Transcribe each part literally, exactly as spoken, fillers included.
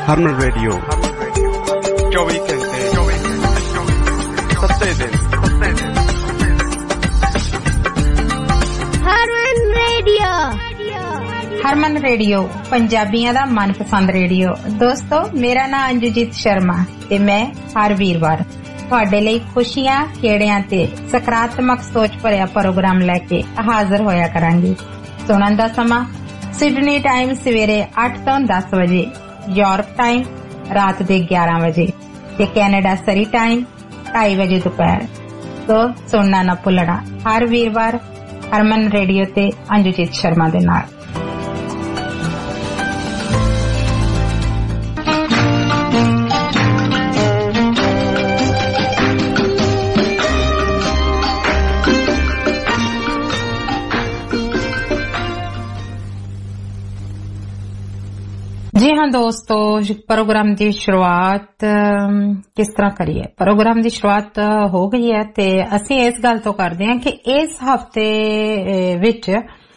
ਹਰਮਨ radio ਚੌਵੀ ਘੰਟੇ ਸੱਤੇ ਦਿਨ ਹਰਮਨ ਰੇਡੀਓ ਹਰਮਨ ਰੇਡੀਓ ਪੰਜਾਬੀਆਂ ਦਾ ਮਨਪਸੰਦ ਰੇਡੀਓ। ਦੋਸਤੋ, ਮੇਰਾ ਨਾਮ ਅੰਜੂਜੀਤ ਸ਼ਰਮਾ ਤੇ ਮੈਂ ਹਰ ਵੀਰਵਾਰ ਤੁਹਾਡੇ ਲਈ ਖੁਸ਼ੀਆਂ ਖੇੜਿਆਂ ਤੇ ਸਕਾਰਾਤਮਕ ਸੋਚ ਭਰਿਆ ਪ੍ਰੋਗਰਾਮ ਲੈ ਕੇ ਹਾਜ਼ਰ ਹੋਇਆ ਕਰਾਂਗੀ। ਸੁਣਨ ਦਾ ਸਮਾਂ ਸਿਡਨੀ ਟਾਈਮ ਸਵੇਰੇ ਅੱਠ ਤੋਂ ਦਸ ਵਜੇ, ਯੂਰਪ ਟਾਈਮ ਰਾਤ ਦੇ ਗਿਆਰਾਂ ਵਜੇ ਤੇ ਕੈਨੇਡਾ ਸਰੀ ਟਾਈਮ ਢਾਈ ਵਜੇ ਦੁਪਹਿਰ। ਸੋ ਸੁਣਨਾ ਨਾ ਭੁੱਲਣਾ ਹਰ ਵੀਰਵਾਰ ਹਰਮਨ ਰੇਡੀਓ ਤੇ ਅੰਜੂਜੀਤ ਸ਼ਰਮਾ ਦੇ ਨਾਲ। जी हाँ दोस्तों, प्रोग्राम की शुरुआत किस तरह करिए। प्रोग्राम की शुरुआत हो गई है ते असी इस गल तो करते हैं कि इस हफ्ते विच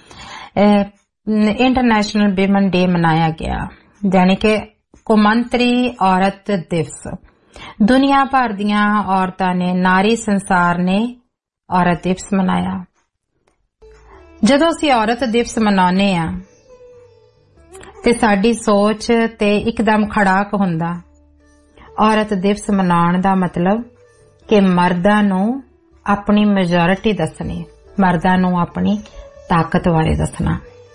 इंटरनेशनल विमेन डे मनाया गया, यानी कि कौमांतरी औरत दिवस। दुनिया भर दियां औरतां ने, नारी संसार ने औरत दिवस मनाया। जदों असी औरत दिवस मनाने आ ते साडी सोच ते एकदम खड़ाक हुंदा। औरत दिवस मनाउण दा मतलब कि मर्दां नूं अपनी मेजोरिटी दसनी, मर्दां नूं अपनी ताकत बारे दसना।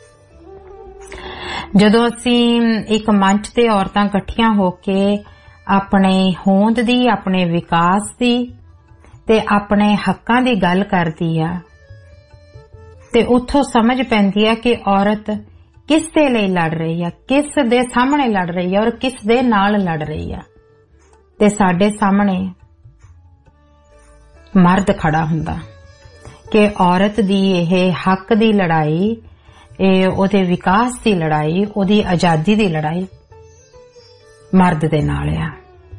जदों असीं एक मंच ते औरतां इकट्ठियां होके अपने होंद दी, अपने विकास दी ते अपने हक्कां दी गल करदी आ ते उत्थों समझ पैंदी आ कि औरत किस दे लई लड़ रही है, किस दे सामने लड़ रही है और किस दे नाल लड़ रही है। ते साडे सामने मर्द खड़ा हुंदा कि औरत दी यह हक दी लड़ाई, ओदे विकास दी लड़ाई, ओदी आजादी दी लड़ाई मर्द दे नाल आ।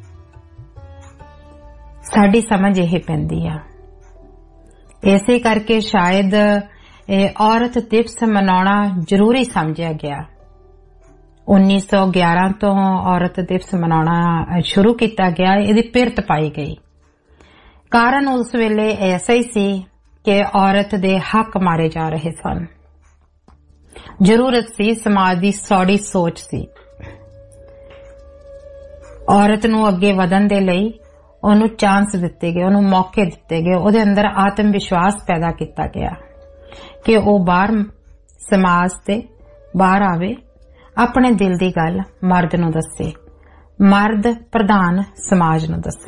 साडी समझ यह पैंदी आ। इसे करके शायद औरत दिवस मनाना जरूरी समझा गया। उन्नीस सौ ग्यारह तो औरत दिवस मनाना शुरू किया गया, इहदी पिरत पाई गई। कारण उस वेले ऐसा ही सी कि औरत दे हक मारे जा रहे सन। जरूरत सी, समाज दी सौड़ी सोच सी। औरत नूं अगे वधन दे लई ओनू चांस दिते गए, ओनू मौके दिते गए, ओदे अंदर आत्म विश्वास पैदा किया गया कि वो बाहर समाज ते बाहर आवे, अपने दिल दी गल मर्द नूं दसे, मर्द प्रधान समाज नूं दसे।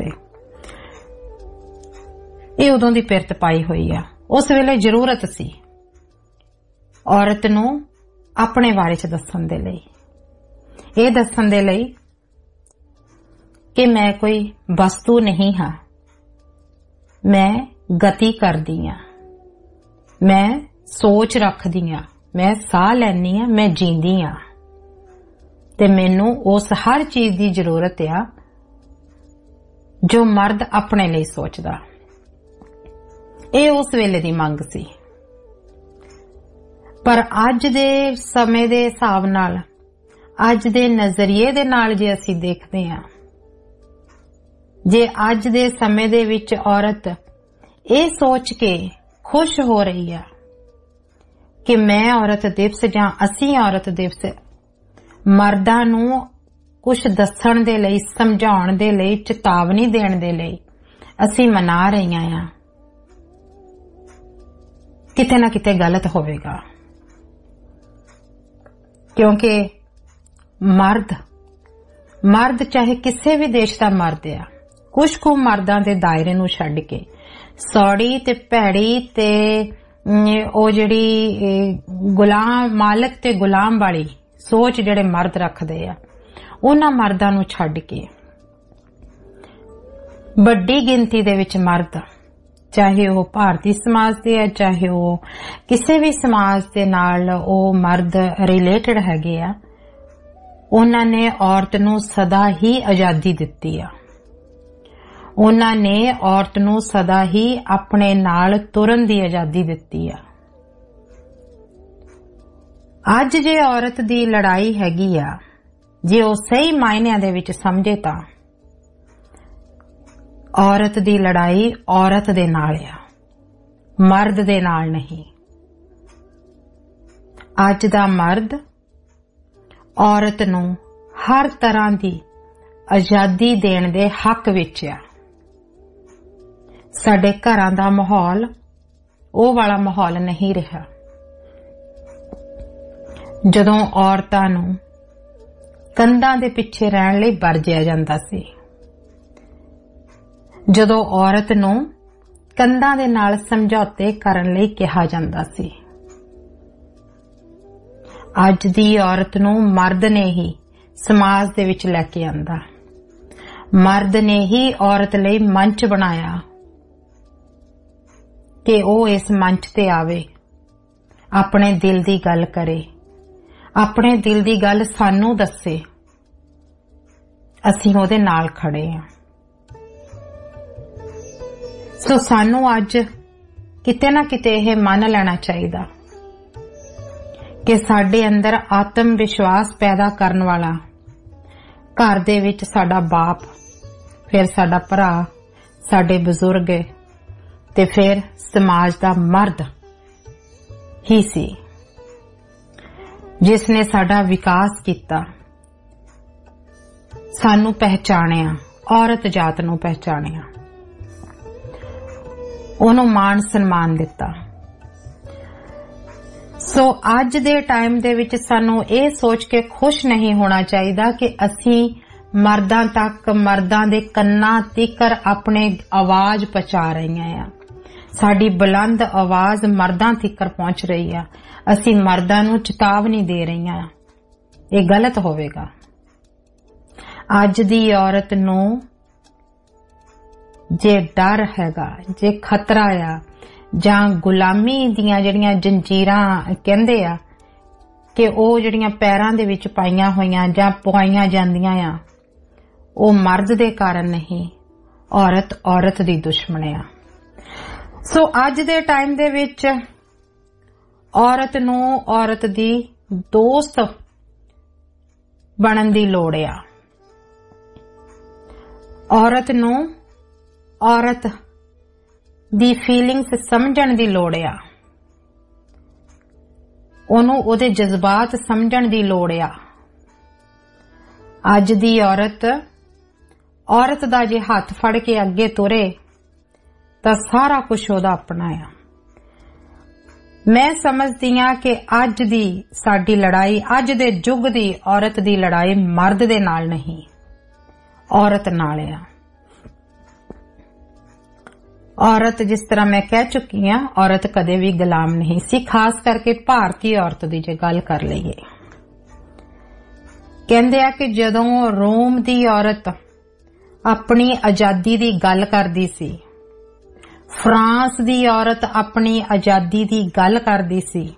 ये उदों दी पिरत पाई हुई आ। उस वेले जरूरत सी औरत नूं अपने बारे च दसन दे लई, ये दसन दे लई कि मैं कोई वस्तु नहीं हाँ, मैं गति करदी आ, मैं सोच रखदी आ, मैं साह लैनी आ, मैं जींदी आ ते मैनू उस हर चीज की जरूरत आ जो मर्द अपने लिए सोचदा। ये उस वेले दी मंग सी। पर अज दे समय दे हिसाब नाल, अज दे नजरिए दे नाल जे असी देखदे आ, जे अज दे समय दे विच औरत ये सोच के खुश हो रही है कि मैं औरत दिवस जां असी औरत दिवस मर्दां नूं कुछ दसण दे लई, समझाउण दे लई, चेतावनी देण दे लई असी मना रहीआं आ, किते ना किते गलत होवेगा। क्योंकि मर्द मर्द चाहे किसी भी देश का मर्द आ, कुछ कु मर्दां दे दायरे नूं छड्ड के सौड़ी ते भैड़ी ते ओ जिहड़ी गुलाम मालक ते गुलाम वाली सोच जिहड़े मर्द रखदे आ, उन्हां मर्दां नूं छड्ड के वड्डी गिनती दे विच मर्द, चाहे वो भारतीय समाज दे आ, चाहे वो किसी भी समाज दे नाल ओ मर्द रिलेटेड हैगे आ, उन्हां ने औरत नूं सदा ही आजादी दित्ती आ। उन्हां ने औरत नूं सदा ही अपने नाल तुरन दी आजादी दित्ती आ। अज जे औरत दी लड़ाई हैगी आ ਜੇ ਉਹ ਸਹੀ ਮਾਇਨਿਆਂ ਦੇ ਵਿੱਚ ਸਮਝੇ ਤਾਂ ਔਰਤ ਦੀ ਲੜਾਈ ਔਰਤ ਦੇ ਨਾਲ ਆ, ਮਰਦ ਦੇ ਨਾਲ ਨਹੀਂ। ਅੱਜ ਦਾ ਮਰਦ ਔਰਤ ਨੂੰ ਹਰ ਤਰ੍ਹਾਂ ਦੀ ਆਜ਼ਾਦੀ ਦੇਣ ਦੇ ਹੱਕ ਵਿੱਚ ਆ। ਸਾਡੇ ਘਰਾਂ ਦਾ ਮਾਹੌਲ ਉਹ ਵਾਲਾ ਮਾਹੌਲ ਨਹੀਂ ਰਿਹਾ ਜਦੋਂ ਔਰਤਾਂ ਨੂੰ ਕੰਧਾਂ ਦੇ ਪਿੱਛੇ ਰਹਿਣ ਲਈ ਵਰਜਿਆ ਜਾਂਦਾ ਸੀ, ਜਦੋਂ ਔਰਤ ਨੂੰ ਕੰਧਾਂ ਦੇ ਨਾਲ ਸਮਝੌਤੇ ਕਰਨ ਲਈ ਕਿਹਾ ਜਾਂਦਾ ਸੀ। ਅੱਜ ਦੀ ਔਰਤ ਨੂੰ ਮਰਦ ਨੇ ਹੀ ਸਮਾਜ ਦੇ ਵਿੱਚ ਲੈ ਕੇ ਆਂਦਾ, ਮਰਦ ਨੇ ਹੀ ਔਰਤ ਲਈ ਮੰਚ ਬਣਾਇਆ ਕਿ ਉਹ ਇਸ ਮੰਚ ਤੇ ਆਵੇ, ਆਪਣੇ ਦਿਲ ਦੀ ਗੱਲ ਕਰੇ, ਆਪਣੇ ਦਿਲ ਦੀ ਗੱਲ ਸਾਨੂੰ ਦੱਸੇ, ਅਸੀਂ ਉਹਦੇ ਨਾਲ ਖੜੇ ਹਾਂ। ਸੋ ਸਾਨੂੰ ਅੱਜ ਕਿਤੇ ਨਾ ਕਿਤੇ ਇਹ ਮੰਨ ਲੈਣਾ ਚਾਹੀਦਾ ਕਿ ਸਾਡੇ ਅੰਦਰ ਆਤਮ ਵਿਸ਼ਵਾਸ ਪੈਦਾ ਕਰਨ ਵਾਲਾ ਘਰ ਦੇ ਵਿੱਚ ਸਾਡਾ ਬਾਪ, ਫਿਰ ਸਾਡਾ ਭਰਾ, ਸਾਡੇ ਬਜ਼ੁਰਗ ਤੇ ਫਿਰ ਸਮਾਜ ਦਾ ਮਰਦ ਹੀ ਸੀ, ਜਿਸ ਨੇ ਸਾਡਾ ਵਿਕਾਸ ਕੀਤਾ, ਸਾਨੂੰ ਪਹਿਚਾਣਿਆ, ਔਰਤ ਜਾਤ ਨੂੰ ਪਹਿਚਾਣਿਆ, ਉਹਨੂੰ ਮਾਣ ਸਨਮਾਨ ਦਿੱਤਾ। ਸੋ ਅੱਜ ਦੇ ਟਾਈਮ ਦੇ ਵਿੱਚ ਸਾਨੂੰ ਇਹ ਸੋਚ ਕੇ ਖੁਸ਼ ਨਹੀਂ ਹੋਣਾ ਚਾਹੀਦਾ ਕਿ ਅਸੀਂ ਮਰਦਾਂ ਤੱਕ, ਮਰਦਾਂ ਦੇ ਕੰਨਾਂ ਤੀਕਰ ਆਪਣੇ ਆਵਾਜ਼ ਪਹੁੰਚਾ ਰਹੀਆਂ ਆ, ਸਾਡੀ ਬੁਲੰਦ ਆਵਾਜ਼ ਮਰਦਾਂ ਤੀਕਰ ਪਹੁੰਚ ਰਹੀ ਆ, ਅਸੀਂ ਮਰਦਾਂ ਨੂੰ ਚੇਤਾਵਨੀ ਦੇ ਰਹੀਆਂ। ਇਹ ਗਲਤ ਹੋਵੇਗਾ। ਅੱਜ ਦੀ ਔਰਤ ਨੂੰ ਜੇ ਡਰ ਹੈਗਾ, ਜੇ ਖਤਰਾ ਆ, ਜਾਂ ਗੁਲਾਮੀ ਦੀਆਂ ਜਿਹੜੀਆਂ ਜੰਜੀਰਾਂ ਕਹਿੰਦੇ ਆ ਕਿ ਉਹ ਜਿਹੜੀਆਂ ਪੈਰਾਂ ਦੇ ਵਿੱਚ ਪਾਈਆਂ ਹੋਈਆਂ ਜਾਂ ਪਵਾਈਆਂ ਜਾਂਦੀਆਂ ਆ, ਉਹ ਮਰਦ ਦੇ ਕਾਰਨ ਨਹੀਂ, ਔਰਤ ਔਰਤ ਦੀ ਦੁਸ਼ਮਣ ਆ। ਸੋ ਅੱਜ ਦੇ ਟਾਈਮ ਦੇ ਵਿੱਚ ਔਰਤ ਨੂੰ ਔਰਤ ਦੀ ਦੋਸਤ ਬਣਨ ਦੀ ਲੋੜ ਆ। ਔਰਤ ਨੂੰ ਔਰਤ ਦੀ ਫੀਲਿੰਗਸ ਸਮਝਣ ਦੀ ਲੋੜ ਆ, ਉਹਨੂੰ ਉਹਦੇ ਜਜ਼ਬਾਤ ਸਮਝਣ ਦੀ ਲੋੜ ਆ। ਅੱਜ ਦੀ ਔਰਤ ਔਰਤ ਦਾ ਜੇ ਹੱਥ ਫੜ ਕੇ ਅੱਗੇ ਤੁਰੇ ਤਾਂ ਸਾਰਾ ਕੁਝ ਉਹਦਾ ਆਪਣਾ ਆ। ਮੈਂ ਸਮਝਦੀ ਹਾਂ ਕਿ ਅੱਜ ਦੀ ਸਾਡੀ ਲੜਾਈ, ਅੱਜ ਦੇ ਯੁੱਗ ਦੀ ਔਰਤ ਦੀ ਲੜਾਈ ਮਰਦ ਦੇ ਨਾਲ ਨਹੀਂ, ਔਰਤ ਨਾਲ ਆ। ਔਰਤ, ਜਿਸ ਤਰ੍ਹਾਂ ਮੈਂ ਕਹਿ ਚੁੱਕੀ ਹਾਂ, ਔਰਤ ਕਦੇ ਵੀ ਗੁਲਾਮ ਨਹੀਂ ਸੀ, ਖਾਸ ਕਰਕੇ ਭਾਰਤੀ ਔਰਤ ਦੀ ਜੇ ਗੱਲ ਕਰ ਲਈਏ। ਕਹਿੰਦੇ ਆ ਕਿ ਜਦੋਂ ਰੋਮ ਦੀ ਔਰਤ ਆਪਣੀ ਆਜ਼ਾਦੀ ਦੀ ਗੱਲ ਕਰਦੀ ਸੀ, ਫਰਾਂਸ ਦੀ ਔਰਤ ਆਪਣੀ ਆਜ਼ਾਦੀ ਦੀ ਗੱਲ ਕਰਦੀ ਸੀ,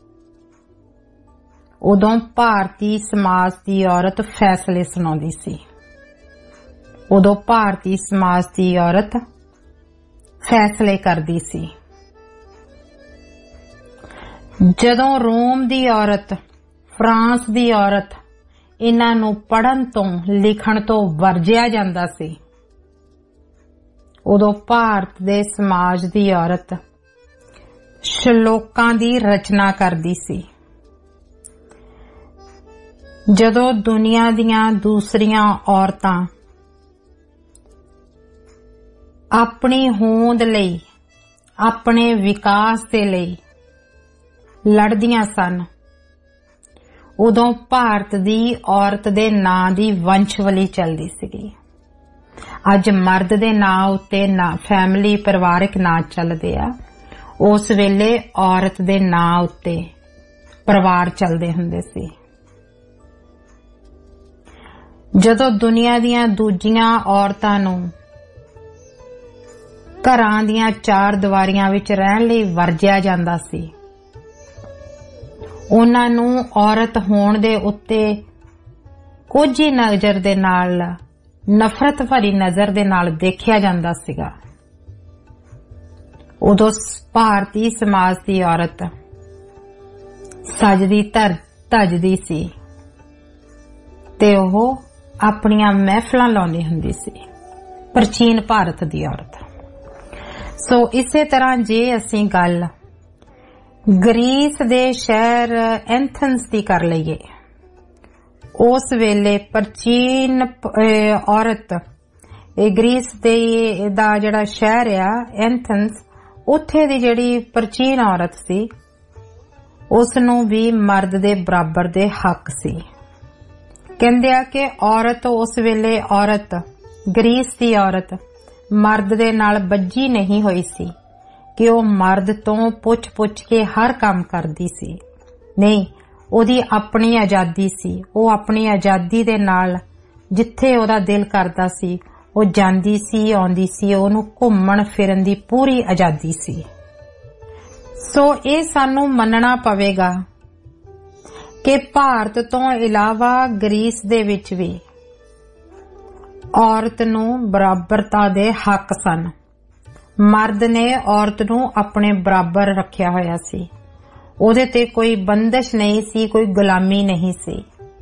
ਉਦੋਂ ਭਾਰਤੀ ਸਮਾਜ ਦੀ ਔਰਤ ਫੈਸਲੇ ਸੁਣਾਉਂਦੀ ਸੀ। ਉਦੋਂ ਭਾਰਤੀ ਸਮਾਜ ਦੀ ਔਰਤ ਫੈਸਲੇ ਕਰਦੀ ਸੀ। ਜਦੋਂ ਰੋਮ ਦੀ ਔਰਤ, ਫਰਾਂਸ ਦੀ ਔਰਤ ਇਹਨਾਂ ਨੂੰ ਪੜ੍ਹਨ ਤੋਂ, ਲਿਖਣ ਤੋਂ ਵਰਜਿਆ ਜਾਂਦਾ ਸੀ, ਉਦੋਂ ਭਾਰਤ ਦੇ ਸਮਾਜ ਦੀ ਔਰਤ ਸ਼ਲੋਕਾਂ ਦੀ ਰਚਨਾ ਕਰਦੀ ਸੀ। ਜਦੋਂ ਦੁਨੀਆ ਦੀਆਂ ਦੂਸਰੀਆਂ ਔਰਤਾਂ ਆਪਣੀ ਹੋਂਦ ਲਈ, ਆਪਣੇ ਵਿਕਾਸ ਦੇ ਲਈ ਲੜਦੀਆਂ ਸਨ, ਉਦੋਂ ਭਾਰਤ ਦੀ ਔਰਤ ਦੇ ਨਾਂ ਦੀ ਵੰਸ਼ਵਲੀ ਚੱਲਦੀ ਸੀਗੀ। ਅੱਜ ਮਰਦ ਦੇ ਨਾਂ ਉੱਤੇ ਨਾ ਫੈਮਿਲੀ, ਪਰਿਵਾਰਕ ਨਾਂ ਚੱਲਦੇ ਆ, ਉਸ ਵੇਲੇ ਔਰਤ ਦੇ ਨਾਂ ਉੱਤੇ ਪਰਿਵਾਰ ਚੱਲਦੇ ਹੁੰਦੇ ਸੀ। ਜਦੋਂ ਦੁਨੀਆ ਦੀਆਂ ਦੂਜੀਆਂ ਔਰਤਾਂ ਨੂੰ ਘਰਾਂ ਦੀਆਂ ਚਾਰ ਦੀਵਾਰੀਆਂ ਵਿੱਚ ਰਹਿਣ ਲਈ ਵਰਜਿਆ ਜਾਂਦਾ ਸੀ, ਉਹਨਾਂ ਨੂੰ ਔਰਤ ਹੋਣ ਦੇ ਉੱਤੇ ਕੁਝ ਹੀ ਨਜ਼ਰ ਦੇ ਨਾਲ, ਨਫ਼ਰਤ ਭਰੀ ਨਜ਼ਰ ਦੇ ਨਾਲ ਦੇਖਿਆ ਜਾਂਦਾ ਸੀਗਾ, ਉਦੋਂ ਭਾਰਤੀ ਸਮਾਜ ਦੀ ਔਰਤ ਸਜਦੀ ਧੱਜਦੀ ਸੀ ते ओह अपनियां महफिलां लाउंदी हुंदी सी, प्राचीन भारत दी औरत। सो इसे तरह जे असीं गल ग्रीस दे शहर एथेंस दी कर लईए, उस वेले प्राचीन औरत ग्रीस दे दा जिहड़ा शहर आ एथेंस, उत्थे दी जिहड़ी प्राचीन औरत सी उसनूं भी मर्द दे बराबर दे हक सी। कहंदे आ कि औरत उस वेले औरत ग्रीस दी औरत मर्द दे नाल बज्जी नहीं होई सी कि ओ मर्द तो पुछ पुछ के हर काम करदी सी। नहीं, ओदी अपनी आजादी सी। ओ अपनी आजादी दे नाल जिथे ओदा दिल करदा सी ओ जांदी सी, आउंदी सी, ओनू घुम्मण फिरन दी पूरी आजादी सी। सो ये सानू मनना पवेगा कि भारत तो इलावा ग्रीस दे विच भी औरत नू बराबरता दे हक सन। मर्द ने औरत नू अपने बराबर रखिया होया सी, ओदे ते कोई बंदिश नहीं सी, कोई गुलामी नहीं सी।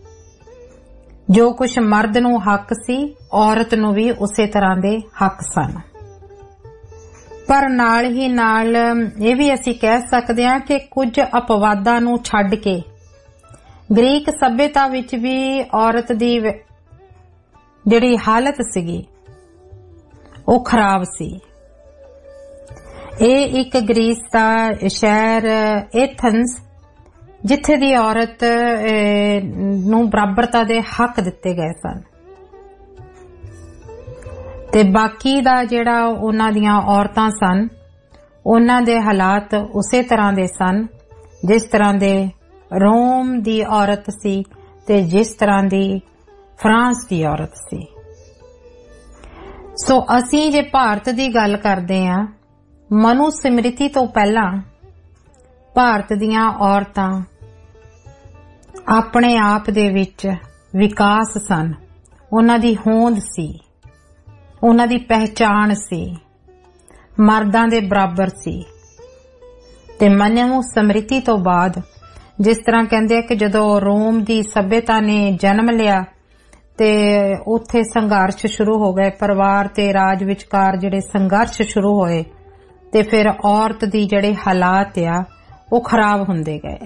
जो कुछ मर्द नू हक सी, औरत नू भी उसे तरह दे हक सन। पर नाल ही नाल ये भी असी कह सकते हैं कि कुछ अपवादां नू छड्ड के ग्रीक सभ्यता विच भी औरत दी जिहड़ी हालत सीगी वो खराब सी। ये एक ग्रीस दा शहर एथेंस जिथे दी औरत नू बराबरता दे हक दिते गए सन, ते बाकी दा जिहड़ा उन्हां दियां औरतां सन उन्हां दे हालात उसे तरह दे सन जिस तरह दे रोम दी औरत सी ते जिस तरह दी फ्रांस दी औरत सी। सो असीं जे भारत दी गल करदे आ, मनु स्मृति तो पहला भारत दियां औरतां अपने आप दे विच विकास सन, उन्हां दी होंद सी, उन्हां दी पहचान सी, मर्दां दे बराबर सी। ते मनु स्मृति तो बाद जिस तरह कहंदे कि जदों रोम दी सभ्यता ने जन्म लिया ते उत्थे संघर्ष शुरू हो गए, परिवार ते राज विचकार जिहड़े संघर्ष शुरू होए ते फिर औरत दी जिहड़े हालात आ वो खराब हुंदे गए।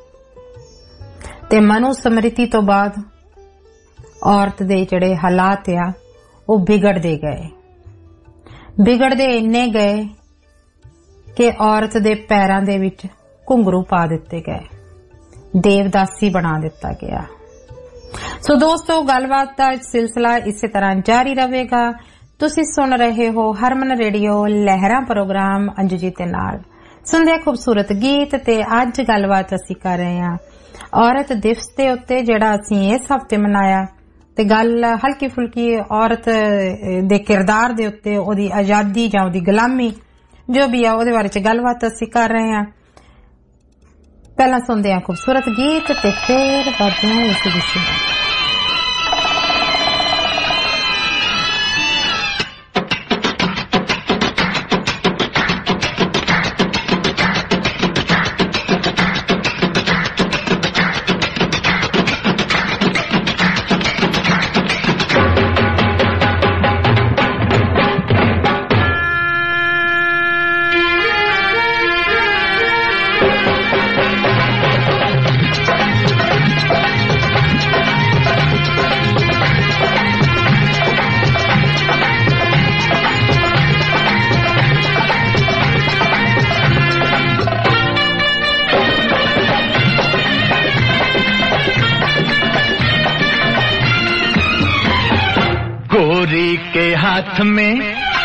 ते मनु स्मृति तो बाद औरत दे जिहड़े हालात आ वो बिगड़दे गए, बिगड़दे इन्ने गए कि औरत दे पैरां दे विच घुंघरू पा दिते गए, देवदासी बना दिता गया। सो दोस्तों, गलबात का सिलसिला इसी तरह जारी रहेगा। तुसी सुन रहे हो हरमन रेडियो लहरां प्रोग्राम अंजू जी ते नाल सुनदे खूबसूरत गीत। ते अज गलबात असी कर रहे हैं औरत दिवस दे उत्ते जिहड़ा असी इस हफ्ते मनाया, ते गल हल्की फुल्की औरत दे किरदार दे उत्ते, ओदी आजादी जां ओदी गुलामी जो भी है ओदे बारे च गलबात असी कर रहे हैं। पहला सुनते हैं खूबसूरत गीत ते फिर बढ़ते हैं इसी विषय में। के हाथ में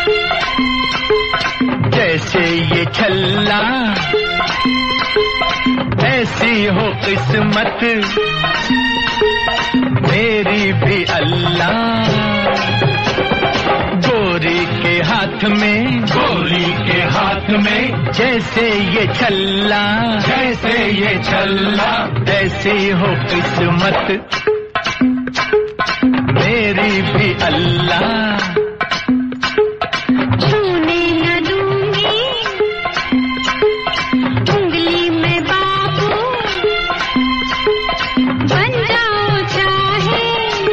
जैसे ये छल्ला, ऐसी हो किस्मत मेरी भी अल्लाह। गोरी के हाथ में, गोरी के हाथ में जैसे ये छल्ला, जैसे ये छल्ला, ऐसी हो किस्मत मेरी भी अल्लाह। छूने न दूंगी उंगली में बाबू, बन जाओ चाहे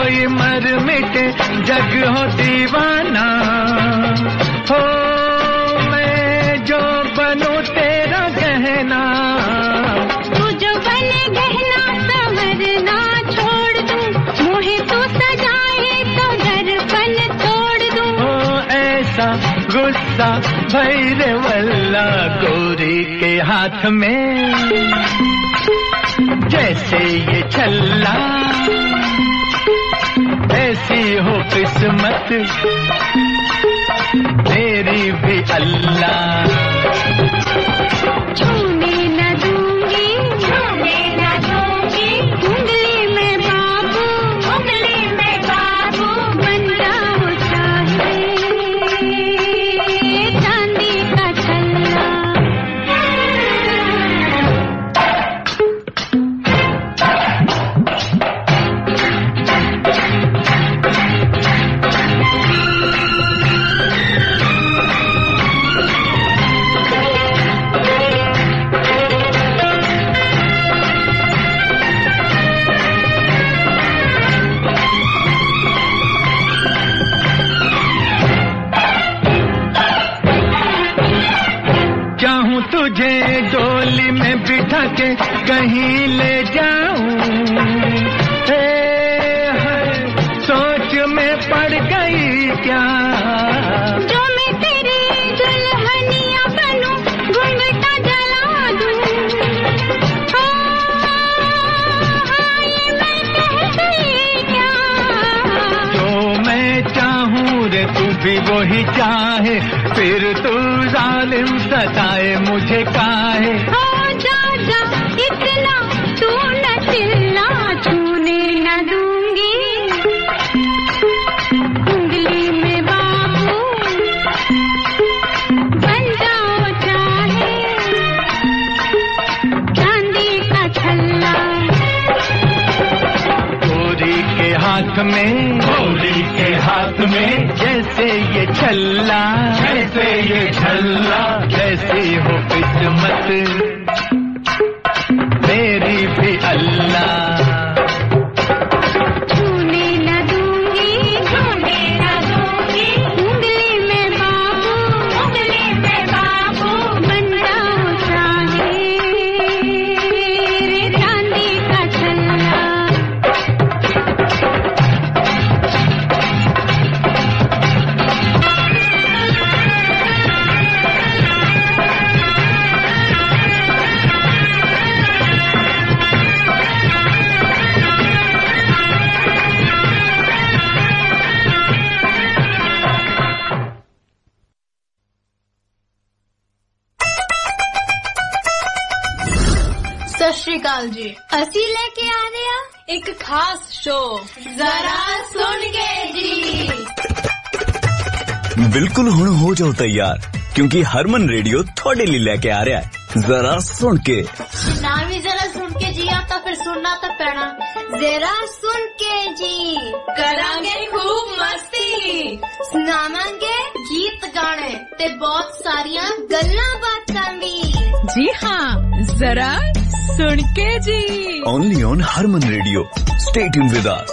कोई मर मिटे जग हो दीवाना हो मैं जो बनूं तेरा गहना तू जो बने गहना संवरना छोड़ दूं मोहे तू सजाए तो दर्पण तोड़ दूं ओ ऐसा गुस्सा भैरे वल्ला गोरी के हाथ में जैसे ये छल्ला ऐसी हो किस्मत मेरी भी अल्लाह छूने न दूंगी छूने न दूंगी उंगली में बाबू उंगली में बाबू बन जाओ चाहे चांदी का छल्ला तुझे डोली में बिठा के कहीं ले जाऊं सोच में पड़ गई क्या जो मैं तेरी दुल्हनिया बनूं घूंघटा जला दूं ये मैं कह गई क्या जो मैं चाहूं रे तू भी वही चाहे फिर तू जालिम सताए मुझे काहे हो जा जा इतना तू न चिल्ला छूने न दूंगी उंगली में बाबू बन जाओ चाहे चांदी का छल्ला गोरी के हाथ में गोरी के हाथ में जैसे ये छल्ला जैसे ये छल्ला जैसी हो किस्मत मेरी भी अल्लाह छूने न दूंगी छूने न दूंगी उंगली में बाबू उंगली में बाबू बन जाओ चाहे चांदी का छल्ला सत श्री अकाल जी ਅਸੀਂ ਲੈ ਕੇ ਆ ਰਹੇ ਆ एक खास शो जरा सुन के जी बिल्कुल हुण हो जाओ तैयार क्योंकि हरमन रेडियो थोड़े लिए लेके आ रहा है जरा सुन के ना भी जरा सुन के जी आता फिर सुनना तो पैना जरा सुन के जी करांगे खूब मस्ती सुनावांगे गीत गाने ते बहुत सारियां गल्लां बातां भी जी हाँ जरा सुन के जी only on Harman radio stay tuned with us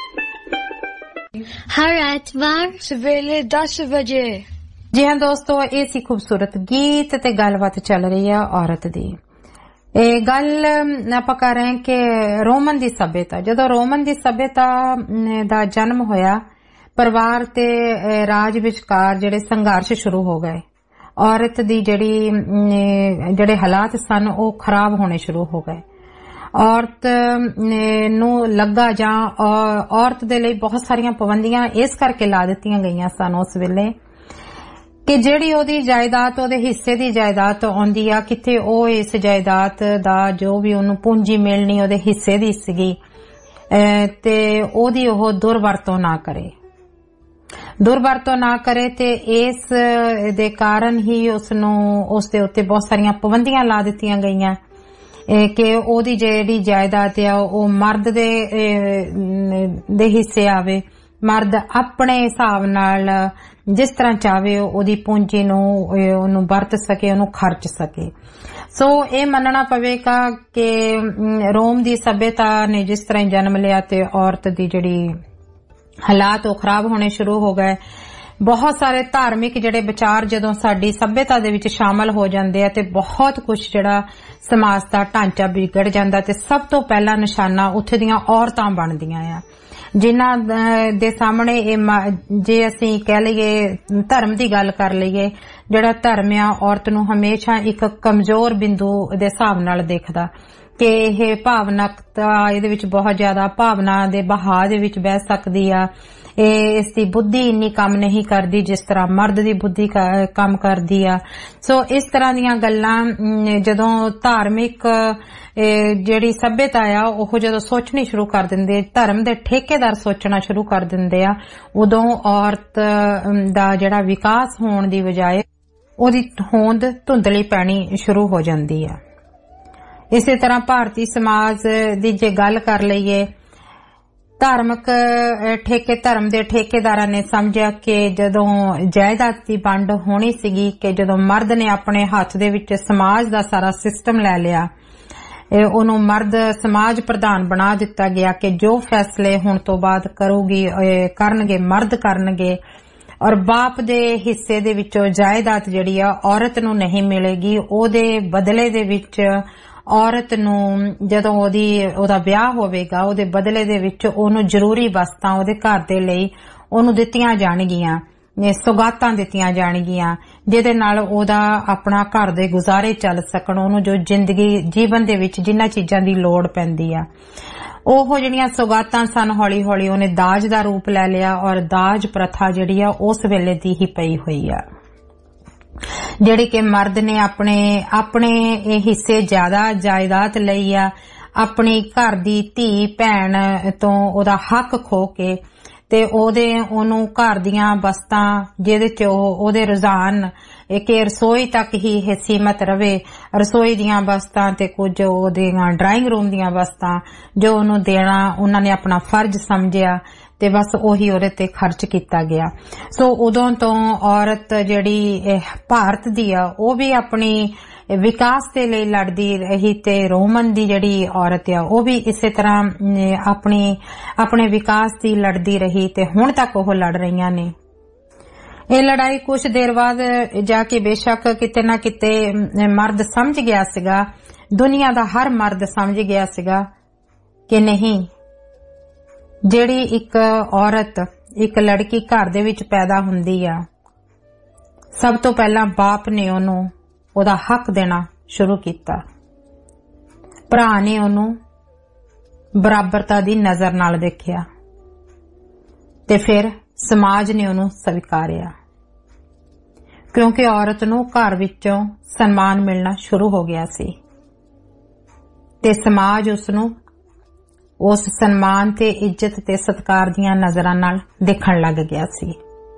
हर एतवार सवेरे दस बजे जी हाँ दोस्तों ये सी खूबसूरत गीत ते गलबात चल रही है औरत दी ਇਹ ਗੱਲ ਆਪਾਂ ਕਰ ਰਹੇ ਹਾਂ ਕਿ ਰੋਮਨ ਦੀ ਸਭਿਅਤਾ ਜਦੋਂ ਰੋਮਨ ਦੀ ਸਭਿਅਤਾ ਦਾ ਜਨਮ ਹੋਇਆ ਪਰਿਵਾਰ ਤੇ ਰਾਜ ਵਿਚਕਾਰ ਜਿਹੜੇ ਸੰਘਰਸ਼ ਸ਼ੁਰੂ ਹੋ ਗਏ ਔਰਤ ਦੀ ਜਿਹੜੀ ਜਿਹੜੇ ਹਾਲਾਤ ਸਨ ਉਹ ਖਰਾਬ ਹੋਣੇ ਸ਼ੁਰੂ ਹੋ ਗਏ ਔਰਤ ਨੂੰ ਲੱਗਾ ਜਾਂ ਔਰਤ ਦੇ ਲਈ ਬਹੁਤ ਸਾਰੀਆਂ ਪਾਬੰਦੀਆਂ ਇਸ ਕਰਕੇ ਲਾ ਦਿੱਤੀਆਂ ਗਈਆਂ ਸਨ ਉਸ ਵੇਲੇ ਕਿ ਜਿਹੜੀ ਉਹਦੀ ਜਾਇਦਾਦ ਉਹਦੇ ਹਿੱਸੇ ਦੀ ਜਾਇਦਾਦ ਆਉਂਦੀ ਆ ਕਿਤੇ ਉਹ ਇਸ ਜਾਇਦਾਦ ਦਾ ਜੋ ਵੀ ਉਹਨੂੰ ਪੂੰਜੀ ਮਿਲਣੀ ਉਹਦੇ ਹਿੱਸੇ ਦੀ ਸੀਗੀ ਤੇ ਉਹਦੀ ਉਹ ਦੁਰਵਰਤੋਂ ਨਾ ਕਰੇ ਦੁਰਵਰਤੋਂ ਨਾ ਕਰੇ ਤੇ ਇਸ ਦੇ ਕਾਰਨ ਹੀ ਉਸ ਨੂੰ ਉਸ ਦੇ ਉੱਤੇ ਬਹੁਤ ਸਾਰੀਆਂ ਪਾਬੰਦੀਆਂ ਲਾ ਦਿੱਤੀਆਂ ਗਈਆਂ ਕਿ ਉਹਦੀ ਜਿਹੜੀ ਜਾਇਦਾਦ ਆ ਉਹ ਮਰਦ ਦੇ ਦੇ ਹਿੱਸੇ ਆਵੇ ਮਰਦ ਆਪਣੇ ਹਿਸਾਬ ਨਾਲ ਜਿਸ ਤਰ੍ਹਾਂ ਚਾਹੇ ਉਹਦੀ ਪੂੰਜੀ ਨੂੰ ਉਹਨੂੰ ਵਰਤ ਸਕੇ ਉਹਨੂੰ ਖਰਚ ਸਕੇ ਸੋ ਇਹ ਮੰਨਣਾ ਪਵੇਗਾ ਕਿ ਰੋਮ ਦੀ ਸਭਿਅਤਾ ਨੇ ਜਿਸ ਤਰ੍ਹਾਂ ਜਨਮ ਲਿਆ ਤੇ ਔਰਤ ਦੀ ਜਿਹੜੀ ਹਾਲਾਤ ਉਹ ਖਰਾਬ ਹੋਣੇ ਸ਼ੁਰੂ ਹੋ ਗਏ। ਬਹੁਤ ਸਾਰੇ ਧਾਰਮਿਕ ਜਿਹੜੇ ਵਿਚਾਰ ਜਦੋਂ ਸਾਡੀ ਸੱਭਿਅਤਾ ਦੇ ਵਿੱਚ ਸ਼ਾਮਲ ਹੋ ਜਾਂਦੇ ਆ ਤੇ ਬਹੁਤ ਕੁਝ ਜਿਹੜਾ ਸਮਾਜ ਦਾ ਢਾਂਚਾ ਵਿਗੜ ਜਾਂਦਾ ਤੇ ਸਭ ਤੋਂ ਪਹਿਲਾ ਨਿਸ਼ਾਨਾ ਉੱਥੇ ਦੀਆਂ ਔਰਤਾਂ ਬਣਦੀਆਂ ਆ, ਜਿਨ੍ਹਾਂ ਦੇ ਸਾਹਮਣੇ ਇਹ ਜੇ ਅਸੀਂ ਕਹਿ ਲਈਏ ਧਰਮ ਦੀ ਗੱਲ ਕਰ ਲਈਏ, ਜਿਹੜਾ ਧਰਮ ਆ ਔਰਤ ਨੂੰ ਹਮੇਸ਼ਾ ਇੱਕ ਕਮਜ਼ੋਰ ਬਿੰਦੂ ਦੇ ਹਿਸਾਬ ਨਾਲ ਦੇਖਦਾ ਕਿ ਇਹ ਭਾਵਨਾਕਤਾ ਇਹਦੇ ਵਿੱਚ ਬਹੁਤ ਜ਼ਿਆਦਾ ਭਾਵਨਾ ਦੇ ਬਹਾਅ ਦੇ ਵਿੱਚ ਬਹਿ ਸਕਦੀ ਆ। ਇਹ ਇਸ ਦੀ ਬੁੱਧੀ ਇੰਨੀ ਕੰਮ ਨਹੀਂ ਕਰਦੀ ਜਿਸ ਤਰ੍ਹਾਂ ਮਰਦ ਦੀ ਬੁੱਧੀ ਕੰਮ ਕਰਦੀ ਆ। ਸੋ ਇਸ ਤਰ੍ਹਾਂ ਦੀਆਂ ਗੱਲਾਂ ਜਦੋਂ ਧਾਰਮਿਕ ਜਿਹੜੀ ਸੱਭਿਅਤਾ ਆ ਉਹ ਜਦੋਂ ਸੋਚਣੀ ਸ਼ੁਰੂ ਕਰ ਦਿੰਦੇ, ਧਰਮ ਦੇ ਠੇਕੇਦਾਰ ਸੋਚਣਾ ਸ਼ੁਰੂ ਕਰ ਦਿੰਦੇ ਆ, ਉਦੋਂ ਔਰਤ ਦਾ ਜਿਹੜਾ ਵਿਕਾਸ ਹੋਣ ਦੀ ਬਜਾਏ ਉਹਦੀ ਹੋਂਦ ਧੁੰਦਲੀ ਪੈਣੀ ਸ਼ੁਰੂ ਹੋ ਜਾਂਦੀ ਆ। ਇਸੇ ਤਰ੍ਹਾਂ ਭਾਰਤੀ ਸਮਾਜ ਦੀ ਜੇ ਗੱਲ ਕਰ ਲਈਏ, ਧਾਰਮਿਕ ਠੇਕੇ ਧਰਮ ਦੇ ਠੇਕੇਦਾਰਾਂ ਨੇ ਸਮਝਿਆ ਕਿ ਜਦੋਂ ਜਾਇਦਾਦ ਦੀ ਵੰਡ ਹੋਣੀ ਸੀਗੀ ਕਿ ਜਦੋਂ ਮਰਦ ਨੇ ਆਪਣੇ ਹੱਥ ਦੇ ਵਿੱਚ ਸਮਾਜ ਦਾ ਸਾਰਾ ਸਿਸਟਮ ਲੈ ਲਿਆ, ਉਹਨੂੰ ਮਰਦ ਸਮਾਜ ਪ੍ਰਧਾਨ ਬਣਾ ਦਿੱਤਾ ਗਿਆ ਕਿ ਜੋ ਫੈਸਲੇ ਹੁਣ ਤੋਂ ਬਾਅਦ ਕਰੂਗੀ ਕਰਨਗੇ ਮਰਦ ਕਰਨਗੇ, ਔਰ ਬਾਪ ਦੇ ਹਿੱਸੇ ਦੇ ਵਿੱਚੋਂ ਜਾਇਦਾਦ ਜਿਹੜੀ ਆ ਔਰਤ ਨੂੰ ਨਹੀਂ ਮਿਲੇਗੀ। ਉਹਦੇ ਬਦਲੇ ਦੇ ਵਿੱਚ ਔਰਤ ਨੂੰ ਜਦੋਂ ਉਹਦੀ ਉਹਦਾ ਵਿਆਹ ਹੋਵੇਗਾ ਉਹਦੇ ਬਦਲੇ ਦੇ ਵਿੱਚ ਉਹਨੂੰ ਜ਼ਰੂਰੀ ਵਸਤਾਂ ਉਹਦੇ ਘਰ ਦੇ ਲਈ ਉਹਨੂੰ ਦਿੱਤੀਆਂ ਜਾਣਗੀਆਂ, ਸੌਗਾਤਾਂ ਦਿੱਤੀਆਂ ਜਾਣਗੀਆਂ, ਜਿਹਦੇ ਨਾਲ ਉਹਦਾ ਆਪਣਾ ਘਰ ਦੇ ਗੁਜ਼ਾਰੇ ਚੱਲ ਸਕਣ, ਉਹਨੂੰ ਜੋ ਜ਼ਿੰਦਗੀ ਜੀਵਨ ਦੇ ਵਿੱਚ ਜਿੰਨਾਂ ਚੀਜ਼ਾਂ ਦੀ ਲੋੜ ਪੈਂਦੀ ਆ। ਉਹ ਜਿਹੜੀਆਂ ਸੌਗਾਤਾਂ ਸਨ ਹੌਲੀ ਹੌਲੀ ਉਹਨੇ ਦਾਜ ਦਾ ਰੂਪ ਲੈ ਲਿਆ, ਔਰ ਦਾਜ ਪ੍ਰਥਾ ਜਿਹੜੀ ਆ ਉਸ ਵੇਲੇ ਦੀ ਹੀ ਪਈ ਹੋਈ ਆ, ਜਿਹੜੀ ਕਿ ਮਰਦ ਨੇ ਆਪਣੇ ਆਪਣੇ ਇਹ ਹਿੱਸੇ ਜ਼ਿਆਦਾ ਜਾਇਦਾਦ ਲਈ ਆ, ਆਪਣੀ ਘਰ ਦੀ ਧੀ ਭੈਣ ਤੋਂ ਉਹਦਾ ਹੱਕ ਖੋ ਕੇ ਤੇ ਉਹਦੇ ਉਹਨੂੰ ਘਰ ਦੀਆਂ ਵਸਤਾਂ ਜਿਹਦੇ ਚ ਉਹ ਉਹਦੇ ਰੁਝਾਨ ਕਿ ਰਸੋਈ ਤੱਕ ਹੀ ਇਹ ਸੀਮਤ ਰਵੇ, ਰਸੋਈ ਦੀਆਂ ਵਸਤਾਂ ਤੇ ਕੁਝ ਉਹਦੀਆਂ ਡਰਾਇੰਗ ਰੂਮ ਦੀਆਂ ਵਸਤਾਂ ਜੋ ਉਹਨੂੰ ਦੇਣਾ ਉਹਨਾਂ ਨੇ ਆਪਣਾ ਫਰਜ਼ ਸਮਝਿਆ ਤੇ ਬਸ ਉਹੀ ਉਹਦੇ ਤੇ ਖਰਚ ਕੀਤਾ ਗਿਆ। ਸੋ ਉਦੋਂ ਤੋਂ ਔਰਤ ਜਿਹੜੀ ਭਾਰਤ ਦੀ ਆ ਉਹ ਵੀ ਆਪਣੀ ਵਿਕਾਸ ਦੇ ਲਈ ਲੜਦੀ ਰਹੀ ਤੇ ਰੋਮਨ ਦੀ ਜਿਹੜੀ ਔਰਤ ਆ ਉਹ ਵੀ ਇਸੇ ਤਰ੍ਹਾਂ ਆਪਣੀ ਆਪਣੇ ਵਿਕਾਸ ਦੀ ਲੜਦੀ ਰਹੀ ਤੇ ਹੁਣ ਤੱਕ ਉਹ ਲੜ ਰਹੀਆਂ ਨੇ। ਇਹ ਲੜਾਈ ਕੁਝ ਦੇਰ ਬਾਅਦ ਜਾ ਕੇ ਬੇਸ਼ੱਕ ਕਿਤੇ ਨਾ ਕਿਤੇ ਮਰਦ ਸਮਝ ਗਿਆ ਸੀਗਾ, ਦੁਨੀਆ ਦਾ ਹਰ ਮਰਦ ਸਮਝ ਗਿਆ ਸੀਗਾ ਕਿ ਨਹੀਂ, ਜਿਹੜੀ ਇੱਕ ਔਰਤ ਇੱਕ ਲੜਕੀ ਘਰ ਦੇ ਵਿੱਚ ਪੈਦਾ ਹੁੰਦੀ ਆ, ਸਭ ਤੋਂ ਪਹਿਲਾਂ ਬਾਪ ਨੇ ਉਹਨੂੰ ਉਹਦਾ ਹੱਕ ਦੇਣਾ ਸ਼ੁਰੂ ਕੀਤਾ, ਭਰਾ ਨੇ ਉਹਨੂੰ ਬਰਾਬਰਤਾ ਦੀ ਨਜ਼ਰ ਨਾਲ ਦੇਖਿਆ ਤੇ ਫਿਰ ਸਮਾਜ ਨੇ ਉਹਨੂੰ ਸਵੀਕਾਰਿਆ, ਕਿਉਂਕਿ ਔਰਤ ਨੂੰ ਘਰ ਵਿੱਚੋਂ ਸਨਮਾਨ ਮਿਲਣਾ ਸ਼ੁਰੂ ਹੋ ਗਿਆ ਸੀ ਤੇ ਸਮਾਜ ਉਸ ਨੂੰ ਉਸ ਸਨਮਾਨ ਤੇ ਇੱਜ਼ਤ ਤੇ ਸਤਿਕਾਰ ਦੀਆਂ ਨਜ਼ਰਾਂ ਨਾਲ ਦੇਖਣ ਲੱਗ ਗਿਆ ਸੀ।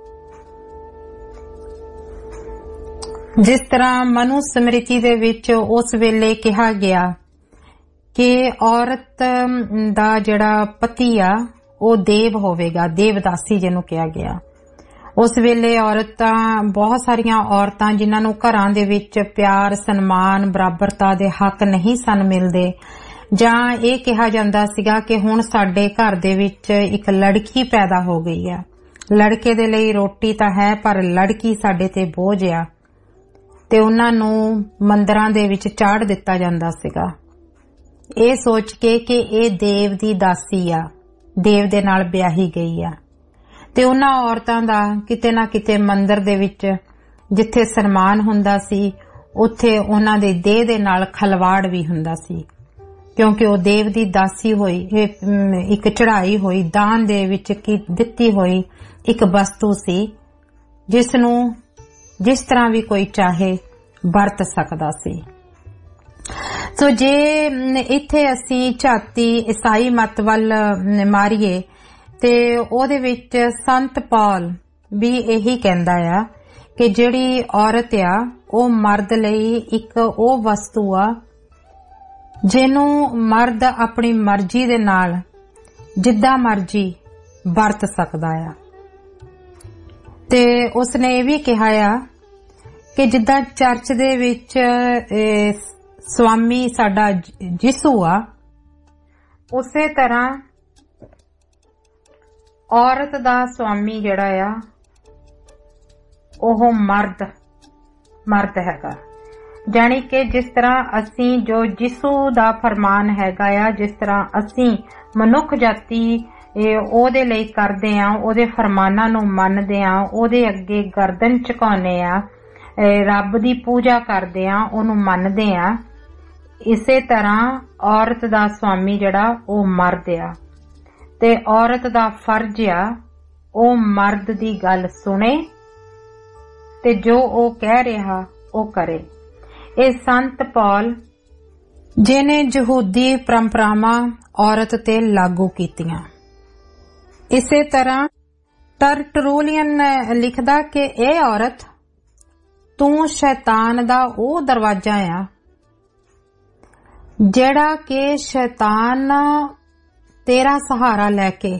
ਜਿਸ ਤਰ੍ਹਾਂ ਮਨੂ ਸਮ੍ਰਿਤੀ ਦੇ ਵਿੱਚ ਉਸ ਵੇਲੇ ਕਿਹਾ ਗਿਆ ਕਿ ਔਰਤ ਦਾ ਜਿਹੜਾ ਪਤੀ ਆ ਉਹ ਦੇਵ ਹੋਵੇਗਾ, ਦੇਵਦਾਸੀ ਜਿਹਨੂੰ ਕਿਹਾ ਗਿਆ। ਉਸ ਵੇਲੇ ਔਰਤਾਂ ਬਹੁਤ ਸਾਰੀਆਂ ਔਰਤਾਂ ਜਿਨ੍ਹਾਂ ਨੂੰ ਘਰਾਂ ਦੇ ਵਿੱਚ ਪਿਆਰ ਸਨਮਾਨ ਬਰਾਬਰਤਾ ਦੇ ਹੱਕ ਨਹੀਂ ਸਨ ਮਿਲਦੇ, ਜਾਂ ਇਹ ਕਿਹਾ ਜਾਂਦਾ ਸੀਗਾ ਕਿ ਹੁਣ ਸਾਡੇ ਘਰ ਦੇ ਵਿੱਚ ਇੱਕ ਲੜਕੀ ਪੈਦਾ ਹੋ ਗਈ ਆ, ਲੜਕੇ ਦੇ ਲਈ ਰੋਟੀ ਤਾਂ ਹੈ ਪਰ ਲੜਕੀ ਸਾਡੇ ਤੇ ਬੋਝ ਆ, ਤੇ ਉਹਨਾਂ ਨੂੰ ਮੰਦਰਾਂ ਦੇ ਵਿੱਚ ਚਾੜ ਦਿੱਤਾ ਜਾਂਦਾ ਸੀਗਾ ਇਹ ਸੋਚ ਕੇ ਕਿ ਇਹ ਦੇਵ ਦੀ ਦਾਸੀ ਆ, ਦੇਵ ਦੇ ਨਾਲ ਵਿਆਹੀ ਗਈ ਆ। ਤੇ ਉਹਨਾਂ ਔਰਤਾਂ ਦਾ ਕਿਤੇ ਨਾ ਕਿਤੇ ਮੰਦਰ ਦੇ ਵਿੱਚ ਜਿੱਥੇ ਸਨਮਾਨ ਹੁੰਦਾ ਸੀ ਉੱਥੇ ਉਹਨਾਂ ਦੇ ਦੇਹ ਦੇ ਨਾਲ ਖਲਵਾੜ ਵੀ ਹੁੰਦਾ ਸੀ, ਕਿਉਂਕਿ ਉਹ ਦੇਵ ਦੀ ਦਾਸੀ ਹੋਈ, ਇੱਕ ਚੜਾਈ ਹੋਈ ਦਾਨ ਦੇ ਵਿੱਚ ਦਿੱਤੀ ਹੋਈ ਇੱਕ ਵਸਤੂ ਸੀ ਜਿਸ ਨੂੰ ਜਿਸ ਤਰ੍ਹਾਂ ਵੀ ਕੋਈ ਚਾਹੇ ਵਰਤ ਸਕਦਾ ਸੀ। ਸੋ ਜੇ ਇੱਥੇ ਅਸੀਂ ਝਾਤੀ ਈਸਾਈ ਮਤ ਵੱਲ ਮਾਰੀਏ ਤੇ ਉਹਦੇ ਵਿੱਚ ਸੰਤ ਪੌਲ ਵੀ ਇਹੀ ਕਹਿੰਦਾ ਆ ਕਿ ਜਿਹੜੀ ਔਰਤ ਆ ਉਹ ਮਰਦ ਲਈ ਇੱਕ ਉਹ ਵਸਤੂ ਆ ਜਿਹਨੂੰ ਮਰਦ ਆਪਣੀ ਮਰਜ਼ੀ ਦੇ ਨਾਲ ਜਿੱਦਾਂ ਮਰਜ਼ੀ ਵਰਤ ਸਕਦਾ ਆ। ਤੇ ਉਸਨੇ ਇਹ ਵੀ ਕਿਹਾ ਆ ਕਿ ਜਿੱਦਾਂ ਚਰਚ ਦੇ ਵਿੱਚ ਸਵਾਮੀ ਸਾਡਾ ਯਿਸੂ ਆ, ਉਸੇ ਤਰ੍ਹਾਂ औरत दा स्वामी जिहड़ा आ ਉਹ मर्द मर्द हैगा। जानी कि जिस तरह असी जो जिसू दा फरमान हैगा आ, जिस तरह असी मनुख जाति ओहदे लई करदे आ, ओहदे फरमानां नूं मनदे आ, ओहदे अगे गर्दन झुकाउने आ, रब दी पूजा करदे आ, ओहनूं मनदे आ, इसे तरह औरत दा स्वामी जिहड़ा ਉਹ मर्द आ ते औरत दा फर्ज आ ਉਹ मर्द दी गल सुने ते जो ओ कह रहा ओ करे। ए संत पौल जिने यहूदी परंपरावां औरत ते लागू कीतियां। इसे तरह टर्टुलियन लिखदा कि ए औरत तू शैतान दा ओ दरवाजा आ जेड़ा कि शैतान तेरा सहारा लैके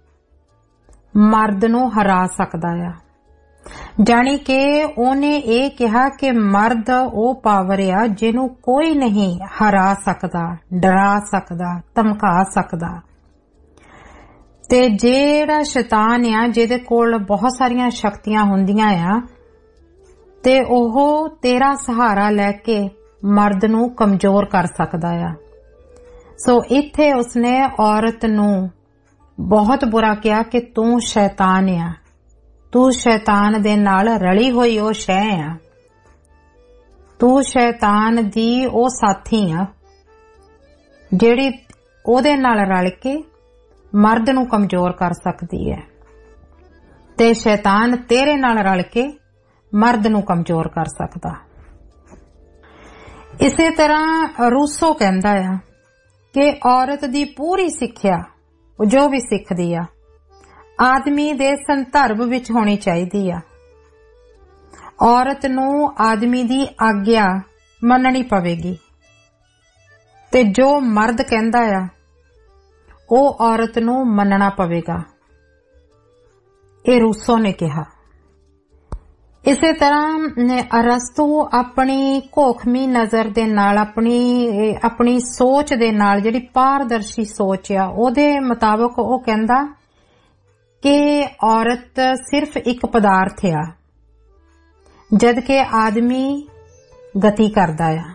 मर्द नूं हरा सकदा आ। जानी कि ओने ये कहा कि मर्द ओ पावर आ जिन्हों कोई नहीं हरा सकदा, डरा सकदा, धमका सकदा। ते जेड़ा शैतान आ जिहदे कोल बहुत सारियां शक्तियां हुंदियां आ ते ओहो तेरा सहारा लैके मर्द नूं कमजोर कर सकदा आ। सो इत्थे उसने औरत नूं बहुत बुरा कहा कि तू शैतान आ, तू शैतान दे नाल रली होई ओ शै आ, तू शैतान दी ओ साथी आ जेड़ी ओदे नाल रल के मर्द नूं कमजोर कर सकदी है ते शैतान तेरे नाल रल के मर्द नूं कमजोर कर सकदा। इसे तरह रूसो कहंदा आ कि औरत दी पूरी सिक्ख्या जो भी सिखदी आ आदमी दे संदर्भ विच होनी चाहिदी आ। औरत नूं आदमी दी आग्या मननी पवेगी ते जो मर्द कहंदा आ ओ औरत नूं मनना पवेगा। ए रूसो ने कहा। इसे तरह अरस्तु अपनी घोखमी नजर दे नाल अपनी अपनी सोच दे नाल जिहड़ी पारदर्शी सोच आ ओदे मुताबिक ओ कहंदा कि औरत सिर्फ एक पदार्थ आ जदकि आदमी गति करदा आ।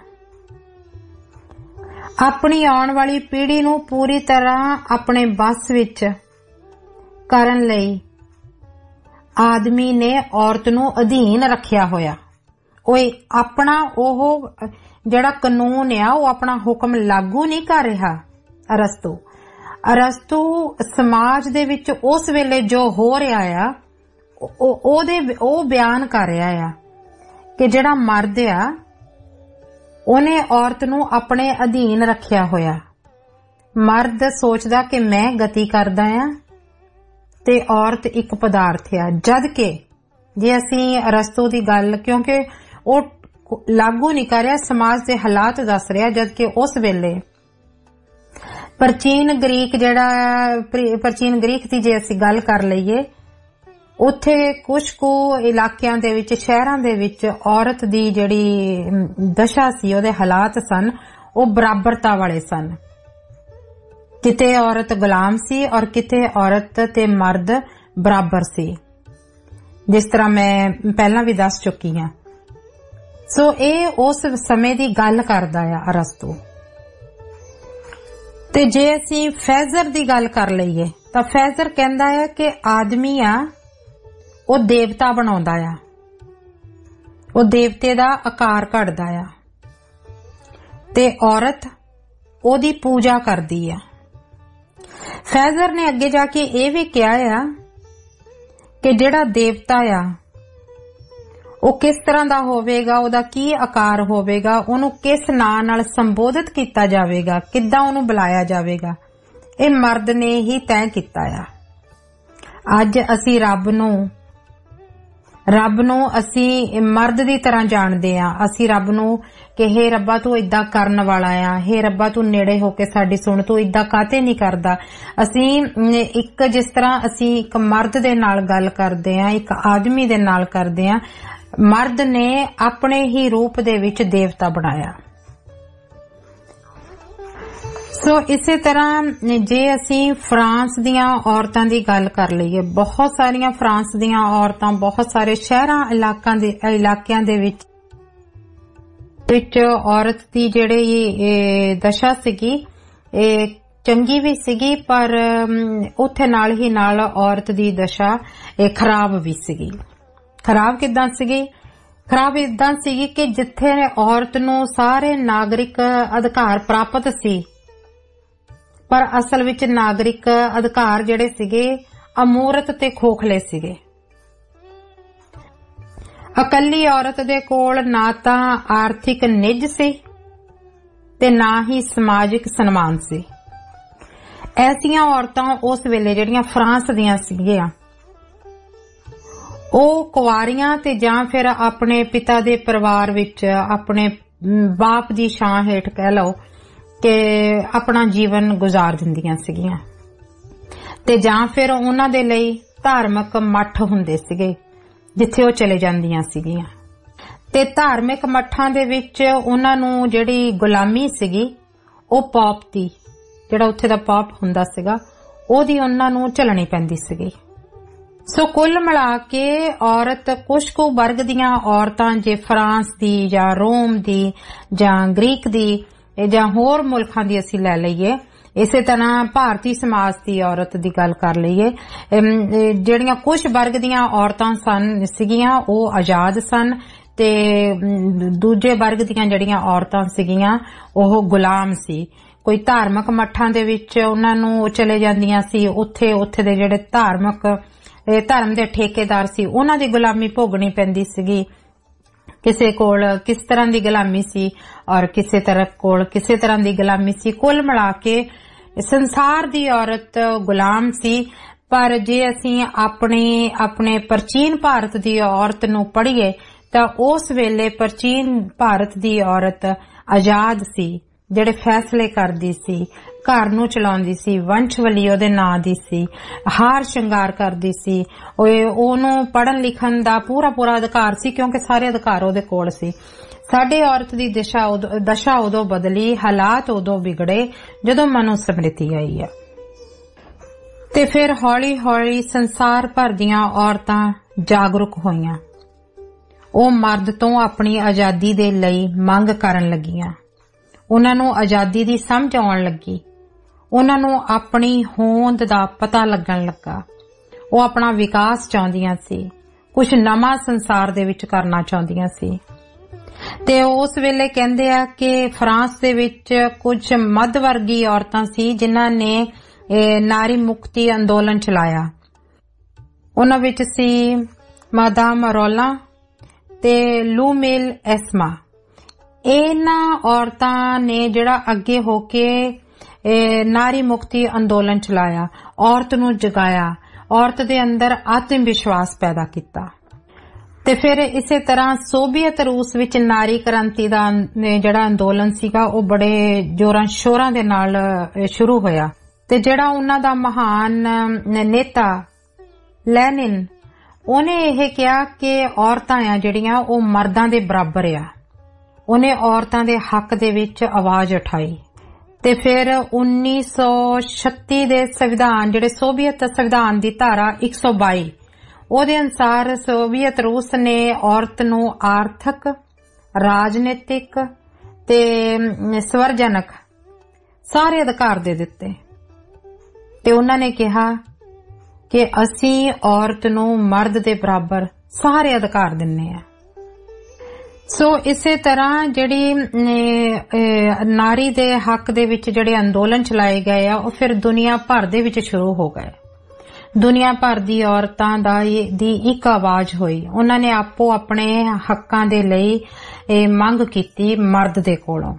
अपनी आने वाली पीढ़ी नूं पूरी तरह अपने बस विच करन लई आदमी ने औरत नूं अधीन रखिया होया। ओए अपना ओह जिहड़ा कानून आ ओह अपना हुक्म लागू नहीं कर रहा। अरस्तु अरस्तु समाज दे विच उस वेले जो हो रहा आ ओदे ओ बयान कर रहा आ कि जिहड़ा मर्द आ ओने औरत नूं अपने अधीन रखिया होया। मर्द सोचदा कि मैं गति करदा आ ते औरत एक पदार्थ आ, जदकि जे असीं अरस्तु दी गल क्योंकि ओ लागू नहीं कर रहा, समाज दे हालात दस रहा, जबकि उस वेले प्राचीन ग्रीक जिहड़ा प्राचीन ग्रीक दी जे असीं गल कर लईए उत्थे कुछ कु इलाकियां दे विच शहरां दे विच औरत दी जिहड़ी दशा सी ओहदे हालात सन ओ बराबरता वाले सन। किते औरत गुलाम सी और किते औरत ते मर्द बराबर सी, जिस तरह मैं पहला भी दस चुकी हां। सो ए उस समय दी गल करदा आ अरस्तु। ते जे असीं फैजर दी गल कर लईए तां फैजर कहंदा है कि आदमी आ ओ देवता बनाउंदा आ, ओ देवते दा आकार घड़दा आ ते औरत ओदी पूजा करदी आ। फैजर ने अगे जाके ये भी कहा आ कि जिहड़ा देवता आ ਉਹ किस तरह दा होवेगा, ओदा की आकार होवेगा, ओनू किस नां नाल संबोधित किया जावेगा, किद्दां ओनू बुलाया जावेगा, ये मर्द ने ही तय किया आ। अज असी रब नू रब नू असी मर्द दी तरह जानदे आ। असी रब नू कि हे रब्बा तू इदा करन वाला आ, हे रब्बा तू नेड़े होके साडी सुन, तू इदा काते नहीं करदा। असी एक जिस तरह असी एक मर्द दे नाल गल करदे आ, एक आदमी दे नाल करदे आ, मर्द ने अपने ही रूप दे विच देवता बनाया। ਸੋ ਇਸੇ ਤਰ੍ਹਾਂ ਜੇ ਅਸੀਂ ਫਰਾਂਸ ਦੀਆਂ ਔਰਤਾਂ ਦੀ ਗੱਲ ਕਰ ਲਈਏ, ਬਹੁਤ ਸਾਰੀਆਂ ਫਰਾਂਸ ਦੀਆਂ ਔਰਤਾਂ ਬਹੁਤ ਸਾਰੇ ਸ਼ਹਿਰਾਂ ਇਲਾਕਿਆਂ ਦੇ ਇਲਾਕਿਆਂ ਦੇ ਵਿੱਚ ਵਿੱਚ ਔਰਤ ਦੀ ਜਿਹੜੀ ਦਸ਼ਾ ਸੀਗੀ ਇਹ ਚੰਗੀ ਵੀ ਸੀਗੀ, ਪਰ ਉੱਥੇ ਨਾਲ ਹੀ ਨਾਲ ਔਰਤ ਦੀ ਦਸ਼ਾ ਇਹ ਖਰਾਬ ਵੀ ਸੀਗੀ। ਖਰਾਬ ਕਿੱਦਾਂ ਸੀਗੀ? ਖਰਾਬ ਇਦਾਂ ਸੀਗੀ ਕਿ ਜਿੱਥੇ ਔਰਤ ਨੂੰ ਸਾਰੇ ਨਾਗਰਿਕ ਅਧਿਕਾਰ ਪ੍ਰਾਪਤ ਸੀ, ਪਰ ਅਸਲ ਵਿੱਚ ਨਾਗਰਿਕ ਅਧਿਕਾਰ ਜਿਹੜੇ ਸੀਗੇ ਅਮੂਰਤ ਤੇ ਖੋਖਲੇ ਸੀਗੇ। ਇਕੱਲੀ ਔਰਤ ਦੇ ਕੋਲ ਨਾ ਤਾਂ ਆਰਥਿਕ ਨਿੱਜ ਸੀ ਤੇ ਨਾ ਹੀ ਸਮਾਜਿਕ ਸਨਮਾਨ ਸੀ। ਐਸੀਆਂ ਔਰਤਾਂ ਉਸ ਵੇਲੇ ਜਿਹੜੀਆਂ ਫਰਾਂਸ ਦੀਆਂ ਸੀਗੀਆਂ, ਉਹ ਕੁਆਰੀਆਂ ਤੇ ਜਾਂ ਫਿਰ ਆਪਣੇ ਪਿਤਾ ਦੇ ਪਰਿਵਾਰ ਵਿੱਚ ਆਪਣੇ ਬਾਪ ਦੀ ਛਾਂ ਹੇਠ ਕਹਿ ਲਓ ਕਿ ਆਪਣਾ ਜੀਵਨ ਗੁਜ਼ਾਰ ਦਿੰਦੀਆਂ ਸੀਗੀਆਂ, ਤੇ ਜਾਂ ਫਿਰ ਉਹਨਾਂ ਦੇ ਲਈ ਧਾਰਮਿਕ ਮੱਠ ਹੁੰਦੇ ਸੀਗੇ ਜਿੱਥੇ ਉਹ ਚਲੇ ਜਾਂਦੀਆਂ ਸੀਗੀਆਂ। ਤੇ ਧਾਰਮਿਕ ਮੱਠਾਂ ਦੇ ਵਿੱਚ ਉਹਨਾਂ ਨੂੰ ਜਿਹੜੀ ਗੁਲਾਮੀ ਸੀਗੀ ਉਹ ਪੌਪ ਦੀ, ਜਿਹੜਾ ਉੱਥੇ ਦਾ ਪੌਪ ਹੁੰਦਾ ਸੀਗਾ, ਉਹਦੀ ਉਹਨਾਂ ਨੂੰ ਝੱਲਣੀ ਪੈਂਦੀ ਸੀਗੀ। ਸੋ ਕੁੱਲ ਮਿਲਾ ਕੇ ਔਰਤ ਕੁਝ ਕੁ ਵਰਗ ਦੀਆਂ ਔਰਤਾਂ ਜੇ ਫਰਾਂਸ ਦੀ ਜਾਂ ਰੋਮ ਦੀ ਜਾਂ ਗ੍ਰੀਕ ਦੀ ਜਾਂ ਹੋਰ ਮੁਲਕਾਂ ਦੀ ਅਸੀਂ ਲੈ ਲਈਏ, ਇਸੇ ਤਰ੍ਹਾਂ ਭਾਰਤੀ ਸਮਾਜ ਦੀ ਔਰਤ ਦੀ ਗੱਲ ਕਰ ਲਈਏ, ਜਿਹੜੀਆਂ ਕੁਝ ਵਰਗ ਦੀਆਂ ਔਰਤਾਂ ਸਨ ਸੀਗੀਆਂ ਉਹ ਆਜ਼ਾਦ ਸਨ, ਤੇ ਦੂਜੇ ਵਰਗ ਦੀਆਂ ਜਿਹੜੀਆਂ ਔਰਤਾਂ ਸੀਗੀਆਂ ਉਹ ਗੁਲਾਮ ਸੀ। ਕੋਈ ਧਾਰਮਿਕ ਮੱਠਾਂ ਦੇ ਵਿੱਚ ਉਹਨਾਂ ਨੂੰ ਚਲੇ ਜਾਂਦੀਆਂ ਸੀ, ਉੱਥੇ ਉੱਥੇ ਦੇ ਜਿਹੜੇ ਧਾਰਮਿਕ ਧਰਮ ਦੇ ਠੇਕੇਦਾਰ ਸੀ ਉਹਨਾਂ ਦੀ ਗੁਲਾਮੀ ਭੋਗਣੀ ਪੈਂਦੀ ਸੀਗੀ। ਕਿਸੇ ਕੋਲ ਕਿਸ ਤਰ੍ਹਾਂ ਦੀ ਗੁਲਾਮੀ ਸੀ ਔਰ ਕਿਸੇ ਤਰ੍ਹਾਂ ਕੋਲ ਕਿਸੇ ਤਰ੍ਹਾਂ ਦੀ ਗੁਲਾਮੀ ਸੀ। ਕੁੱਲ ਮਿਲਾ ਕੇ ਸੰਸਾਰ ਦੀ ਔਰਤ ਗੁਲਾਮ ਸੀ। ਪਰ ਜੇ ਅਸੀਂ ਆਪਣੇ ਆਪਣੇ ਪ੍ਰਾਚੀਨ ਭਾਰਤ ਦੀ ਔਰਤ ਨੂੰ ਪੜ੍ਹੀਏ ਤਾਂ ਉਸ ਵੇਲੇ ਪ੍ਰਾਚੀਨ ਭਾਰਤ ਦੀ ਔਰਤ ਆਜ਼ਾਦ ਸੀ, ਜਿਹੜੇ ਫੈਸਲੇ ਕਰਦੀ ਸੀ, ਘਰ ਨੂੰ ਚਲਾਉਂਦੀ ਸੀ, ਵੰਸ਼ਵਲੀ ਉਹਦੇ ਨਾਂ ਦੀ ਸੀ, ਹਾਰ ਸ਼ਿੰਗਾਰ ਕਰਦੀ ਸੀ, ਉਹਨੂੰ ਪੜ੍ਹਨ ਲਿਖਣ ਦਾ ਪੂਰਾ ਪੂਰਾ ਅਧਿਕਾਰ ਸੀ ਕਿਉਂਕਿ ਸਾਰੇ ਅਧਿਕਾਰ ਉਹਦੇ ਕੋਲ ਸੀ। ਸਾਡੇ ਔਰਤ ਦੀ ਦਿਸ਼ਾ ਦਸ਼ਾ ਉਦੋਂ ਬਦਲੀ, ਹਾਲਾਤ ਉਦੋਂ ਵਿਗੜੇ ਜਦੋਂ ਮਨੁ ਸਮ੍ਰਿਤੀ ਆਈ ਆ। ਤੇ ਫਿਰ ਹੌਲੀ ਹੌਲੀ ਸੰਸਾਰ ਭਰ ਦੀਆਂ ਔਰਤਾਂ ਜਾਗਰੂਕ ਹੋਈਆਂ। ਉਹ ਮਰਦ ਤੋਂ ਆਪਣੀ ਆਜ਼ਾਦੀ ਦੇ ਲਈ ਮੰਗ ਕਰਨ ਲੱਗੀਆਂ। ਉਹਨਾਂ ਨੂੰ ਆਜ਼ਾਦੀ ਦੀ ਸਮਝ ਆਉਣ ਲੱਗੀ, ਉਹਨਾਂ ਨੂੰ ਆਪਣੀ ਹੋਂਦ ਦਾ ਪਤਾ ਲੱਗਣ ਲੱਗਾ। ਉਹ ਆਪਣਾ ਵਿਕਾਸ ਚਾਹੁੰਦੀਆਂ ਸੀ, ਕੁਝ ਨਵਾਂ ਸੰਸਾਰ ਦੇ ਵਿੱਚ ਕਰਨਾ ਚਾਹੁੰਦੀਆਂ ਸੀ। ਤੇ ਉਸ ਵੇਲੇ ਕਹਿੰਦੇ ਆ ਕਿ ਫਰਾਂਸ ਦੇ ਵਿੱਚ ਕੁਝ ਮੱਧ ਵਰਗੀ ਔਰਤਾਂ ਸੀ ਜਿਨ੍ਹਾਂ ਨੇ ਨਾਰੀ ਮੁਕਤੀ ਅੰਦੋਲਨ ਚਲਾਇਆ। ਉਹਨਾਂ ਵਿੱਚ ਸੀ ਮਾਦਾਮ ਰੋਲਾਂ ਤੇ ਲੂਮੇਲ ਐਸਮਾ। ਇਹਨਾਂ ਔਰਤਾਂ ਨੇ ਜਿਹੜਾ ਅੱਗੇ ਹੋ ਕੇ ਨਾਰੀ ਮੁਕਤੀ ਅੰਦੋਲਨ ਚਲਾਇਆ, ਔਰਤ ਨੂੰ ਜਗਾਇਆ, ਔਰਤ ਦੇ ਅੰਦਰ ਆਤਮ ਵਿਸ਼ਵਾਸ ਪੈਦਾ ਕੀਤਾ। ਤੇ ਫਿਰ ਇਸੇ ਤਰ੍ਹਾਂ ਸੋਵੀਅਤ ਰੂਸ ਵਿੱਚ ਨਾਰੀ ਕ੍ਰਾਂਤੀ ਦਾ ਜਿਹੜਾ ਅੰਦੋਲਨ ਸੀਗਾ ਉਹ ਬੜੇ ਜੋਰਾਂ ਸ਼ੋਰਾਂ ਦੇ ਨਾਲ ਸ਼ੁਰੂ ਹੋਇਆ। ਤੇ ਜਿਹੜਾ ਉਹਨਾਂ ਦਾ ਮਹਾਨ ਨੇਤਾ ਲੈਨਿਨ, ਉਹਨੇ ਇਹ ਕਿਹਾ ਕਿ ਔਰਤਾਂ ਆ ਜਿਹੜੀਆਂ ਉਹ ਮਰਦਾਂ ਦੇ ਬਰਾਬਰ ਆ। ਉਹਨੇ ਔਰਤਾਂ ਦੇ ਹੱਕ ਦੇ ਵਿੱਚ ਆਵਾਜ਼ ਉਠਾਈ। ਤੇ ਫਿਰ ਉੱਨੀ ਸੌ ਛੱਤੀ ਦੇ ਸੰਵਿਧਾਨ, ਜਿਹੜੇ ਸੋਵੀਅਤ ਸੰਵਿਧਾਨ ਦੀ ਧਾਰਾ ਇੱਕ ਸੌ ਬਾਈ, ਉਹਦੇ ਅਨੁਸਾਰ ਸੋਵੀਅਤ ਰੂਸ ਨੇ ਔਰਤ ਨੂੰ ਆਰਥਿਕ, ਰਾਜਨੀਤਿਕ ਤੇ ਸਵਰਜਨਕ ਸਾਰੇ ਅਧਿਕਾਰ ਦੇ ਦਿੱਤੇ। ਤੇ ਉਹਨਾਂ ਨੇ ਕਿਹਾ ਕਿ ਅਸੀਂ ਔਰਤ ਨੂੰ ਮਰਦ ਦੇ ਬਰਾਬਰ ਸਾਰੇ ਅਧਿਕਾਰ ਦਿੰਨੇ ਆ। ਸੋ ਇਸੇ ਤਰ੍ਹਾਂ ਜਿਹੜੀ ਨਾਰੀ ਦੇ ਹੱਕ ਦੇ ਵਿੱਚ ਜਿਹੜੇ ਅੰਦੋਲਨ ਚਲਾਏ ਗਏ ਆ ਉਹ ਫਿਰ ਦੁਨੀਆ ਭਰ ਦੇ ਵਿੱਚ ਸ਼ੁਰੂ ਹੋ ਗਏ। ਦੁਨੀਆ ਭਰ ਦੀ ਔਰਤਾਂ ਦਾ ਦੀ ਇੱਕ ਆਵਾਜ਼ ਹੋਈ। ਉਹਨਾਂ ਨੇ ਆਪੋ ਆਪਣੇ ਹੱਕਾਂ ਦੇ ਲਈ ਮੰਗ ਕੀਤੀ ਮਰਦ ਦੇ ਕੋਲੋਂ।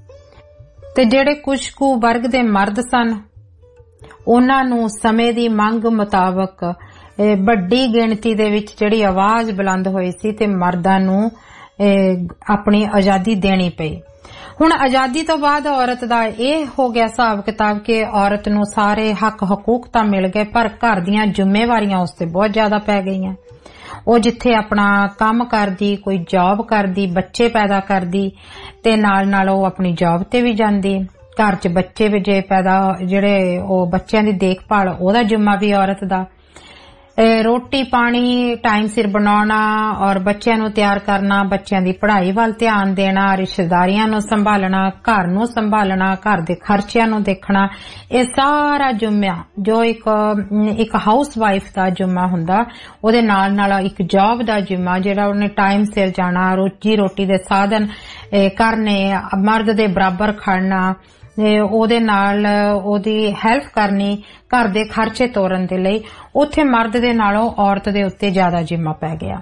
ਤੇ ਜਿਹੜੇ ਕੁਝ ਕੁ ਵਰਗ ਦੇ ਮਰਦ ਸਨ ਉਹਨਾਂ ਨੂੰ ਸਮੇਂ ਦੀ ਮੰਗ ਮੁਤਾਬਕ ਵੱਡੀ ਗਿਣਤੀ ਦੇ ਵਿੱਚ ਜਿਹੜੀ ਆਵਾਜ਼ ਬੁਲੰਦ ਹੋਈ ਸੀ ਤੇ ਮਰਦਾਂ ਨੂੰ ਆਪਣੀ ਆਜ਼ਾਦੀ ਦੇਣੀ ਪਈ। ਹੁਣ ਆਜ਼ਾਦੀ ਤੋਂ ਬਾਅਦ ਔਰਤ ਦਾ ਇਹ ਹੋ ਗਿਆ ਹਿਸਾਬ ਕਿਤਾਬ ਕਿ ਔਰਤ ਨੂੰ ਸਾਰੇ ਹੱਕ ਹਕੂਕ ਤਾਂ ਮਿਲ ਗਏ, ਪਰ ਘਰ ਦੀਆਂ ਜ਼ਿੰਮੇਵਾਰੀਆਂ ਉਸ ਤੇ ਬਹੁਤ ਜ਼ਿਆਦਾ ਪੈ ਗਈਆਂ। ਉਹ ਜਿੱਥੇ ਆਪਣਾ ਕੰਮ ਕਰਦੀ, ਕੋਈ ਜੌਬ ਕਰਦੀ, ਬੱਚੇ ਪੈਦਾ ਕਰਦੀ ਤੇ ਨਾਲ ਨਾਲ ਉਹ ਆਪਣੀ ਜੌਬ ਤੇ ਵੀ ਜਾਂਦੀ। घर च बच्चे भी जे पैदा जेड़े ओ बच्चों की देखभाल ओदा जिम्मा भी औरत दा। रोटी पानी टाइम सिर बनाना और बच्चों नूं तैयार करना, बच्चों की पढ़ाई वाल ध्यान देना, रिश्तेदारियां नूं संभालना, घर नूं संभालना, घर दे खर्चिਆਂ नूं देखना, ये सारा जुम्मा जो एक एक हाउस वाइफ दा जुम्मा हुंदा ओदे नाल नाल एक जॉब दा जुम्मा जेड़ा उन्हें टाइम सिर जाना, रोजी रोटी दे साधन करने, मर्द दे बराबर खड़ना, ओदे नाल ओदी हेल्प करनी, घर दे खर्चे तोरन दे लई उत्थे मर्द दे नालों औरत दे उत्ते ज्यादा जिम्मा पै गया।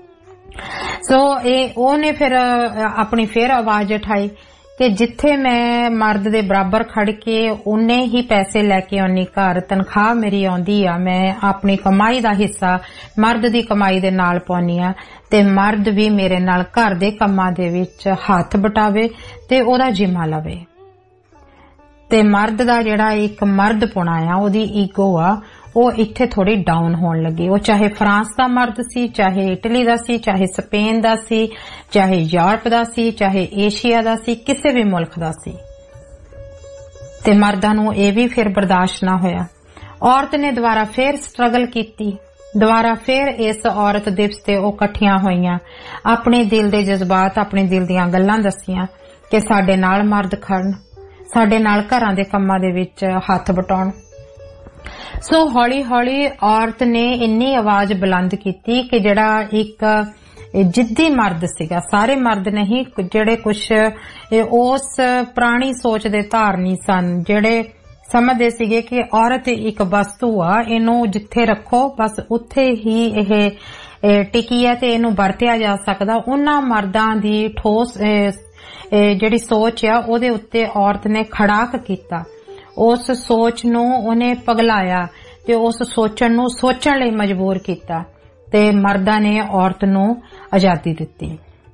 सो ए ओने फिर अपनी फिर आवाज उठाई कि जिथे मैं मर्द दे बराबर खड़ के उन्ने ही पैसे लैके आनी घर, तनख्वाह मेरी आउंदी आ, मैं अपनी कमाई दा हिस्सा मर्द दी कमाई दे नाल पाउनी आ ते मर्द भी मेरे नाल घर दे कम्मां दे विच हत्थ बटावे ते ओदा जिम्मा लवे। ते मर्द दा जेड़ा एक मर्द पुणा आ ओदी ईगो आ वो इत्थे थोड़ी डाउन होने लगी। वो चाहे फ्रांस दा मर्द सी, चाहे इटली दा सी, चाहे स्पेन दा सी, चाहे यूरोप दा सी, चाहे एशिया दा सी, किसी भी मुल्क दा सी, ते मर्दां नूं ये भी फिर बर्दाश्त ना होया। औरत ने दोबारा फिर स्ट्रगल कीती, दोबारा फिर इस औरत दिवस ते ओ इकट्ठियां होईयां, अपने दिल दे जज्बात, अपने दिल दियां गल्लां दसियां कि साडे नाल मर्द खड़न, साडे नाल घरां दे कम्मां दे विच हत्थ बटाउण। सो हौली हौली औरत ने इन्नी आवाज बुलंद की कि जड़ा एक जिद्दी मर्द सीगा, सारे मर्द नहीं, जेड़े कुछ उस पुरानी सोच दे धारनी सन, जेड़े समझदे सीगे कि औरत एक वस्तु आ, इनू जिथे रखो बस उत्थे ही यह टिकी है ते इनू वरतिया जा सकदा। उन्हां मर्दां दी ठोस जिहड़ी सोच आ ओदे उत्ते औरत ने खड़ाक कीता, उस सोच नू उन्हें पगलाया ते उस सोचण नू सोचण लई मजबूर कीता ते मर्दां ने औरत नू आजादी दित्ती।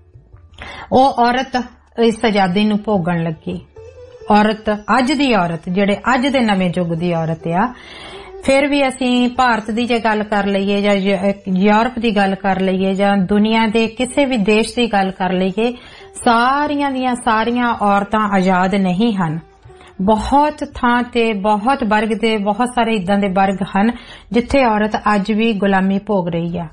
ओ औरत इस आजादी नू भोगण लगी। औरत अज दी औरत जेड़े अज दे नवें युग दी औरत आ, फिर भी असी भारत दी जे गल कर लईए जां यूरोप दी गल कर लईए जां दुनिया दे किसी भी देश दी गल कर लईए, सारियां दियां सारियां औरतां आजाद नहीं हन। बहुत थां ते बहुत वर्ग दे बहुत सारे इदां दे वर्ग हन जिथे औरत अज भी गुलामी भोग रही है,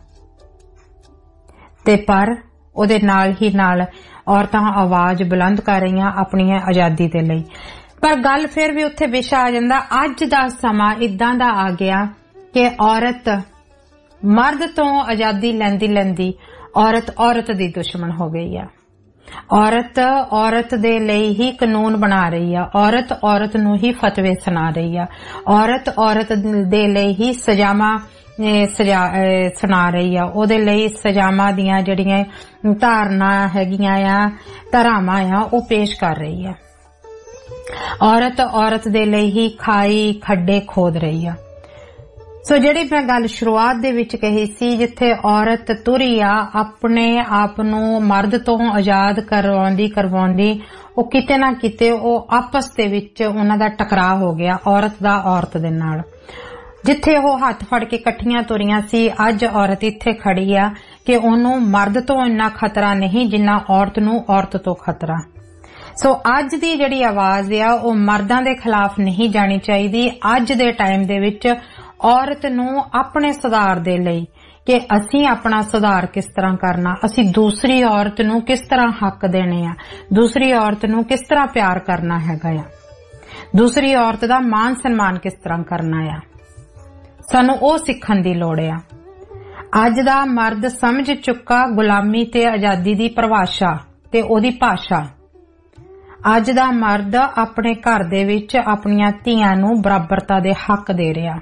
ते पर ओदे नाल ही नाल औरतां आवाज बुलंद कर रही अपनी आजादी दे लई। पर गल फिर भी उत्थे विशा आ जांदा, अज दा समा इदां दा आ गया कि औरत मर्द तो आजादी लैंदी लैंदी औरत औरत दी दुश्मन हो गई है। औरत औरत दे लई ही कानून बना रही है, औरत औरत नू ही फतवे सुना रही है, औरत औरत दे लई ही सजावां सजा सुना रही है, ओदे लई सजावां दियां जड़ियां धारणा हैगियां आ, धरावां आ, ओ पेश कर रही है। औरत औरत दे लई ही खाई खड्डे खोद रही है। सो जिहड़ी मैं गल शुरुआत दे विच कही सी, जिथे औरत तुरी आ अपने आप नू मर्द तो आजाद करवाउंदी करवाउंदी ओ किते ना किते ओ आपस दे विच उन्हां दा टकराव हो गया औरत दा औरत दे नाल। जिथे ओ हाथ फड़ के इकट्ठियां तुरियां सी, अज औरत इत्थे खड़ी आ कि ओनू मर्द तो इन्ना खतरा नहीं जिन्ना औरत नू औरत तो खतरा। सो अज दी जिहड़ी आवाज आ ओ मर्दां दे खिलाफ नहीं जानी चाहिदी। अज दे टाइम दे विच औरत नू अपने सुधार दे लई कि असी अपना सुधार किस तरह करना, असी दूसरी औरत नू किस तरह हक देने आ, दूसरी औरत नू किस तरह प्यार करना हैगा आ, दूसरी औरत दा मान सम्मान किस तरह करना आ, सानू ओ सिखण दी लोड़ आ। अज दा मर्द समझ चुका गुलामी ते आजादी दी परिभाषा ते ओदी भाषा। अज दा मर्द अपने घर दे विच अपनियां धीआं नू बराबरता दे हक दे रिहा।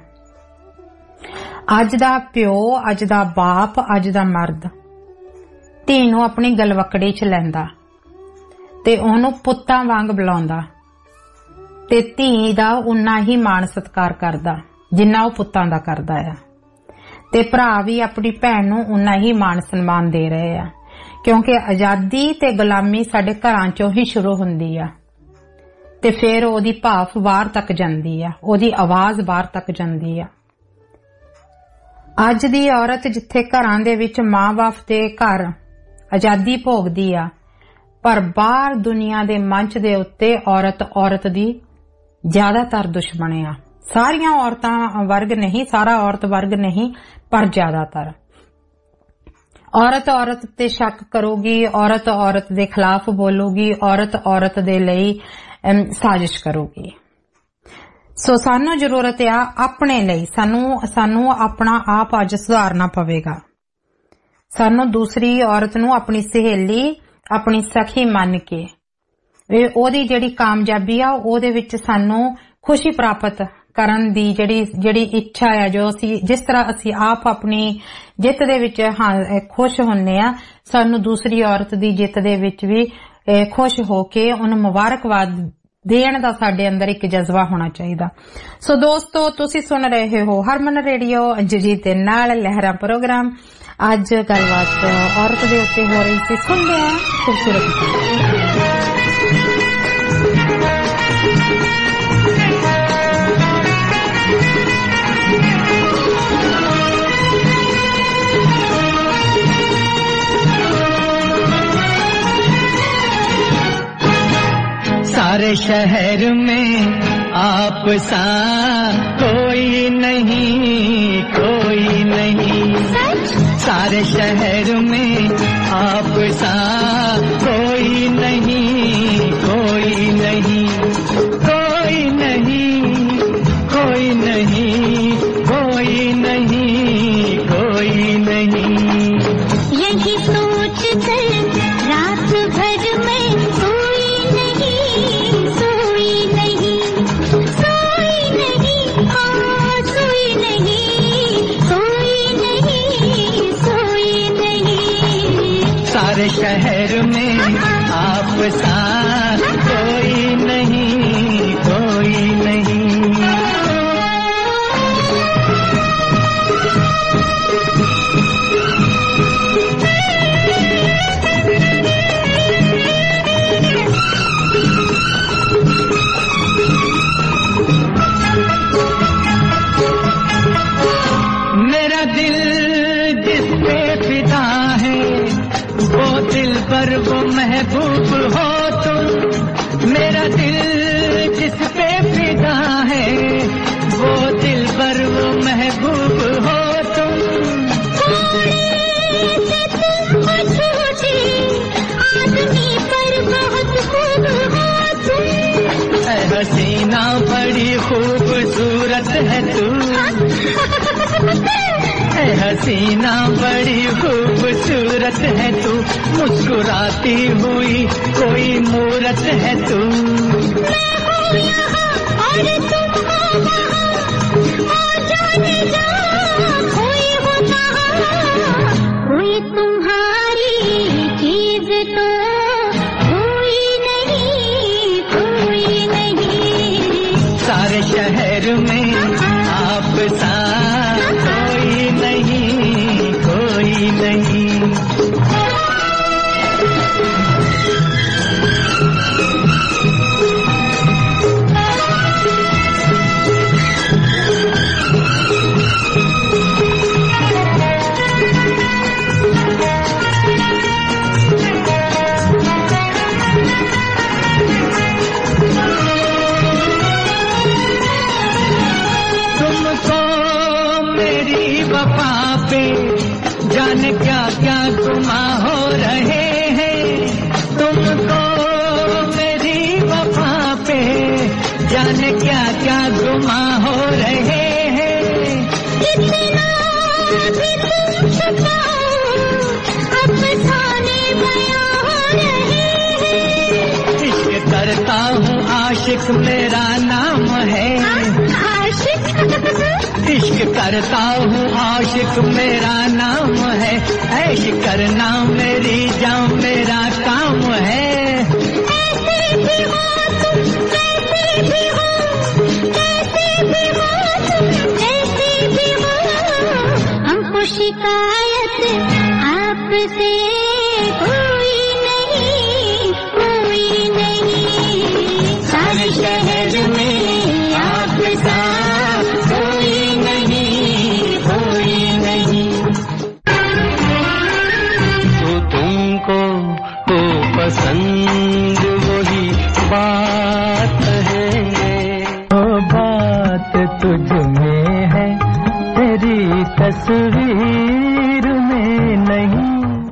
अज दा प्यो, अज दा बाप, अज दा मर्द धी नू अपनी गलवकड़ी च लैंदा ते ओनू पुत्तां वांग बुलाउंदा ते धी दा उन्ना ही मान सत्कार करदा जिन्ना ओ पुत्तां दा करदा है, ते भरा भी अपनी भैन नू उन्ना ही मान सन्मान दे रहे आ, क्योंकि आजादी ते गुलामी साडे घरां चों ही शुरू हुंदी आ ते फिर ओदी भाफ बाहर तक जांदी आ, ओदी आवाज बाहर तक जांदी आ। अज दी औरत जिथे घरां दे विच मां बाप दे घर आजादी भोगदी आ, पर बाहर दुनिया दे मंच दे उत्ते औरत औरत दी ज्यादातर दुश्मन आ। सारियां औरतां वर्ग नहीं, सारा औरत वर्ग नहीं, पर ज्यादातर औरत औरत ते शक करूगी, औरत औरत दे खिलाफ बोलूगी, औरत औरत दे लई साजिश करूगी। सो सानू जरूरत आ अपने लई, सानू सानू अपना आप अज सुधारना पवेगा। सानू दूसरी औरत नू अपनी सहेली, अपनी सखी मन के ओदी जेड़ी कामयाबी आ ओदे विच सानू खुशी प्राप्त करन दी जेड़ी जेड़ी इच्छा है, जो असी जिस तरह असी आप अपनी जित दे विच हाँ खुश होने आ, सानू दूसरी औरत दी जित दे विच भी खुश होके उन्हें मुबारकबाद देण दा साडे अंदर एक जज्बा होना चाहिदा। सो दोस्तो, तुसी सुन रहे हो हरमन रेडियो जजीत दे नाल लहरा प्रोग्राम। अज गलबात औरत दे उत्ते हो रही सी। सुनदे आ खूबसूरत सारे शहर में आप सा कोई नहीं, कोई नहीं। सारे शहर में आप सा कोई नहीं, कोई नहीं, कोई नहीं, कोई नहीं, कोई नहीं, कोई नहीं। यही सोच कर रात भर में सोई नहीं, सोई नहीं, सोई नहीं, हाँ सोई नहीं, सोई नहीं, सोई नहीं। सारे शहर में आप सा कोई नहीं, कोई नहीं। मेरा दिल जिस पे फिदा है वो दिल पर वो महबूब हो तुम। मेरा दिल जिस पे फिदा है वो दिल पर वो महबूब हो तुम। आदमी पर बहुत खूब हो तुम। ऐ हसीना बड़ी खूबसूरत है तू। ऐ हसीना बड़ी खूबसूरत है तू। मुस्कुराती हुई कोई मूरत है तू। मैं हूँ यहाँ और तुम हो वहाँ, ओ जाने जा कोई हो कहाँ। कोई तुम्हारी चीज तो कोई नहीं, कोई नहीं। सारे शहर में आप सा कोई नहीं, कोई नहीं। जाने क्या क्या गुमा हो रहे हैं तुमको मेरी वफा पे। जाने क्या क्या गुमा हो रहे हैं। कितना भी तुम छुपाओ अब थाने बयां हो रहे हैं। इश्क करता हूँ आशिक मेरा नाम है। आशिक इश्क करता हूँ आशिक मेरा नाम है। ऐश करना मेरी जान मेरा काम है। ऐसे भी हो तुम, कैसे भी हो, कैसे भी हो तुम, कैसे भी हो। हमको शिकायत आपसे कोई नहीं, कोई नहीं। सारे शहर में आप सा कोई नहीं, कोई नहीं। तो तुमको तो पसंद तकदीर में नहीं।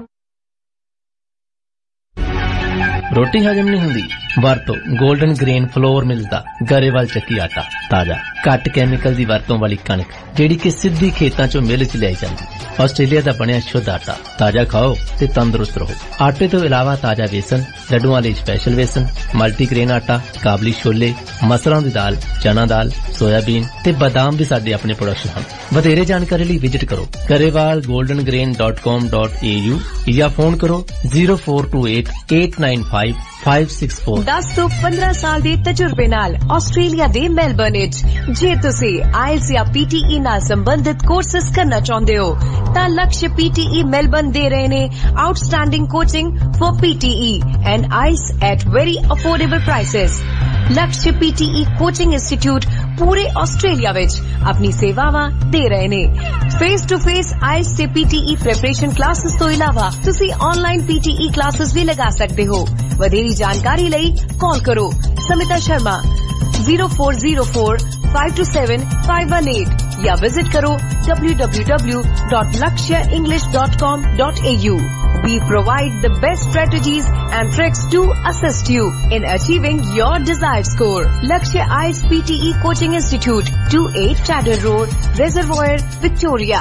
रोटी हजम नहीं हुंदी? वरतो गोल्डन ग्रेन फ्लोर मिलदा गरेवाल ਚੱਕੀ आटा ताजा घट कैमिकल दी वरतों वाली कणक ਜਿਹੜੀ कि सिद्धी खेतां चों मिल च लियाई जांदी। ਆਸਟ੍ਰੇਲੀਆ ਦਾ ਬਣਿਆ ਸ਼ੁੱਧ ਆਟਾ ਤਾਜ਼ਾ ਖਾਓ ਤੇ ਤੰਦਰੁਸਤ ਰਹੋ। ਆਟੇ ਤੋਂ ਇਲਾਵਾ ਤਾਜ਼ਾ ਵੇਸਣ, ਲੱਡੂਆਂ ਲਈ ਸਪੈਸ਼ਲ ਵੇਸਣ, ਮਲਟੀਗ੍ਰੇਨ ਆਟਾ, ਕਾਬਲੀ ਛੋਲੇ, ਮਸਰਾਂ ਦੀ ਦਾਲ, ਚਨਾ ਦਾਲ, ਸੋਇਆਬੀਨ ਤੇ ਬਾਦਾਮ ਵੀ ਸਾਡੇ ਆਪਣੇ ਪ੍ਰੋਡਕਸ਼ਨ ਹਨ। ਵਧੇਰੇ ਜਾਣਕਾਰੀ ਲਈ ਵਿਜ਼ਿਟ ਕਰੋ Grewal golden grain dot com dot a u ਜਾਂ ਫੋਨ ਕਰੋ zero four two eight eight nine five five six four। दस ਤੋਂ ਪੰਦਰਾਂ ਸਾਲ ਦੇ ਤਜਰਬੇ ਨਾਲ ਆਸਟ੍ਰੇਲੀਆ ਦੇ ਮੈਲਬਰਨ ਵਿੱਚ ਜੇ ਤੁਸੀਂ ਆਇਲਸ ਜਾਂ ਪੀਟੀਈ ਨਾਲ ਸੰਬੰਧਿਤ ਕੋਰਸਸ ਕਰਨਾ ਚਾਹੁੰਦੇ ਹੋ ਤਾਂ ਲਕਸ਼ਯ ਪੀਟੀਈ ਮੈਲਬਰਨ ਦੇ ਰਹੇ ਨੇ outstanding coaching for PTE and IELTS at very affordable prices. Lakshya PTE coaching institute ਪੂਰੇ ਆਸਟ੍ਰੇਲੀਆ ਵਿੱਚ ਆਪਣੀ ਸੇਵਾਵਾਂ ਦੇ ਰਹੇ ਨੇ। ਫੇਸ ਟੂ ਫੇਸ ਆਇਲਸ ਤੇ ਪੀਟੀਈ ਪ੍ਰੈਪਰੇਸ਼ਨ ਕਲਾਸਿਸ ਤੋਂ ਇਲਾਵਾ ਤੁਸੀਂ ਆਨਲਾਈਨ ਪੀਟੀਈ ਕਲਾਸਿਸ ਵੀ ਲਗਾ ਸਕਦੇ ਹੋ। ਵਧੇਰੀ ਜਾਣਕਾਰੀ ਲਈ ਕਾਲ ਕਰੋ Smita Sharma zero four zero four five two seven five one eight या विजिट करो w w w dot lakshya english dot com dot a u। We provide the best strategies and tricks to assist you in achieving your desired score। Lakshya I E L T S P T E Coaching Institute, two eight Chatter Road, Reservoir, Victoria।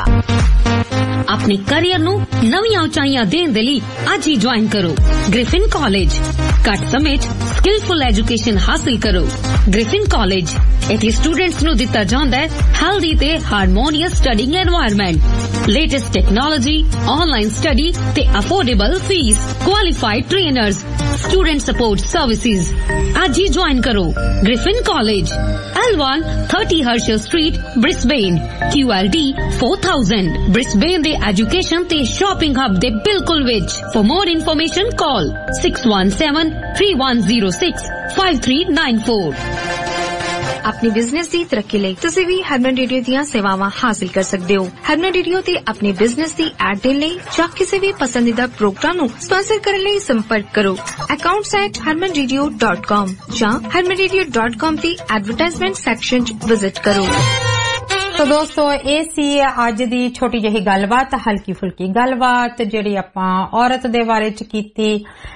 अपने career ਨੂੰ ਨਵੀਆਂ ਉਚਾਈਆਂ ਦੇਣ ਦੇ ਲਈ ਅੱਜ ਹੀ join ਕਰੋ ਗ੍ਰਿਫਿਨ ਕਾਲਜ। ਘੱਟ ਸਮੇਂ 'ਚ ਸਕਿਲਫੁਲ ਐਜੂਕੇਸ਼ਨ ਹਾਸਲ ਕਰੋ। ਗ੍ਰਿਫਿਨ ਕਾਲਜ ਇੱਥੇ ਸਟੂਡੈਂਟਸ ਨੂੰ ਦਿੱਤਾ ਜਾਂਦਾ ਹੈ ਹੈਲਦੀ ਤੇ harmonious studying environment, latest technology, online study ਤੇ affordable fees, qualified trainers, student support services. ਅੱਜ ਹੀ ਜੁਆਇਨ ਕਰੋ Griffin college L one thirty Herschel Street, Brisbane, Q L D four thousand। Brisbane ਦੇ ਐਜੂਕੇਸ਼ਨ ਤੇ shopping hub ਦੇ ਬਿਲਕੁਲ ਵਿੱਚ। For more information call six one seven three one zero six five three nine four। अपने business की तरक्की ਲਈ ਤੁਸੀਂ ਵੀ ਹਰਮਨ ਰੇਡੀਓ ਦੀਆਂ ਸੇਵਾਵਾਂ ਹਾਸਲ ਕਰ ਸਕਦੇ ਹੋ। ਹਰਮਨ ਰੇਡੀਓ ਤੇ ਆਪਣੇ ਬਿਜ਼ਨਸ ਦੀ ਐਡ ਦੇਣ ਲਈ ਜਾਂ ਕਿਸੇ ਵੀ ਪਸੰਦੀਦਾ ਪ੍ਰੋਗਰਾਮ ਨੂੰ ਸਪਾਂਸਰ ਕਰਨ ਲਈ ਸੰਪਰਕ ਕਰੋ accounts at harman radio dot com ਜਾਂ harman radio dot com ਦੀ ਐਡਵਰਟਾਈਜ਼ਮੈਂਟ ਸੈਕਸ਼ਨ 'ਚ ਵਿਜ਼ਿਟ ਕਰੋ। तो दोस्तों ਇਹ ਸੀ ਅੱਜ ਦੀ ਛੋਟੀ ਜਿਹੀ ਗੱਲਬਾਤ, ਹਲਕੀ ਫੁਲਕੀ ਗੱਲਬਾਤ ਜਿਹੜੀ ਆਪਾਂ ਔਰਤ ਦੇ ਬਾਰੇ ਚ ਕੀਤੀ।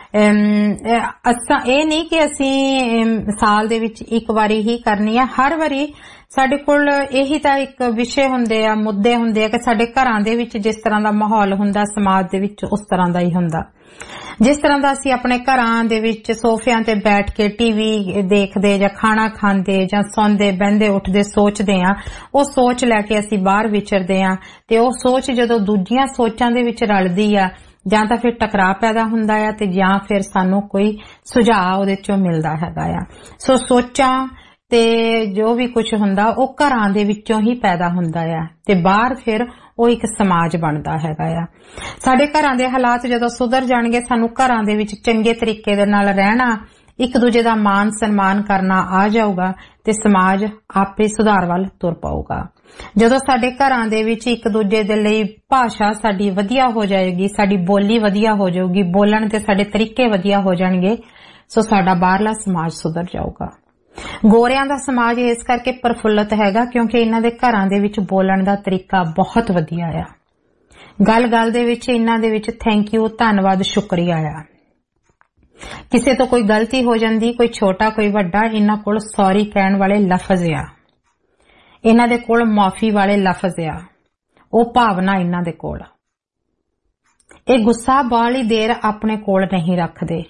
ਅਸਾਂ ਇਹ ਨਹੀਂ ਕਿ ਅਸੀਂ ਸਾਲ ਦੇ ਵਿੱਚ ਇੱਕ ਵਾਰੀ ਹੀ ਕਰਨੀ ਹੈ, ਹਰ ਵਾਰੀ ਸਾਡੇ ਕੋਲ ਇਹੀ ਤਾਂ ਇੱਕ ਵਿਸ਼ੇ ਹੁੰਦੇ ਆ, ਮੁੱਦੇ ਹੁੰਦੇ ਆ ਕਿ ਸਾਡੇ ਘਰਾਂ ਦੇ ਵਿੱਚ ਜਿਸ ਤਰ੍ਹਾਂ ਦਾ ਮਾਹੌਲ ਹੁੰਦਾ ਸਮਾਜ ਦੇ ਵਿੱਚ ਉਸ ਤਰ੍ਹਾਂ ਦਾ ਹੀ ਹੁੰਦਾ। ਜਿਸ ਤਰ੍ਹਾਂ ਦਾ ਅਸੀਂ ਆਪਣੇ ਘਰਾਂ ਦੇ ਵਿੱਚ ਸੋਫਿਆਂ ਤੇ ਬੈਠ ਕੇ ਟੀਵੀ ਦੇਖਦੇ ਜਾਂ ਖਾਣਾ ਖਾਂਦੇ ਜਾਂ ਸੌਂਦੇ ਬਹਿੰਦੇ ਉੱਠਦੇ ਸੋਚਦੇ ਆ, ਉਹ ਸੋਚ ਲੈ ਕੇ ਅਸੀਂ ਬਾਹਰ ਵਿਚਰਦੇ ਆ ਤੇ ਉਹ ਸੋਚ ਜਦੋਂ ਦੂਜੀਆਂ ਸੋਚਾਂ ਦੇ ਵਿੱਚ ਰਲਦੀ ਆ ਜਾਂ ਤਾਂ ਫਿਰ ਟਕਰਾਅ ਪੈਦਾ ਹੁੰਦਾ ਆ ਤੇ ਜਾਂ ਫਿਰ ਸਾਨੂੰ ਕੋਈ ਸੁਝਾਅ ਉਹਦੇ ਚੋਂ ਮਿਲਦਾ ਹੈਗਾ ਆ। ਸੋ ਸੋਚਾਂ ਤੇ ਜੋ ਵੀ ਕੁਝ ਹੁੰਦਾ ਉਹ ਘਰਾਂ ਦੇ ਵਿੱਚੋਂ ਹੀ ਪੈਦਾ ਹੁੰਦਾ ਆ ਤੇ ਬਾਹਰ ਫਿਰ ਉਹ ਇੱਕ ਸਮਾਜ ਬਣਦਾ ਹੈਗਾ ਆ। ਸਾਡੇ ਘਰਾਂ ਦੇ ਹਾਲਾਤ ਜਦੋਂ ਸੁਧਰ ਜਾਣਗੇ, ਸਾਨੂੰ ਘਰਾਂ ਦੇ ਵਿੱਚ ਚੰਗੇ ਤਰੀਕੇ ਦੇ ਨਾਲ ਰਹਿਣਾ, ਇੱਕ ਦੂਜੇ ਦਾ ਮਾਣ ਸਨਮਾਨ ਕਰਨਾ ਆ ਜਾਊਗਾ ਤੇ ਸਮਾਜ ਆਪੇ ਸੁਧਾਰ ਵੱਲ ਤੁਰ ਪਾਊਗਾ। ਜਦੋਂ ਸਾਡੇ ਘਰਾਂ ਦੇ ਵਿੱਚ ਇੱਕ ਦੂਜੇ ਦੇ ਲਈ ਭਾਸ਼ਾ ਸਾਡੀ ਵਧੀਆ ਹੋ ਜਾਏਗੀ, ਸਾਡੀ ਬੋਲੀ ਵਧੀਆ ਹੋ ਜਾਊਗੀ, ਬੋਲਣ ਦੇ ਸਾਡੇ ਤਰੀਕੇ ਵਧੀਆ ਹੋ ਜਾਣਗੇ, ਸੋ ਸਾਡਾ ਬਾਹਰਲਾ ਸਮਾਜ ਸੁਧਰ ਜਾਊਗਾ। ਗੋਰਿਆਂ ਦਾ ਸਮਾਜ ਇਸ ਕਰਕੇ ਪ੍ਰਫੁੱਲਤ ਹੈਗਾ ਕਿਉਂਕਿ ਇਹਨਾਂ ਦੇ ਘਰਾਂ ਦੇ ਵਿੱਚ ਬੋਲਣ ਦਾ ਤਰੀਕਾ ਬਹੁਤ ਵਧੀਆ ਆ। ਗੱਲ ਗੱਲ ਦੇ ਵਿੱਚ ਇਹਨਾਂ ਦੇ ਵਿੱਚ ਥੈਂਕ ਯੂ, ਧੰਨਵਾਦ, ਸ਼ੁਕਰੀਆ ਆ। ਕਿਸੇ ਤੋਂ ਕੋਈ ਗਲਤੀ ਹੋ ਜਾਂਦੀ, ਕੋਈ ਛੋਟਾ ਕੋਈ ਵੱਡਾ, ਇਹਨਾਂ ਕੋਲ ਸੌਰੀ ਕਹਿਣ ਵਾਲੇ ਲਫ਼ਜ਼ ਆ, ਇਹਨਾਂ ਦੇ ਕੋਲ ਮਾਫੀ ਵਾਲੇ ਲਫ਼ਜ਼ ਆ, ਉਹ ਭਾਵਨਾ ਇਹਨਾਂ ਦੇ ਕੋਲ। ਇਹ ਗੁੱਸਾ ਬਾਹਲੀ ਦੇਰ ਆਪਣੇ ਕੋਲ ਨਹੀਂ ਰੱਖਦੇ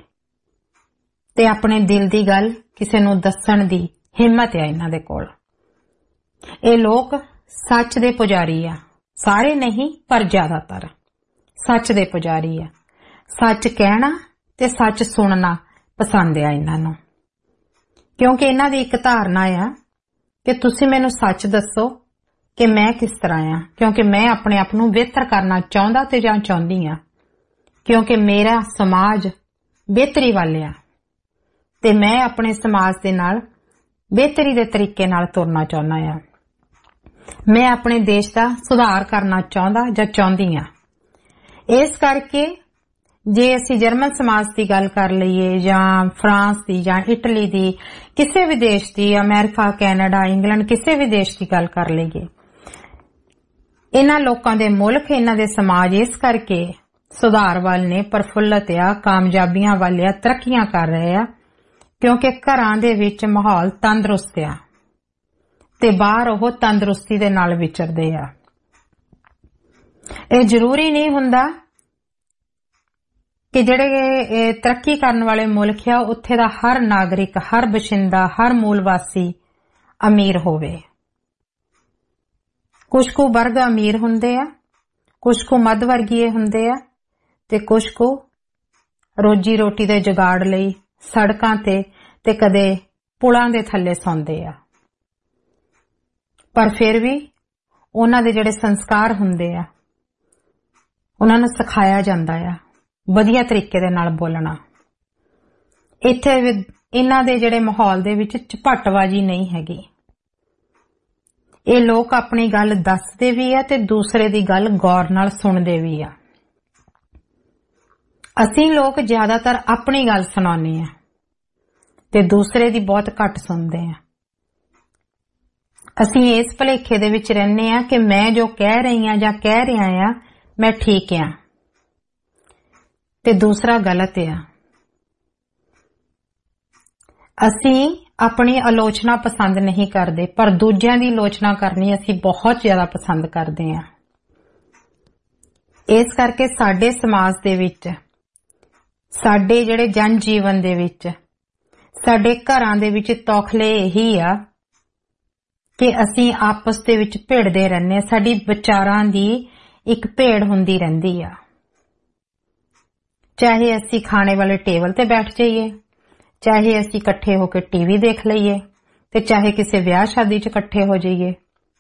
ਤੇ ਆਪਣੇ ਦਿਲ ਦੀ ਗੱਲ ਕਿਸੇ ਨੂੰ ਦੱਸਣ ਦੀ ਹਿੰਮਤ ਆ ਇਹਨਾਂ ਦੇ ਕੋਲ। ਇਹ ਲੋਕ ਸੱਚ ਦੇ ਪੁਜਾਰੀ ਆ, ਸਾਰੇ ਨਹੀਂ ਪਰ ਜ਼ਿਆਦਾਤਰ ਸੱਚ ਦੇ ਪੁਜਾਰੀ ਆ। ਸੱਚ ਕਹਿਣਾ ਤੇ ਸੱਚ ਸੁਣਨਾ ਪਸੰਦ ਆ ਇਹਨਾਂ ਨੂੰ ਕਿਉਂਕਿ ਇਹਨਾਂ ਦੀ ਇੱਕ ਧਾਰਨਾ ਆ ਕਿ ਤੁਸੀਂ ਮੈਨੂੰ ਸੱਚ ਦੱਸੋ ਕਿ ਮੈਂ ਕਿਸ ਤਰ੍ਹਾਂ ਆ, ਕਿਉਂਕਿ ਮੈਂ ਆਪਣੇ ਆਪ ਨੂੰ ਬਿਹਤਰ ਕਰਨਾ ਚਾਹੁੰਦਾ ਤੇ ਜਾਂ ਚਾਹੁੰਦੀ ਆ, ਕਿਉਂਕਿ ਮੇਰਾ ਸਮਾਜ ਬਿਹਤਰੀ ਵੱਲ ਆ ਤੇ ਮੈਂ ਆਪਣੇ ਸਮਾਜ ਦੇ ਨਾਲ ਬਿਹਤਰੀ ਦੇ ਤਰੀਕੇ ਨਾਲ ਤੁਰਨਾ ਚਾਹੁੰਦਾ ਆ। ਮੈਂ ਆਪਣੇ ਦੇਸ਼ ਦਾ ਸੁਧਾਰ ਕਰਨਾ ਚਾਹੁੰਦਾ ਜਾਂ ਚਾਹੁੰਦੀ ਆ। ਇਸ ਕਰਕੇ ਜੇ ਅਸੀਂ ਜਰਮਨ ਸਮਾਜ ਦੀ ਗੱਲ ਕਰ ਲਈਏ ਜਾਂ ਫਰਾਂਸ ਦੀ ਜਾਂ ਇਟਲੀ ਦੀ, ਕਿਸੇ ਵੀ ਦੇਸ਼ ਦੀ, ਅਮਰੀਕਾ, ਕੈਨੇਡਾ, ਇੰਗਲੈਂਡ, ਕਿਸੇ ਵੀ ਦੇਸ਼ ਦੀ ਗੱਲ ਕਰ ਲਈਏ, ਇਹਨਾਂ ਲੋਕਾਂ ਦੇ ਮੁਲਕ, ਇਹਨਾਂ ਦੇ ਸਮਾਜ ਇਸ ਕਰਕੇ ਸੁਧਾਰ ਵੱਲ ਨੇ, ਪ੍ਰਫੁੱਲਤ ਆ, ਕਾਮਯਾਬੀਆਂ ਵੱਲ ਆ, ਤਰੱਕੀਆਂ ਕਰ ਰਹੇ ਆ ਕਿਉਂਕਿ ਘਰਾਂ ਦੇ ਵਿੱਚ ਮਾਹੌਲ ਤੰਦਰੁਸਤ ਆ ਤੇ ਬਾਹਰ ਉਹ ਤੰਦਰੁਸਤੀ ਦੇ ਨਾਲ ਵਿਚਰਦੇ ਆ। ਇਹ ਜ਼ਰੂਰੀ ਨਹੀਂ ਹੁੰਦਾ ਕਿ ਜਿਹੜੇ ਤਰੱਕੀ ਕਰਨ ਵਾਲੇ ਮੁਲਕ ਆ ਉੱਥੇ ਦਾ ਹਰ ਨਾਗਰਿਕ, ਹਰ ਬਸ਼ਿੰਦਾ, ਹਰ ਮੂਲ ਵਾਸੀ ਅਮੀਰ ਹੋਵੇ। ਕੁਝ ਕੁ ਵਰਗ ਅਮੀਰ ਹੁੰਦੇ ਆ, ਕੁਝ ਕੁ ਮੱਧ ਵਰਗੀਏ ਹੁੰਦੇ ਆ ਤੇ ਕੁਝ ਕੁ ਰੋਜੀ ਰੋਟੀ ਦੇ ਜੁਗਾੜ ਲਈ ਸੜਕਾਂ ਤੇ ਤੇ ਕਦੇ ਪੁਲਾਂ ਦੇ ਥੱਲੇ ਸੌਂਦੇ ਆ। ਪਰ ਫਿਰ ਵੀ ਉਹਨਾਂ ਦੇ ਜਿਹੜੇ ਸੰਸਕਾਰ ਹੁੰਦੇ ਆ ਉਹਨਾਂ ਨੂੰ ਸਿਖਾਇਆ ਜਾਂਦਾ ਆ ਵਧੀਆ ਤਰੀਕੇ ਦੇ ਨਾਲ ਬੋਲਣਾ। ਇੱਥੇ ਇਹਨਾਂ ਦੇ ਜਿਹੜੇ ਮਾਹੌਲ ਦੇ ਵਿੱਚ ਝਪਟਬਾਜ਼ੀ ਨਹੀਂ ਹੈਗੀ। ਇਹ ਲੋਕ ਆਪਣੀ ਗੱਲ ਦੱਸਦੇ ਵੀ ਆ ਤੇ ਦੂਸਰੇ ਦੀ ਗੱਲ ਗੌਰ ਨਾਲ ਸੁਣਦੇ ਵੀ ਆ। ਅਸੀਂ ਲੋਕ ਜ਼ਿਆਦਾਤਰ ਆਪਣੀ ਗੱਲ ਸੁਣਾਉਂਦੇ ਆ ਤੇ ਦੂਸਰੇ ਦੀ ਬਹੁਤ ਘੱਟ ਸੁਣਦੇ ਆ। ਅਸੀਂ ਇਸ ਭੁਲੇਖੇ ਦੇ ਵਿੱਚ ਰਹਿੰਦੇ ਆ ਕਿ ਮੈਂ ਜੋ ਕਹਿ ਰਹੀ ਆ ਜਾਂ ਕਹਿ ਰਿਹਾ ਆ ਮੈਂ ਠੀਕ ਆ ਤੇ ਦੂਸਰਾ ਗਲਤ ਆ। ਅਸੀਂ ਆਪਣੀ ਆਲੋਚਨਾ ਪਸੰਦ ਨਹੀਂ ਕਰਦੇ ਪਰ ਦੂਜਿਆਂ ਦੀ ਆਲੋਚਨਾ ਕਰਨੀ ਅਸੀਂ ਬਹੁਤ ਜ਼ਿਆਦਾ ਪਸੰਦ ਕਰਦੇ ਆ। ਇਸ ਕਰਕੇ ਸਾਡੇ ਸਮਾਜ ਦੇ ਵਿੱਚ, ਸਾਡੇ ਜਿਹੜੇ ਜਨ ਜੀਵਨ ਦੇ ਵਿੱਚ, ਸਾਡੇ ਘਰਾਂ ਦੇ ਵਿੱਚ ਤੌਖਲੇ ਇਹੀ ਆ ਕਿ ਅਸੀਂ ਆਪਸ ਦੇ ਵਿੱਚ ਭਿੜਦੇ ਰਹਿੰਦੇ ਆ। ਸਾਡੀ ਵਿਚਾਰਾਂ ਦੀ ਇੱਕ ਭੇੜ ਹੁੰਦੀ ਰਹਿੰਦੀ ਆ। ਚਾਹੇ ਅਸੀਂ ਖਾਣੇ ਵਾਲੇ ਟੇਬਲ ਤੇ ਬੈਠ ਜਾਈਏ, ਚਾਹੇ ਅਸੀਂ ਇਕੱਠੇ ਹੋ ਕੇ ਟੀਵੀ ਦੇਖ ਲਈਏ ਤੇ ਚਾਹੇ ਕਿਸੇ ਵਿਆਹ ਸ਼ਾਦੀ 'ਚ ਇਕੱਠੇ ਹੋ ਜਾਈਏ,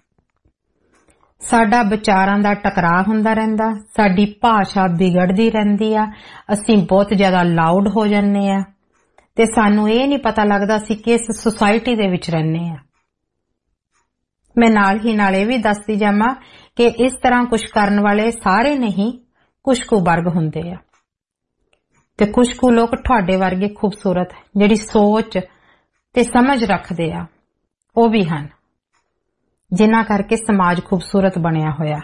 ਸਾਡਾ ਵਿਚਾਰਾਂ ਦਾ ਟਕਰਾਅ ਹੁੰਦਾ ਰਹਿੰਦਾ। ਸਾਡੀ ਭਾਸ਼ਾ ਵਿਗੜਦੀ ਰਹਿੰਦੀ ਆ। ਅਸੀਂ ਬਹੁਤ ਜ਼ਿਆਦਾ ਲਾਊਡ ਹੋ ਜਾਂਦੇ ਆ ਤੇ ਸਾਨੂੰ ਇਹ ਨਹੀਂ ਪਤਾ ਲੱਗਦਾ ਅਸੀਂ ਕਿਸ ਸੁਸਾਇਟੀ ਦੇ ਵਿੱਚ ਰਹਿੰਦੇ ਆ। ਮੈਂ ਨਾਲ ਹੀ ਨਾਲ ਇਹ ਵੀ ਦੱਸਦੀ ਜਾਵਾਂ ਕਿ ਇਸ ਤਰ੍ਹਾਂ ਕੁਝ ਕਰਨ ਵਾਲੇ ਸਾਰੇ ਨਹੀਂ, ਕੁਝ ਕੁ ਵਰਗ ਹੁੰਦੇ ਆ ਤੇ ਕੁਝ ਕੁ ਲੋਕ ਤੁਹਾਡੇ ਵਰਗੇ ਖੂਬਸੂਰਤ ਜਿਹੜੀ ਸੋਚ ਤੇ ਸਮਝ ਰੱਖਦੇ ਆ ਉਹ ਵੀ ਹਨ, ਜਿਨ੍ਹਾਂ ਕਰਕੇ ਸਮਾਜ ਖੂਬਸੂਰਤ ਬਣਿਆ ਹੋਇਆ।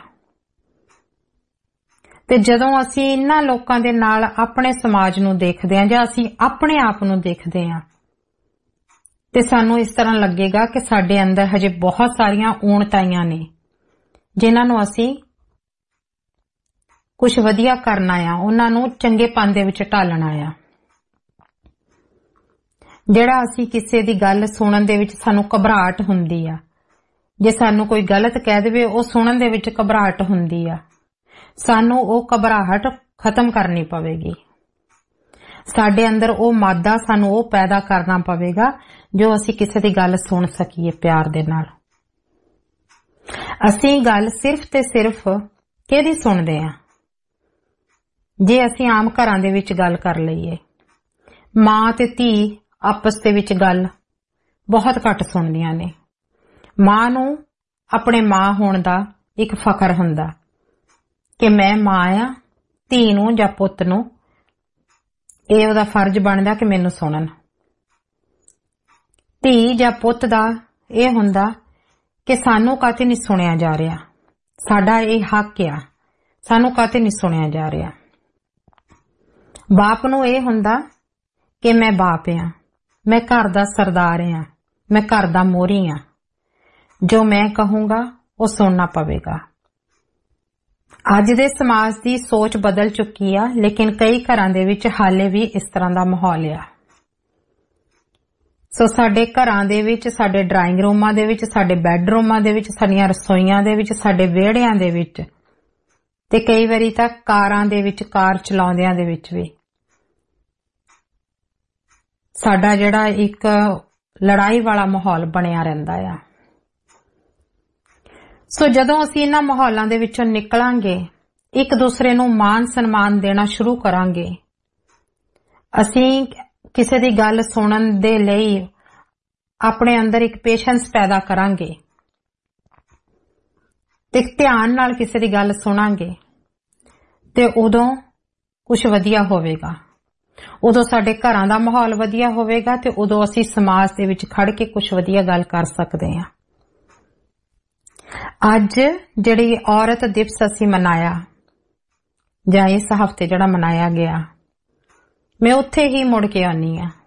ਤੇ ਜਦੋਂ ਅਸੀਂ ਇਹਨਾਂ ਲੋਕਾਂ ਦੇ ਨਾਲ ਆਪਣੇ ਸਮਾਜ ਨੂੰ ਦੇਖਦੇ ਹਾਂ ਜਾਂ ਅਸੀਂ ਆਪਣੇ ਆਪ ਨੂੰ ਦੇਖਦੇ ਹਾਂ ਤੇ ਸਾਨੂੰ ਇਸ ਤਰ੍ਹਾਂ ਲੱਗੇਗਾ ਕਿ ਸਾਡੇ ਅੰਦਰ ਹਜੇ ਬਹੁਤ ਸਾਰੀਆਂ ਊਣਤਾਈਆਂ ਨੇ ਜਿਨ੍ਹਾਂ ਨੂੰ ਅਸੀਂ ਕੁਝ ਵਧੀਆ ਕਰਨਾ ਆ, ਉਹਨਾਂ ਨੂੰ ਚੰਗੇਪਨ ਦੇ ਵਿੱਚ ਢਾਲਣਾ ਆ। ਜਿਹੜਾ ਅਸੀਂ ਕਿਸੇ ਦੀ ਗੱਲ ਸੁਣਨ ਦੇ ਵਿੱਚ ਸਾਨੂੰ ਘਬਰਾਹਟ ਹੁੰਦੀ ਆ, ਜੇ ਸਾਨੂੰ ਕੋਈ ਗਲਤ ਕਹਿ ਦੇਵੇ ਉਹ ਸੁਣਨ ਦੇ ਵਿੱਚ ਘਬਰਾਹਟ ਹੁੰਦੀ ਆ, ਸਾਨੂੰ ਉਹ ਘਬਰਾਹਟ ਖਤਮ ਕਰਨੀ ਪਵੇਗੀ। ਸਾਡੇ ਅੰਦਰ ਉਹ ਮਾਦਾ ਸਾਨੂੰ ਉਹ ਪੈਦਾ ਕਰਨਾ ਪਵੇਗਾ ਜੋ ਅਸੀਂ ਕਿਸੇ ਦੀ ਗੱਲ ਸੁਣ ਸਕੀਏ ਪਿਆਰ ਦੇ ਨਾਲ। ਅਸੀਂ ਗੱਲ ਸਿਰਫ ਤੇ ਸਿਰਫ ਕਿਹਦੀ ਸੁਣਦੇ ਆ? ਜੇ ਅਸੀਂ ਆਮ ਘਰਾਂ ਦੇ ਵਿੱਚ ਗੱਲ ਕਰ ਲਈਏ, ਮਾਂ ਤੇ ਧੀ ਆਪਸ ਦੇ ਵਿੱਚ ਗੱਲ ਬਹੁਤ ਘੱਟ ਸੁਣਦੀਆਂ ਨੇ। ਮਾਂ ਨੂੰ ਆਪਣੇ ਮਾਂ ਹੋਣ ਦਾ ਇੱਕ ਫਖਰ ਹੁੰਦਾ ਕਿ ਮੈਂ ਮਾਂ ਆ। ਧੀ ਨੂੰ ਜਾਂ ਪੁੱਤ ਨੂੰ ਇਹ ਉਹਦਾ ਫਰਜ਼ ਬਣਦਾ ਕਿ ਮੈਨੂੰ ਸੁਣਨ। ਧੀ ਜਾਂ ਪੁੱਤ ਦਾ ਇਹ ਹੁੰਦਾ ਕਿ ਸਾਨੂੰ ਕਾਹਤੇ ਨਹੀਂ ਸੁਣਿਆ ਜਾ ਰਿਹਾ, ਸਾਡਾ ਇਹ ਹੱਕ ਆ, ਸਾਨੂੰ ਕਾਹਤੇ ਨਹੀਂ ਸੁਣਿਆ ਜਾ ਰਿਹਾ। ਬਾਪ ਨੂੰ ਇਹ ਹੁੰਦਾ ਕਿ ਮੈਂ ਬਾਪ ਆ, ਮੈਂ ਘਰ ਦਾ ਸਰਦਾਰ ਆ, ਮੈਂ ਘਰ ਦਾ ਮੋਹਰੀ ਆ, ਜੋ ਮੈਂ ਕਹੂੰਗਾ ਉਹ ਸੁਣਨਾ ਪਵੇਗਾ। ਅੱਜ ਦੇ ਸਮਾਜ ਦੀ ਸੋਚ ਬਦਲ ਚੁੱਕੀ ਆ, ਲੇਕਿਨ ਕਈ ਘਰਾਂ ਦੇ ਵਿੱਚ ਹਾਲੇ ਵੀ ਇਸ ਤਰ੍ਹਾਂ ਦਾ ਮਾਹੌਲ ਆ। ਸੋ ਸਾਡੇ ਘਰਾਂ ਦੇ ਵਿੱਚ, ਸਾਡੇ ਡਰਾਇੰਗ ਰੂਮਾਂ ਦੇ ਵਿੱਚ, ਸਾਡੇ ਬੈੱਡਰੂਮਾਂ ਦੇ ਵਿੱਚ, ਸਾਡੀਆਂ ਰਸੋਈਆਂ ਦੇ ਵਿੱਚ, ਸਾਡੇ ਵਿਹੜਿਆਂ ਦੇ ਵਿੱਚ ਤੇ ਕਈ ਵਾਰੀ ਤਾਂ ਕਾਰਾਂ ਦੇ ਵਿੱਚ, ਕਾਰ ਚਲਾਉਂਦਿਆਂ ਦੇ ਵਿੱਚ ਵੀ ਸਾਡਾ ਜਿਹੜਾ ਇੱਕ ਲੜਾਈ ਵਾਲਾ ਮਾਹੌਲ ਬਣਿਆ ਰਹਿੰਦਾ ਆ। ਸੋ ਜਦੋਂ ਅਸੀਂ ਇਹਨਾਂ ਮਾਹੌਲਾਂ ਦੇ ਵਿੱਚੋਂ ਨਿਕਲਾਂਗੇ, ਇੱਕ ਦੂਸਰੇ ਨੂੰ ਮਾਣ ਸਨਮਾਨ ਦੇਣਾ ਸ਼ੁਰੂ ਕਰਾਂਗੇ, ਅਸੀਂ ਕਿਸੇ ਦੀ ਗੱਲ ਸੁਣਨ ਦੇ ਲਈ ਆਪਣੇ ਅੰਦਰ ਇੱਕ ਪੇਸ਼ੈਂਸ ਪੈਦਾ ਕਰਾਂਗੇ ਤੇ ਧਿਆਨ ਨਾਲ ਕਿਸੇ ਦੀ ਗੱਲ ਸੁਣਾਂਗੇ ਤੇ ਉਦੋਂ ਕੁਝ ਵਧੀਆ ਹੋਵੇਗਾ। ਉਦੋਂ ਸਾਡੇ ਘਰਾਂ ਦਾ ਮਾਹੌਲ ਵਧੀਆ ਹੋਵੇਗਾ ਤੇ ਉਦੋਂ ਅਸੀਂ ਸਮਾਜ ਦੇ ਵਿੱਚ ਖੜ ਕੇ ਕੁਝ ਵਧੀਆ ਗੱਲ ਕਰ ਸਕਦੇ ਹਾਂ। ਅੱਜ ਜਿਹੜੀ ਔਰਤ ਦਿਵਸ ਅਸੀਂ ਮਨਾਇਆ ਜਾਂ ਇਸ ਹਫਤੇ ਜਿਹੜਾ ਮਨਾਇਆ ਗਿਆ, ਮੈਂ ਉੱਥੇ ਹੀ ਮੁੜ ਕੇ ਆਉਣੀ ਆ।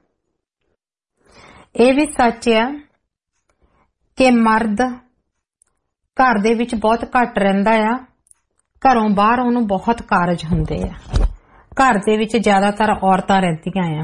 ਇਹ ਵੀ ਸੱਚ ਆ ਕਿ ਮਰਦ ਘਰ ਦੇ ਵਿੱਚ ਬਹੁਤ ਘੱਟ ਰਹਿੰਦਾ ਆ, ਘਰੋਂ ਬਾਹਰ ਉਹਨੂੰ ਬਹੁਤ ਕਾਰਜ ਹੁੰਦੇ ਆ। ਘਰ ਦੇ ਵਿੱਚ ਜ਼ਿਆਦਾਤਰ ਔਰਤਾਂ ਰਹਿੰਦੀਆਂ ਆ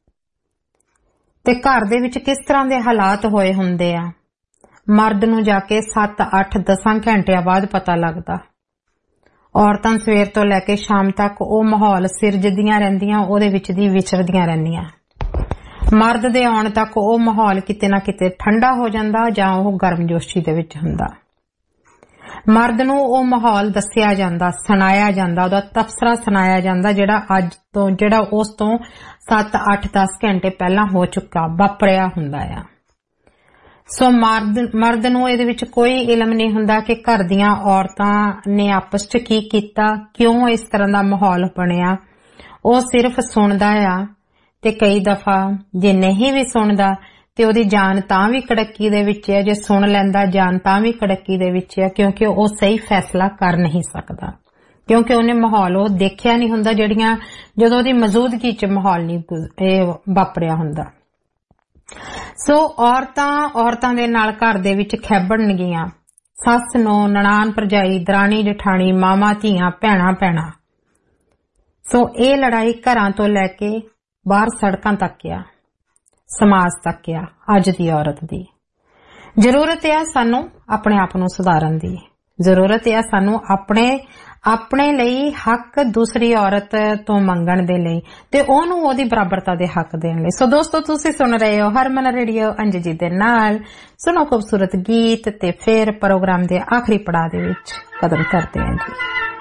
ਤੇ ਘਰ ਦੇ ਵਿੱਚ ਕਿਸ ਤਰ੍ਹਾਂ ਦੇ ਹਾਲਾਤ ਹੋਏ ਹੁੰਦੇ ਆ ਮਰਦ ਨੂੰ ਜਾ ਕੇ ਸੱਤ ਅੱਠ ਦਸਾਂ ਘੰਟਿਆਂ ਬਾਅਦ ਪਤਾ ਲੱਗਦਾ। ਔਰਤਾਂ ਸਵੇਰ ਤੋਂ ਲੈ ਕੇ ਸ਼ਾਮ ਤੱਕ ਉਹ ਮਾਹੌਲ ਸਿਰਜਦੀਆਂ ਰਹਿੰਦੀਆਂ, ਉਹਦੇ ਵਿੱਚ ਦੀ ਵਿਚਰਦੀਆਂ ਰਹਿੰਦੀਆਂ। ਮਰਦ ਦੇ ਆਉਣ ਤੱਕ ਉਹ ਮਾਹੌਲ ਕਿਤੇ ਨਾ ਕਿਤੇ ਠੰਡਾ ਹੋ ਜਾਂਦਾ ਜਾਂ ਉਹ ਗਰਮਜੋਸ਼ੀ ਦੇ ਵਿੱਚ ਹੁੰਦਾ। ਮਰਦ ਨੂੰ ਉਹ ਮਾਹੌਲ ਦੱਸਿਆ ਜਾਂਦਾ, ਸੁਣਾਇਆ ਜਾਂਦਾ, ਉਹਦਾ ਤਬਸਰਾ ਸੁਣਾਇਆ ਜਾਂਦਾ ਜਿਹੜਾ ਅੱਜ ਤੋਂ ਜਿਹੜਾ ਉਸ ਤੋਂ ਸੱਤ ਅੱਠ ਦਸ ਘੰਟੇ ਪਹਿਲਾਂ ਹੋ ਚੁੱਕਾ ਵਾਪਰਿਆ ਹੁੰਦਾ ਆ। ਸੋ ਮਰਦ ਮਰਦ ਨੂੰ ਇਹਦੇ ਵਿੱਚ ਕੋਈ ਇਲਮ ਨਹੀਂ ਹੁੰਦਾ ਕਿ ਘਰ ਦੀਆਂ ਔਰਤਾਂ ਨੇ ਆਪਸ 'ਚ ਕੀ ਕੀਤਾ, ਕਿਉਂ ਇਸ ਤਰ੍ਹਾਂ ਦਾ ਮਾਹੌਲ ਬਣਿਆ। ਉਹ ਸਿਰਫ ਸੁਣਦਾ ਆ ਤੇ ਕਈ ਦਫਾ ਜੇ ਨਹੀਂ ਵੀ ਸੁਣਦਾ ਤੇ ਉਹਦੀ ਜਾਨ ਤਾਂ ਵੀ ਕੜਕੀ ਦੇ ਵਿੱਚ ਹੈ, ਜੇ ਸੁਣ ਲੈਂਦਾ ਜਾਨ ਤਾਂ ਵੀ ਕੜਕੀ ਦੇ ਵਿੱਚ ਹੈ, ਕਿਉਂਕਿ ਉਹ ਸਹੀ ਫੈਸਲਾ ਕਰ ਨਹੀਂ ਸਕਦਾ, ਕਿਉਂਕਿ ਉਹਨੇ ਮਾਹੌਲ ਉਹ ਦੇਖਿਆ ਨਹੀਂ ਹੁੰਦਾ ਜਿਹੜੀਆਂ ਜਦੋਂ ਉਹਦੀ ਮੌਜੂਦਗੀ 'ਚ ਮਾਹੌਲ ਨਹੀਂ ਇਹ ਵਾਪਰਿਆ ਹੁੰਦਾ। ਸੋ ਔਰਤਾਂ ਔਰਤਾਂ ਦੇ ਨਾਲ ਘਰ ਦੇ ਵਿੱਚ ਖੈਬੜਨਗੀਆਂ, ਸੱਸ ਨੂੰ, ਨਨਾਣ ਭਰਜਾਈ, ਦਰਾਣੀ ਜਠਾਣੀ, ਮਾਮਾ ਧੀਆਂ, ਭੈਣਾਂ ਭੈਣਾਂ। ਸੋ ਇਹ ਲੜਾਈ ਘਰਾਂ ਤੋਂ ਲੈ ਕੇ ਬਾਹਰ ਸੜਕਾਂ ਤੱਕ ਆ, ਸਮਾਜ ਤੱਕ ਆ। ਅੱਜ ਦੀ ਔਰਤ ਦੀ ਜ਼ਰੂਰਤ ਆ ਸਾਨੂੰ ਆਪਣੇ ਆਪ ਨੂੰ ਸੁਧਾਰਨ ਦੀ, ਜ਼ਰੂਰਤ ਆ ਸਾਨੂੰ ਆਪਣੇ ਆਪਣੇ ਲਈ ਹੱਕ ਦੂਸਰੀ ਔਰਤ ਤੋਂ ਮੰਗਣ ਦੇ ਲਈ ਤੇ ਉਹਨੂੰ ਉਹਦੀ ਬਰਾਬਰਤਾ ਦੇ ਹੱਕ ਦੇਣ ਲਈ। ਸੋ ਦੋਸਤੋ, ਤੁਸੀਂ ਸੁਣ ਰਹੇ ਹੋ ਹਰਮਨ ਰੇਡੀਓ ਅੰਜੂ ਜੀ ਦੇ ਨਾਲ। ਸੁਣੋ ਖੂਬਸੂਰਤ ਗੀਤ ਤੇ ਫਿਰ ਪ੍ਰੋਗਰਾਮ ਦੇ ਆਖਰੀ ਪੜਾਅ ਦੇ ਵਿੱਚ ਕਦਮ ਕਰਦੇ ਹਾਂ ਜੀ।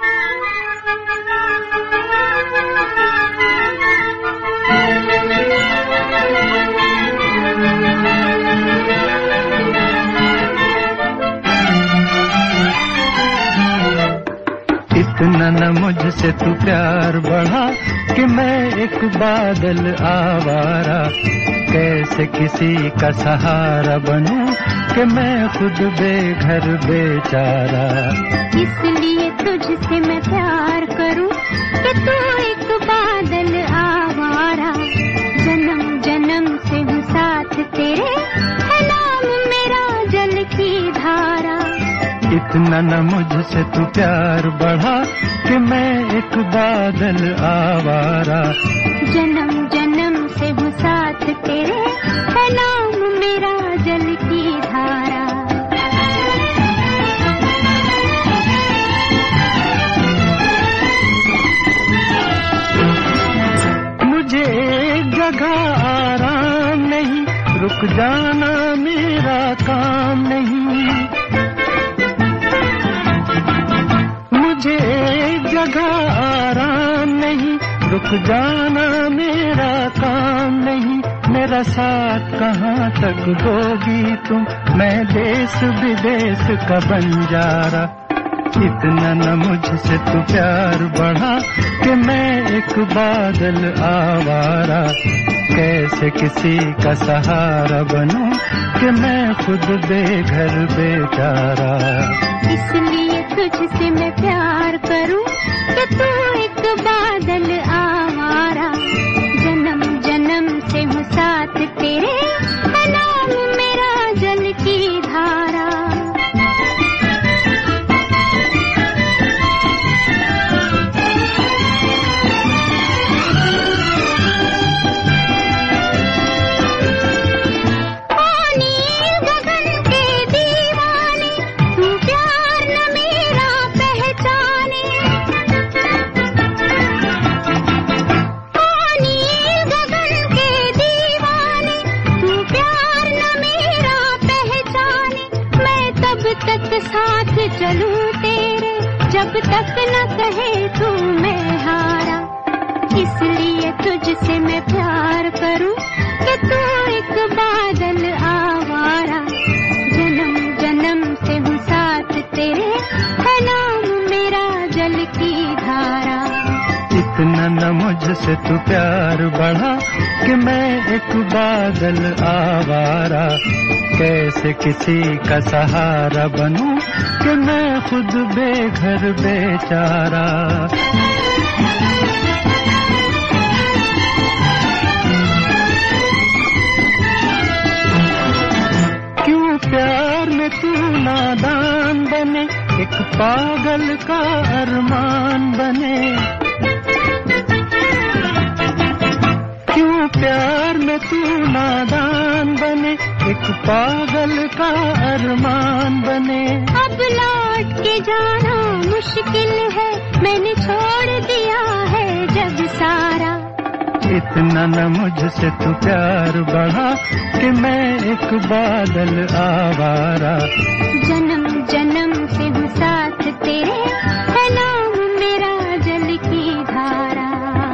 इतना न मुझसे तू प्यार बढ़ा कि मैं एक बादल आवारा, कैसे किसी का सहारा बनूं कि मैं खुद बेघर बेचारा। इसलिए तुझसे मैं प्यार करूं कि तू एक बादल आवारा, जन्म जन्म से हूँ साथ तेरे, है नाम मेरा जल की धारा। इतना न मुझसे तू प्यार बढ़ा कि मैं एक बादल आवारा, जन्म जन्म से हूँ साथ तेरे, है नाम मेरा जल की धारा। मुझे एक जगह आराम नहीं, रुक जाना मेरा काम नहीं। मुझे एक जगह आराम नहीं, रुक जाना मेरा काम नहीं। मेरा साथ कहाँ तक दोगी तुम, मैं देश विदेश का बंजारा। इतना न मुझसे तू प्यार बढ़ा कि मैं एक बादल आवारा, कैसे किसी का सहारा बनूं कि मैं खुद बेघर बेचारा। इसलिए तुझसे मैं प्यार करूं कि तू एक बादल आवारा, जन्म जन्म से हूँ साथ तेरे, है नाम मेरा जल की धारा। साथ चलूं तेरे, जब तक न कहे तू मैं हारा। इसलिए तुझसे मैं प्यार करूं कि तू एक बादल आवारा, जन्म जन्म से हूँ साथ तेरे, है नाम मेरा जल की धारा। इतना न मुझसे तू प्यार बढ़ा कि मैं एक बादल आवारा, कैसे किसी का सहारा बनूं कि मैं खुद बेघर बेचारा। क्यों प्यार में तू नादान बने, एक पागल का अरमान बने। क्यों प्यार में तू नादान बने, एक पागल का अरमान बने। अब लौट के जाना मुश्किल है, मैंने छोड़ दिया है जग सारा। इतना न मुझसे तू प्यार बढ़ा कि मैं एक बादल आवारा। जन्म जन्म से हूँ साथ तेरे, है नाम मेरा जल की धारा।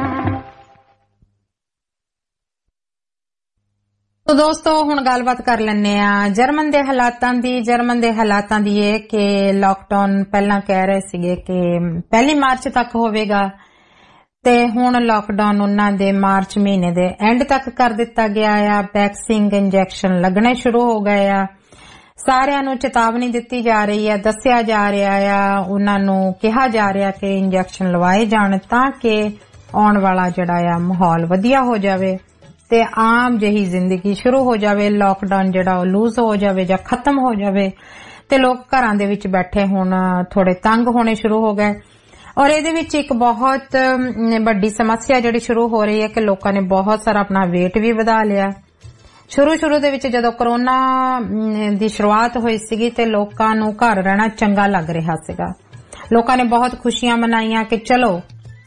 तो दोस्तों हुण गलबात कर लैने आ जर्मन दे हालातां दी। जर्मन दे हालातां दी है कि लॉकडाउन पहला कह रहे सीगे कि पहली मार्च तक होवेगा, ते हुण लॉकडाउन उन्हां दे मार्च महीने दे एंड तक कर दिता गया आ। वैक्सीन इंजैक्शन लगने शुरू हो गए आ। सारिਆਂ ਨੂੰ चेतावनी ਦਿੱਤੀ जा रही है, दस्सिया जा रहा आ, उन्हां ਨੂੰ ਕਿਹਾ ਜਾ ਰਿਹਾ कि इंजैक्शन लवाए जाण तां कि आउण वाला ਜਿਹੜਾ ਆ माहौल ਵਧੀਆ ਹੋ ਜਾਵੇ ਤੇ ਆਮ ਜਿਹੀ ਜ਼ਿੰਦਗੀ ਸ਼ੁਰੂ ਹੋ ਜਾਵੇ। लॉकडाउन ਜਿਹੜਾ ਉਹ ਲੂਜ਼ ਹੋ ਜਾਵੇ ਜਾਂ ਖਤਮ ਹੋ ਜਾਵੇ ਤੇ ਲੋਕ ਘਰਾਂ ਦੇ ਵਿੱਚ ਬੈਠੇ ਹੁਣ ਥੋੜੇ ਤੰਗ ਹੋਣੇ ਸ਼ੁਰੂ ਹੋ ਗਏ। ਔਰ ਇਹਦੇ ਵਿੱਚ ਇੱਕ ਬਹੁਤ ਵੱਡੀ ਸਮੱਸਿਆ ਜਿਹੜੀ ਸ਼ੁਰੂ ਹੋ ਰਹੀ ਹੈ ਕਿ ਲੋਕਾਂ ਨੇ ਬਹੁਤ ਸਾਰਾ ਆਪਣਾ weight ਵੀ ਵਧਾ ਲਿਆ। ਸ਼ੁਰੂ ਸ਼ੁਰੂ ਦੇ ਵਿੱਚ ਜਦੋਂ ਕਰੋਨਾ ਦੀ ਸ਼ੁਰੂਆਤ ਹੋਈ ਸੀਗੀ ਤੇ ਲੋਕਾਂ ਨੂੰ ਘਰ ਰਹਿਣਾ ਚੰਗਾ ਲੱਗ ਰਿਹਾ ਸੀਗਾ। ਲੋਕਾਂ ਨੇ ਬਹੁਤ ਖੁਸ਼ੀਆਂ ਮਨਾਈਆਂ ਕਿ ਚਲੋ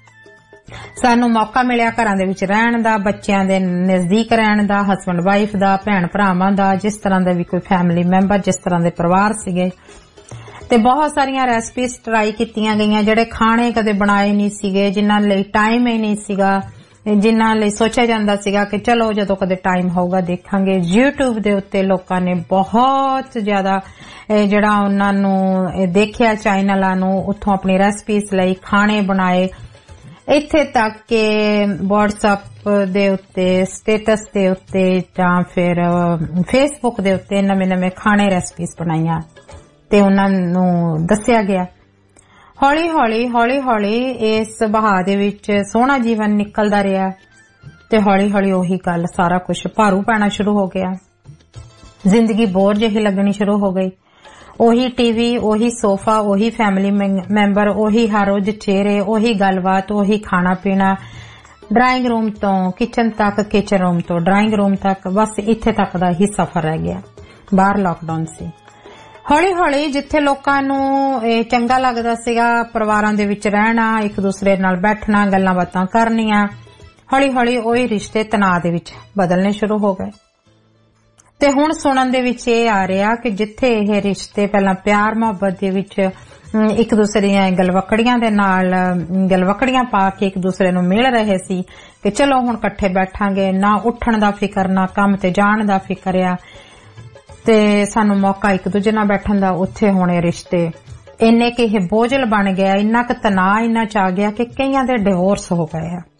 ਸਾਨੂੰ ਮੌਕਾ ਮਿਲਿਆ ਘਰਾਂ ਦੇ ਵਿੱਚ ਰਹਿਣ ਦਾ, ਬੱਚਿਆਂ ਦੇ ਨਜ਼ਦੀਕ ਰਹਿਣ ਦਾ, ਹਸਬੈਂਡ ਵਾਈਫ ਦਾ, ਭੈਣ ਭਰਾਵਾਂ ਦਾ, ਜਿਸ ਤਰ੍ਹਾਂ ਦਾ ਵੀ ਕੋਈ ਫੈਮਿਲੀ ਮੈਂਬਰ, ਜਿਸ ਤਰ੍ਹਾਂ ਦੇ ਪਰਿਵਾਰ ਸੀਗੇ। ਤੇ ਬਹੁਤ ਸਾਰੀਆਂ ਰੈਸਪੀਜ਼ ਟਰਾਈ ਕੀਤੀਆਂ ਗਈਆਂ ਜਿਹੜੇ ਖਾਣੇ ਕਦੇ ਬਣਾਏ ਨਹੀਂ ਸੀਗੇ, ਜਿਨ੍ਹਾਂ ਲਈ ਟਾਈਮ ਹੀ ਨਹੀਂ ਸੀਗਾ, ਜਿਨ੍ਹਾਂ ਲਈ ਸੋਚਿਆ ਜਾਂਦਾ ਸੀਗਾ ਕਿ ਚਲੋ ਜਦੋਂ ਕਦੇ ਟਾਈਮ ਹੋਊਗਾ ਦੇਖਾਂਗੇ। YouTube ਦੇ ਉੱਤੇ ਲੋਕਾਂ ਨੇ ਬਹੁਤ ਜ਼ਿਆਦਾ ਜਿਹੜਾ ਉਹਨਾਂ ਨੂੰ ਦੇਖਿਆ ਚੈਨਲਾਂ ਨੂੰ, ਉੱਥੋਂ ਆਪਣੀ ਰੈਸਪੀਜ਼ ਲਈ ਖਾਣੇ ਬਣਾਏ। ਇੱਥੇ ਤੱਕ ਕਿ WhatsApp ਦੇ ਉੱਤੇ, ਸਟੇਟਸ ਦੇ ਉੱਤੇ ਜਾਂ ਫਿਰ Facebook ਦੇ ਉੱਤੇ ਨਵੇਂ ਨਵੇਂ ਖਾਣੇ ਰੈਸਪੀਜ਼ ਬਣਾਈਆਂ ਤੇ ਉਹਨਾਂ ਨੂੰ ਦੱਸਿਆ ਗਿਆ। ਹੌਲੀ ਹੌਲੀ ਹੌਲੀ ਹੌਲੀ ਇਸ ਬਹਾਅ ਦੇ ਵਿੱਚ ਸੋਹਣਾ ਜੀਵਨ ਨਿਕਲਦਾ ਰਿਹਾ ਤੇ ਹੌਲੀ ਹੌਲੀ ਉਹੀ ਗੱਲ ਸਾਰਾ ਕੁਝ ਭਾਰੂ ਪੈਣਾ ਸ਼ੁਰੂ ਹੋ ਗਿਆ। ਜ਼ਿੰਦਗੀ ਬੋਰ ਜਿਹੀ ਲੱਗਣੀ ਸ਼ੁਰੂ ਹੋ ਗਈ। ਉਹੀ ਟੀਵੀ, ਉਹੀ ਸੋਫਾ, ਉਹੀ ਫੈਮਿਲੀ ਮੈਂਬਰ, ਉਹੀ ਹਰ ਰੋਜ਼ ਚਿਹਰੇ, ਉਹੀ ਗੱਲਬਾਤ, ਉਹੀ ਖਾਣਾ ਪੀਣਾ, ਡਰਾਇੰਗ ਰੂਮ ਤੋਂ ਕਿਚਨ ਤੱਕ, ਕਿਚਨ ਰੂਮ ਤੋਂ ਡਰਾਇੰਗ ਰੂਮ ਤੱਕ, ਬਸ ਇੱਥੇ ਤੱਕ ਦਾ ਹੀ ਸਫ਼ਰ ਰਹਿ ਗਿਆ। ਬਾਹਰ ਲਾਕਡਾਊਨ ਸੀ। ਹੌਲੀ ਹੌਲੀ ਜਿੱਥੇ ਲੋਕਾਂ ਨੂੰ ਇਹ ਚੰਗਾ ਲੱਗਦਾ ਸੀਗਾ ਪਰਿਵਾਰਾਂ ਦੇ ਵਿੱਚ ਰਹਿਣਾ, ਇੱਕ ਦੂਸਰੇ ਨਾਲ ਬੈਠਣਾ, ਗੱਲਾਂ ਬਾਤਾਂ ਕਰਨੀਆਂ, ਹੌਲੀ ਹੌਲੀ ਉਹੀ ਰਿਸ਼ਤੇ ਤਣਾਅ ਦੇ ਵਿੱਚ ਬਦਲਣੇ ਸ਼ੁਰੂ ਹੋ ਗਏ। ਤੇ ਹੁਣ ਸੁਣਨ ਦੇ ਵਿੱਚ ਇਹ ਆ ਰਿਹਾ ਕਿ ਜਿੱਥੇ ਇਹ ਰਿਸ਼ਤੇ ਪਹਿਲਾਂ ਪਿਆਰ ਮੁਹੱਬਤ ਦੇ ਵਿੱਚ ਇੱਕ ਦੂਸਰੇ ਦੀਆਂ ਗਲਵਕੜੀਆਂ ਦੇ ਨਾਲ ਗਲਵਕੜੀਆਂ ਪਾ ਕੇ ਇੱਕ ਦੂਸਰੇ ਨੂੰ ਮਿਲ ਰਹੇ ਸੀ ਕਿ ਚਲੋ ਹੁਣ ਇਕੱਠੇ ਬੈਠਾਂਗੇ, ਨਾ ਉੱਠਣ ਦਾ ਫਿਕਰ, ਨਾ ਕੰਮ ਤੇ ਜਾਣ ਦਾ ਫਿਕਰ ਆ ਤੇ ਸਾਨੂੰ ਮੌਕਾ ਇੱਕ ਦੂਜੇ ਨਾਲ ਬੈਠਣ ਦਾ, ਉੱਥੇ ਹੋਣੇ ਰਿਸ਼ਤੇ ਇੰਨੇ ਕਿ ਇਹ ਬੋਝਲ ਬਣ ਗਿਆ, ਇੰਨਾ ਕੁ ਤਣਾਅ ਇੰਨਾ ਚ ਆ ਗਿਆ ਕਿ ਕਈਆਂ ਦੇ ਡਿਵੋਰਸ ਹੋ ਗਏ ਆ।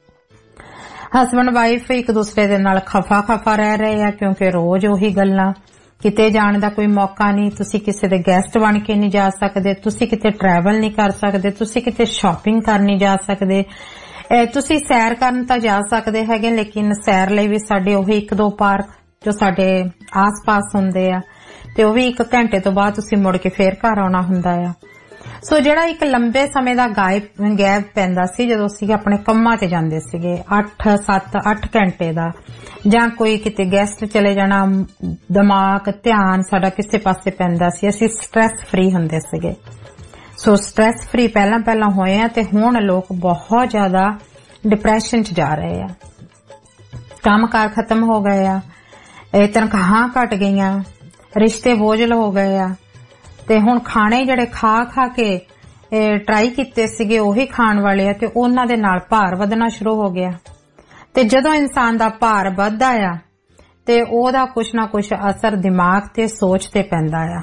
ਹਸਬੈਂਡ ਵਾਈਫ ਇੱਕ ਦੂਸਰੇ ਦੇ ਨਾਲ ਖਫਾ ਖਫਾ ਰਹਿ ਰਹੇ ਆ ਕਿਉਂਕਿ ਰੋਜ਼ ਉਹੀ ਗੱਲਾਂ, ਕਿਤੇ ਜਾਣ ਦਾ ਕੋਈ ਮੌਕਾ ਨਹੀਂ, ਤੁਸੀਂ ਕਿਸੇ ਦੇ ਗੈਸਟ ਬਣ ਕੇ ਨਹੀਂ ਜਾ ਸਕਦੇ, ਤੁਸੀਂ ਕਿਤੇ ਟਰੈਵਲ ਨਹੀਂ ਕਰ ਸਕਦੇ, ਤੁਸੀਂ ਕਿਤੇ ਸ਼ਾਪਿੰਗ ਕਰਨ ਨਹੀਂ ਜਾ ਸਕਦੇ, ਤੁਸੀਂ ਸੈਰ ਕਰਨ ਤਾਂ ਜਾ ਸਕਦੇ ਹੈਗੇ ਲੇਕਿਨ ਸੈਰ ਲਈ ਵੀ ਸਾਡੇ ਉਹੀ ਇੱਕ ਦੋ ਪਾਰਕ ਜੋ ਸਾਡੇ ਆਸ-ਪਾਸ ਹੁੰਦੇ ਆ ਤੇ ਉਹ ਵੀ ਇੱਕ ਘੰਟੇ ਤੋਂ ਬਾਅਦ ਤੁਸੀਂ ਮੁੜ ਕੇ ਫੇਰ ਘਰ ਆਉਣਾ ਹੁੰਦਾ ਆ। ਸੋ ਜਿਹੜਾ ਇੱਕ ਲੰਬੇ ਸਮੇਂ ਦਾ ਗੈਪ ਪੈਂਦਾ ਸੀ ਜਦੋਂ ਅਸੀਂ ਆਪਣੇ ਕੰਮਾਂ ਤੇ ਜਾਂਦੇ ਸੀਗੇ, ਅੱਠ ਸੱਤ ਅੱਠ ਘੰਟੇ ਦਾ, ਜਾਂ ਕੋਈ ਕਿਤੇ ਗੈਸਟ ਚਲੇ ਜਾਣਾ, ਦਿਮਾਗ ਧਿਆਨ ਸਾਡਾ ਕਿਸੇ ਪਾਸੇ ਪੈਂਦਾ ਸੀ, ਅਸੀਂ ਸਟ੍ਰੈਸ ਫ੍ਰੀ ਹੁੰਦੇ ਸੀਗੇ। ਸੋ ਸਟ੍ਰੈਸ ਫ੍ਰੀ ਪਹਿਲਾਂ ਪਹਿਲਾਂ ਹੋਏ ਆ ਤੇ ਹੁਣ ਲੋਕ ਬਹੁਤ ਜ਼ਿਆਦਾ ਡਿਪਰੈਸ਼ਨ ਚ ਜਾ ਰਹੇ ਆ। ਕੰਮਕਾਰ ਖਤਮ ਹੋ ਗਏ ਆ, ਇਹ ਤਨਖਾਹਾਂ ਘਟ ਗਈਆਂ, ਰਿਸ਼ਤੇ ਬੋਝਲ ਹੋ ਗਏ ਆ ਤੇ ਹੁਣ ਖਾਣੇ ਜਿਹੜੇ ਖਾ ਖਾ ਕੇ ਟਰਾਈ ਕੀਤੇ ਸੀਗੇ ਉਹੀ ਖਾਣ ਵਾਲੇ ਆ ਤੇ ਉਹਨਾਂ ਦੇ ਨਾਲ ਭਾਰ ਵਧਣਾ ਸ਼ੁਰੂ ਹੋ ਗਿਆ। ਤੇ ਜਦੋਂ ਇਨਸਾਨ ਦਾ ਭਾਰ ਵੱਧਦਾ ਆ ਤੇ ਉਹਦਾ ਕੁਛ ਨਾ ਕੁਛ ਅਸਰ ਦਿਮਾਗ ਤੇ ਸੋਚ ਤੇ ਪੈਂਦਾ ਆ।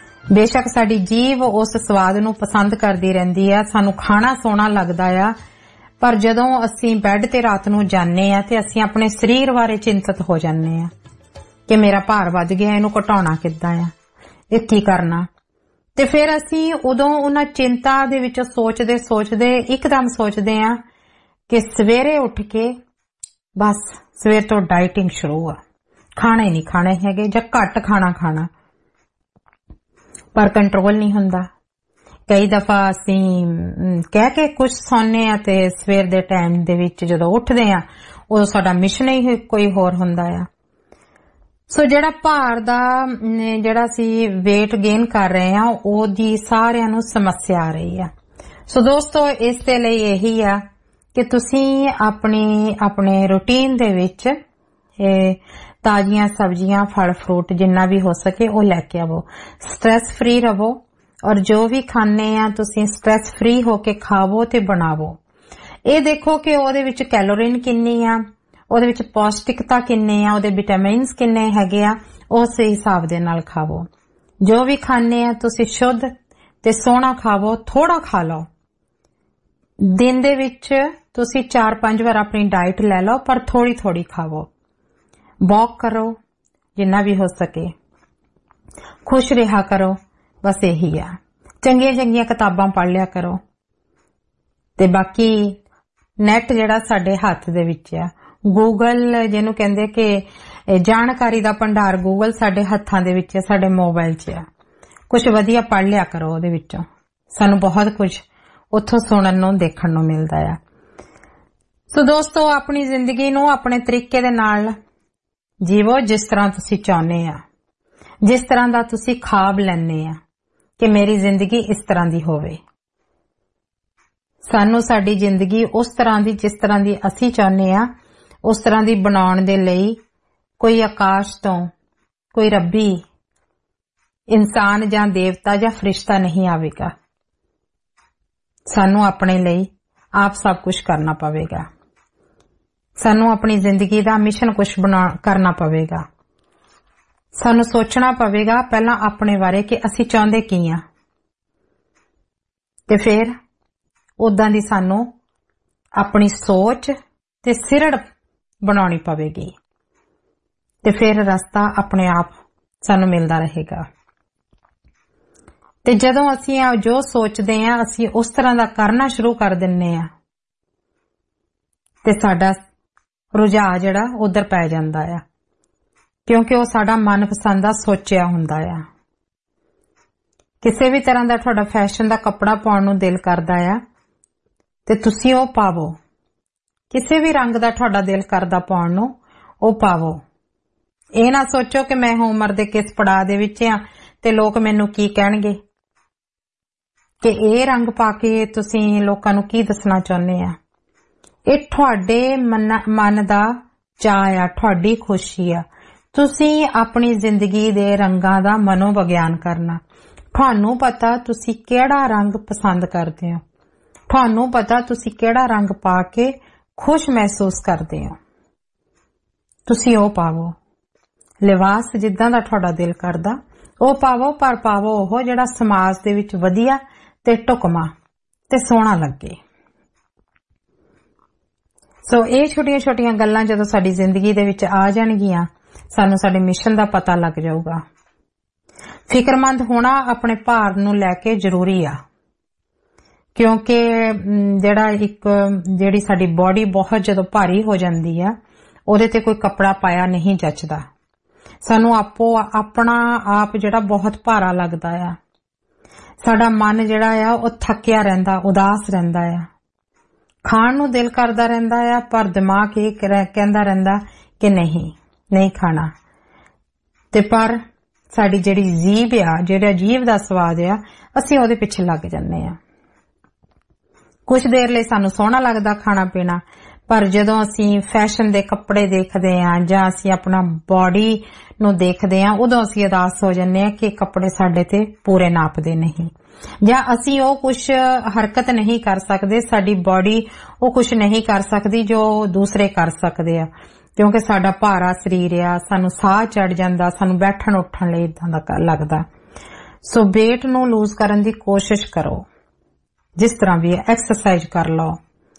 ਬੇਸ਼ੱਕ ਸਾਡੀ ਜੀਭ ਉਸ ਸਵਾਦ ਨੂੰ ਪਸੰਦ ਕਰਦੀ ਰਹਿੰਦੀ ਆ, ਸਾਨੂੰ ਖਾਣਾ ਸੋਹਣਾ ਲੱਗਦਾ ਆ ਪਰ ਜਦੋਂ ਅਸੀਂ ਬੈੱਡ ਤੇ ਰਾਤ ਨੂੰ ਜਾਂਦੇ ਆ ਤੇ ਅਸੀਂ ਆਪਣੇ ਸਰੀਰ ਬਾਰੇ ਚਿੰਤਤ ਹੋ ਜਾਂਦੇ ਆ ਕਿ ਮੇਰਾ ਭਾਰ ਵੱਧ ਗਿਆ, ਇਹਨੂੰ ਘਟਾਉਣਾ ਕਿੱਦਾਂ ਆ, ਇਹ ਕੀ ਕਰਨਾ। ਤੇ ਫਿਰ ਅਸੀਂ ਉਦੋਂ ਉਹਨਾਂ ਚਿੰਤਾ ਦੇ ਵਿੱਚ ਸੋਚਦੇ ਸੋਚਦੇ ਇੱਕਦਮ ਸੋਚਦੇ ਆ ਕਿ ਸਵੇਰੇ ਉੱਠ ਕੇ ਬਸ ਸਵੇਰ ਤੋਂ ਡਾਈਟਿੰਗ ਸ਼ੁਰੂ ਆ, ਖਾਣੇ ਨਹੀਂ ਖਾਣੇ ਹੈਗੇ ਜਾਂ ਘੱਟ ਖਾਣਾ ਖਾਣਾ, ਪਰ ਕੰਟਰੋਲ ਨਹੀਂ ਹੁੰਦਾ। ਕਈ ਦਫਾ ਅਸੀਂ ਕਹਿ ਕੇ ਕੁਝ ਸੌਂਦੇ ਆ ਤੇ ਸਵੇਰ ਦੇ ਟਾਈਮ ਦੇ ਵਿੱਚ ਜਦੋਂ ਉੱਠਦੇ ਆ ਉਦੋਂ ਸਾਡਾ ਮਿਸ਼ਨ ਹੀ ਕੋਈ ਹੋਰ ਹੁੰਦਾ ਆ। ਸੋ ਜਿਹੜਾ ਭਾਰ ਦਾ ਜਿਹੜਾ ਅਸੀਂ weight gain ਕਰ ਰਹੇ ਆ ਉਹਦੀ ਸਾਰਿਆਂ ਨੂੰ ਸਮੱਸਿਆ ਆ ਰਹੀ ਆ। ਸੋ ਦੋਸਤੋ, ਇਸ ਦੇ ਲਈ ਇਹੀ ਆ ਕਿ ਤੁਸੀਂ ਆਪਣੀ ਆਪਣੇ ਰੂਟੀਨ ਦੇ ਵਿੱਚ ਤਾਜ਼ੀਆਂ ਸਬਜ਼ੀਆਂ, ਫਲ ਫਰੂਟ ਜਿੰਨਾ ਵੀ ਹੋ ਸਕੇ ਉਹ ਲੈ ਕੇ ਆਵੋ। ਸਟ੍ਰੈਸ ਫ੍ਰੀ ਰਹੋ ਔਰ ਜੋ ਵੀ ਖਾਣੇ ਆ ਤੁਸੀਂ ਸਟ੍ਰੈਸ ਫ੍ਰੀ ਹੋ ਕੇ ਖਾਵੋ ਤੇ ਬਣਾਵੋ। ਇਹ ਦੇਖੋ ਕਿ ਉਹਦੇ ਵਿੱਚ ਕੈਲੋਰੀਨ ਕਿੰਨੀ ਆ, ਉਹਦੇ ਵਿੱਚ ਪੌਸ਼ਟਿਕਤਾ ਕਿੰਨੇ ਆ, ਉਹਦੇ ਵਿਟਾਮਿਨਸ ਕਿੰਨੇ ਹੈਗੇ ਆ, ਉਸ ਹਿਸਾਬ ਦੇ ਨਾਲ ਖਾਵੋ। ਜੋ ਵੀ ਖਾਣੇ ਆ ਤੁਸੀਂ ਸ਼ੁੱਧ ਤੇ ਸੋਹਣਾ ਖਾਵੋ, ਥੋੜਾ ਖਾ ਲਓ। ਦਿਨ ਦੇ ਵਿੱਚ ਤੁਸੀਂ ਚਾਰ ਪੰਜ ਵਾਰ ਆਪਣੀ ਡਾਈਟ ਲੈ ਲਓ, ਪਰ ਥੋੜੀ ਥੋੜੀ ਖਾਵੋ। ਵਾਕ ਕਰੋ ਜਿੰਨਾ ਵੀ ਹੋ ਸਕੇ, ਖੁਸ਼ ਰਿਹਾ ਕਰੋ, ਬਸ ਇਹੀ ਆ। ਚੰਗੀਆਂ ਚੰਗੀਆਂ ਕਿਤਾਬਾਂ ਪੜ੍ਹ ਲਿਆ ਕਰੋ ਤੇ ਬਾਕੀ ਨੈਟ ਜਿਹੜਾ ਸਾਡੇ ਹੱਥ ਦੇ ਵਿੱਚ ਆ, ਗੂਗਲ ਜਿਹਨੂੰ ਕਹਿੰਦੇ ਕਿ ਜਾਣਕਾਰੀ ਦਾ ਭੰਡਾਰ, ਗੂਗਲ ਸਾਡੇ ਹੱਥਾਂ ਦੇ ਵਿੱਚ ਆ, ਸਾਡੇ ਮੋਬਾਈਲ 'ਚ ਆ। ਕੁਝ ਵਧੀਆ ਪੜ੍ਹ ਲਿਆ ਕਰੋ, ਉਹਦੇ ਵਿੱਚੋਂ ਸਾਨੂੰ ਬਹੁਤ ਕੁਝ ਉੱਥੋਂ ਸੁਣਨ ਨੂੰ ਦੇਖਣ ਨੂੰ ਮਿਲਦਾ ਆ। ਸੋ ਦੋਸਤੋ, ਆਪਣੀ ਜ਼ਿੰਦਗੀ ਨੂੰ ਆਪਣੇ ਤਰੀਕੇ ਦੇ ਨਾਲ ਜੀਵੋ ਜਿਸ ਤਰ੍ਹਾਂ ਤੁਸੀਂ ਚਾਹੁੰਦੇ ਆ, ਜਿਸ ਤਰ੍ਹਾਂ ਦਾ ਤੁਸੀਂ ਖਾਬ ਲੈਣੇ ਆ ਕਿ ਮੇਰੀ ਜ਼ਿੰਦਗੀ ਇਸ ਤਰ੍ਹਾਂ ਦੀ ਹੋਵੇ। ਸਾਨੂੰ ਸਾਡੀ ਜ਼ਿੰਦਗੀ ਉਸ ਤਰ੍ਹਾਂ ਦੀ ਜਿਸ ਤਰ੍ਹਾਂ ਦੀ ਅਸੀਂ ਚਾਹੁੰਦੇ ਆ ਉਸ ਤਰ੍ਹਾਂ ਦੀ ਬਣਾਉਣ ਦੇ ਲਈ ਕੋਈ ਆਕਾਸ਼ ਤੋਂ ਕੋਈ ਰੱਬੀ ਇਨਸਾਨ ਜਾਂ ਦੇਵਤਾ ਜਾਂ ਫਰਿਸ਼ਤਾ ਨਹੀਂ ਆਵੇਗਾ। ਸਾਨੂੰ ਆਪਣੇ ਲਈ ਆਪ ਸਭ ਕੁਝ ਕਰਨਾ ਪਵੇਗਾ। ਸਾਨੂੰ ਆਪਣੀ ਜ਼ਿੰਦਗੀ ਦਾ ਮਿਸ਼ਨ ਕੁਝ ਬਣਾ ਕਰਨਾ ਪਵੇਗਾ। ਸਾਨੂੰ ਸੋਚਣਾ ਪਵੇਗਾ ਪਹਿਲਾਂ ਆਪਣੇ ਬਾਰੇ ਕਿ ਅਸੀਂ ਚਾਹੁੰਦੇ ਕੀ ਆ, ਤੇ ਫਿਰ ਉਦਾਂ ਦੀ ਸਾਨੂੰ ਆਪਣੀ ਸੋਚ ਤੇ ਸਿਰੜ ਬਣਾਉਣੀ ਪਵੇਗੀ ਤੇ ਫਿਰ ਰਸਤਾ ਆਪਣੇ ਆਪ ਸਾਨੂੰ ਮਿਲਦਾ ਰਹੇਗਾ। ਤੇ ਜਦੋਂ ਅਸੀਂ ਜੋ ਸੋਚਦੇ ਆ ਅਸੀਂ ਉਸ ਤਰ੍ਹਾਂ ਦਾ ਕਰਨਾ ਸ਼ੁਰੂ ਕਰ ਦਿੰਨੇ ਆ ਤੇ ਸਾਡਾ ਰੁਝਾਅ ਜਿਹੜਾ ਉਧਰ ਪੈ ਜਾਂਦਾ ਆ, ਕਿਉਂਕਿ ਉਹ ਸਾਡਾ ਮਨਪਸੰਦ ਦਾ ਸੋਚਿਆ ਹੁੰਦਾ ਆ। ਕਿਸੇ ਵੀ ਤਰ੍ਹਾਂ ਦਾ ਤੁਹਾਡਾ ਫੈਸ਼ਨ ਦਾ ਕੱਪੜਾ ਪਾਉਣ ਨੂੰ ਦਿਲ ਕਰਦਾ ਆ ਤੇ ਤੁਸੀਂ ਉਹ ਪਾਵੋ। ਕਿਸੇ ਵੀ ਰੰਗ ਦਾ ਤੁਹਾਡਾ ਦਿਲ ਕਰਦਾ ਪਾਉਣ ਨੂੰ ਉਹ ਪਾਵੋ। ਇਹ ਨਾ ਸੋਚੋ ਕਿ ਮੈਂ ਉਮਰ ਦੇ ਕਿਸ ਪੜਾਅ ਦੇ ਵਿੱਚ ਆ ਤੇ ਲੋਕ ਮੈਨੂੰ ਕੀ ਕਹਿਣਗੇ, ਕਿ ਇਹ ਰੰਗ ਪਾ ਕੇ ਤੁਸੀਂ ਲੋਕਾਂ ਨੂੰ ਕੀ ਦੱਸਣਾ ਚਾਹੁੰਦੇ ਆ। ਇਹ ਤੁਹਾਡੇ ਮਨ ਦਾ ਚਾਅ ਆ, ਤੁਹਾਡੀ ਖੁਸ਼ੀ ਆ। ਤੁਸੀਂ ਆਪਣੀ ਜ਼ਿੰਦਗੀ ਦੇ ਰੰਗਾਂ ਦਾ ਮਨੋਵਿਗਿਆਨ ਕਰਨਾ। ਤੁਹਾਨੂੰ ਪਤਾ ਤੁਸੀਂ ਕਿਹੜਾ ਰੰਗ ਪਸੰਦ ਕਰਦੇ ਹੋ, ਤੁਹਾਨੂੰ ਪਤਾ ਤੁਸੀਂ ਕਿਹੜਾ ਰੰਗ ਪਾ ਕੇ ਖੁਸ਼ ਮਹਿਸੂਸ ਕਰਦੇ ਹੋ, ਤੁਸੀਂ ਉਹ ਪਾਵੋ। ਲਿਬਾਸ ਜਿੱਦਾਂ ਦਾ ਤੁਹਾਡਾ ਦਿਲ ਕਰਦਾ ਉਹ ਪਾਵੋ, ਪਰ ਪਾਵੋ ਉਹ ਜਿਹੜਾ ਸਮਾਜ ਦੇ ਵਿੱਚ ਵਧੀਆ ਤੇ ਢੁਕਵਾਂ ਤੇ ਸੋਹਣਾ ਲੱਗੇ। ਸੋ ਇਹ ਛੋਟੀਆਂ ਛੋਟੀਆਂ ਗੱਲਾਂ ਜਦੋਂ ਸਾਡੀ ਜ਼ਿੰਦਗੀ ਦੇ ਵਿੱਚ ਆ ਜਾਣਗੀਆਂ ਸਾਨੂੰ ਸਾਡੇ ਮਿਸ਼ਨ ਦਾ ਪਤਾ ਲੱਗ ਜਾਊਗਾ। ਫਿਕਰਮੰਦ ਹੋਣਾ ਆਪਣੇ ਭਾਰ ਨੂੰ ਲੈ ਕੇ ਜ਼ਰੂਰੀ ਆ, ਕਿਉਂਕਿ ਜਿਹੜਾ ਇੱਕ ਜਿਹੜੀ ਸਾਡੀ ਬੋਡੀ ਬਹੁਤ ਜਦੋਂ ਭਾਰੀ ਹੋ ਜਾਂਦੀ ਆ ਉਹਦੇ ਤੇ ਕੋਈ ਕੱਪੜਾ ਪਾਇਆ ਨਹੀਂ ਜੱਚਦਾ। ਸਾਨੂੰ ਆਪੋ ਆਪਣਾ ਆਪ ਜਿਹੜਾ ਬਹੁਤ ਭਾਰਾ ਲੱਗਦਾ ਆ। ਸਾਡਾ ਮਨ ਜਿਹੜਾ ਆ ਉਹ ਥੱਕਿਆ ਰਹਿੰਦਾ, ਉਦਾਸ ਰਹਿੰਦਾ ਆ। ਖਾਣ ਨੂੰ ਦਿਲ ਕਰਦਾ ਰਹਿੰਦਾ ਆ ਪਰ ਦਿਮਾਗ ਇਹ ਕਹਿੰਦਾ ਰਹਿੰਦਾ ਕਿ ਨਹੀਂ ਨਹੀਂ ਖਾਣਾ। ਤੇ ਪਰ ਸਾਡੀ ਜਿਹੜੀ ਜੀਭ ਆ, ਜਿਹੜਾ ਜੀਭ ਦਾ ਸਵਾਦ ਆ, ਅਸੀਂ ਉਹਦੇ ਪਿੱਛੇ ਲੱਗ ਜਾਂਦੇ ਆ। ਕੁਝ ਦੇਰ ਲਈ ਸਾਨੂੰ ਸੋਹਣਾ ਲੱਗਦਾ ਖਾਣਾ ਪੀਣਾ, ਪਰ ਜਦੋਂ ਅਸੀਂ ਫੈਸ਼ਨ ਦੇ ਕੱਪੜੇ ਦੇਖਦੇ ਆ ਜਾਂ ਅਸੀਂ ਆਪਣਾ ਬੋਡੀ ਨੂੰ ਦੇਖਦੇ ਆ ਉਦੋਂ ਅਸੀਂ ਉਦਾਸ ਹੋ ਜਾਂਦੇ ਆ ਕਿ ਕੱਪੜੇ ਸਾਡੇ ਤੇ ਪੂਰੇ ਨਾਪਦੇ ਨਹੀਂ, ਜਾਂ ਅਸੀਂ ਉਹ ਕੁਝ ਹਰਕਤ ਨਹੀਂ ਕਰ ਸਕਦੇ, ਸਾਡੀ ਬੋਡੀ ਉਹ ਕੁਝ ਨਹੀਂ ਕਰ ਸਕਦੀ ਜੋ ਦੂਸਰੇ ਕਰ ਸਕਦੇ ਆ, ਕਿਉਂਕਿ ਸਾਡਾ ਭਾਰਾ ਸਰੀਰ ਆ, ਸਾਨੂੰ ਸਾਹ ਚੜ ਜਾਂਦਾ, ਸਾਨੂੰ ਬੈਠਣ ਉੱਠਣ ਲਈ ਇਦਾਂ ਦਾ ਲੱਗਦਾ। ਸੋ weight ਨੂੰ ਲੂਜ਼ ਕਰਨ ਦੀ ਕੋਸ਼ਿਸ਼ ਕਰੋ, ਜਿਸ ਤਰ੍ਹਾਂ ਵੀ ਐਕਸਰਸਾਈਜ਼ ਕਰ ਲਓ,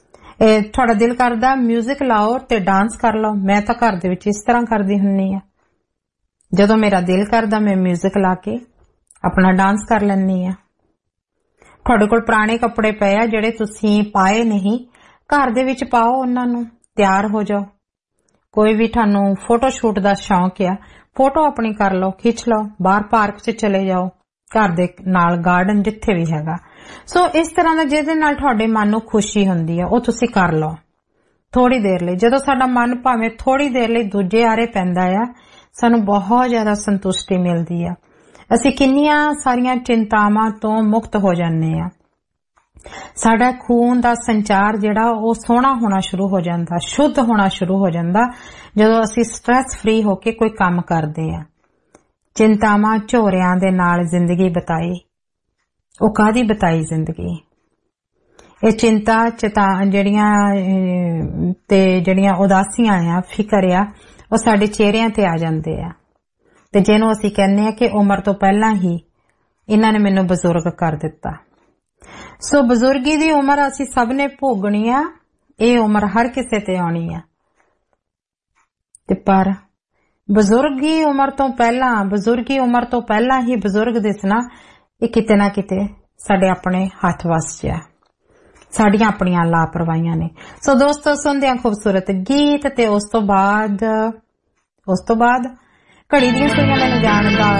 थोड़ा दिल करदा म्यूजिक लाओ ते डांस कर लो। मैं तो घर दे विच इस तरह करदी हुन्नी आ, जदों मेरा दिल करदा मैं म्यूजिक ला के अपना डांस कर लैनी आ। थोड़े कोल पुराने कपड़े पए आ जेड़े तुसीं पाए नहीं, घर दे विच पाओ उन्हां नूं, तैयार हो जाओ। कोई भी थानू फोटो शूट दा शौक आ, फोटो अपनी कर लो, खिच लो, बाहर पार्क च चले जाओ, घर दे नाल गार्डन जिथे भी हैगा। सो इस तरह दा जिहदे नाल तुहाडे मन नूं खुशी हुंदी आ, ओ तुसीं कर लो थोड़ी देर लई। जदों साडा मन भावें थोड़ी देर लई दूजे आरे पैंदा आ, सानू बहुत ज्यादा संतुष्टि मिलदी आ। असीं किन्नियां सारियां चिंतावां तो मुक्त हो जाने आ। साडा खून दा संचार जिहड़ा ओ सोहना होना शुरू हो जांदा, शुद्ध होना शुरू हो जांदा जदों असीं स्ट्रेस फ्री होके कोई काम करदे आ। चिंतावां झोरियां दे नाल जिंदगी बिताई, ओ कादी बिताई जिंदगी। ये चिंता चिता जड़ियां ते जड़ियां उदासियां आ, फिकर आ, ओ साडे चेहरिਆਂ ते आ जांदे आ ते जिहनूं असीं कहने आ कि उम्र तो पहला ही इन्हां ने मैनूं बजुर्ग कर दिता। सो बजुर्गी दी उम्र असीं सब ने भोगनी आ, ये उम्र हर किसे ते आउणी आ। ते पर बजुर्गी उम्र तो पहला बजुर्गी उम्र तो पहला ही बजुर्ग दिसना, ये किते ना किते साडे अपने हथ वस च आ, साडियां अपनियां लापरवाहियां ने। सो दोस्तों सुनदे आ खूबसूरत गीत ते उस तो बाद उस तो बाद घड़ी दियां सुइयां मैनूं जाण दा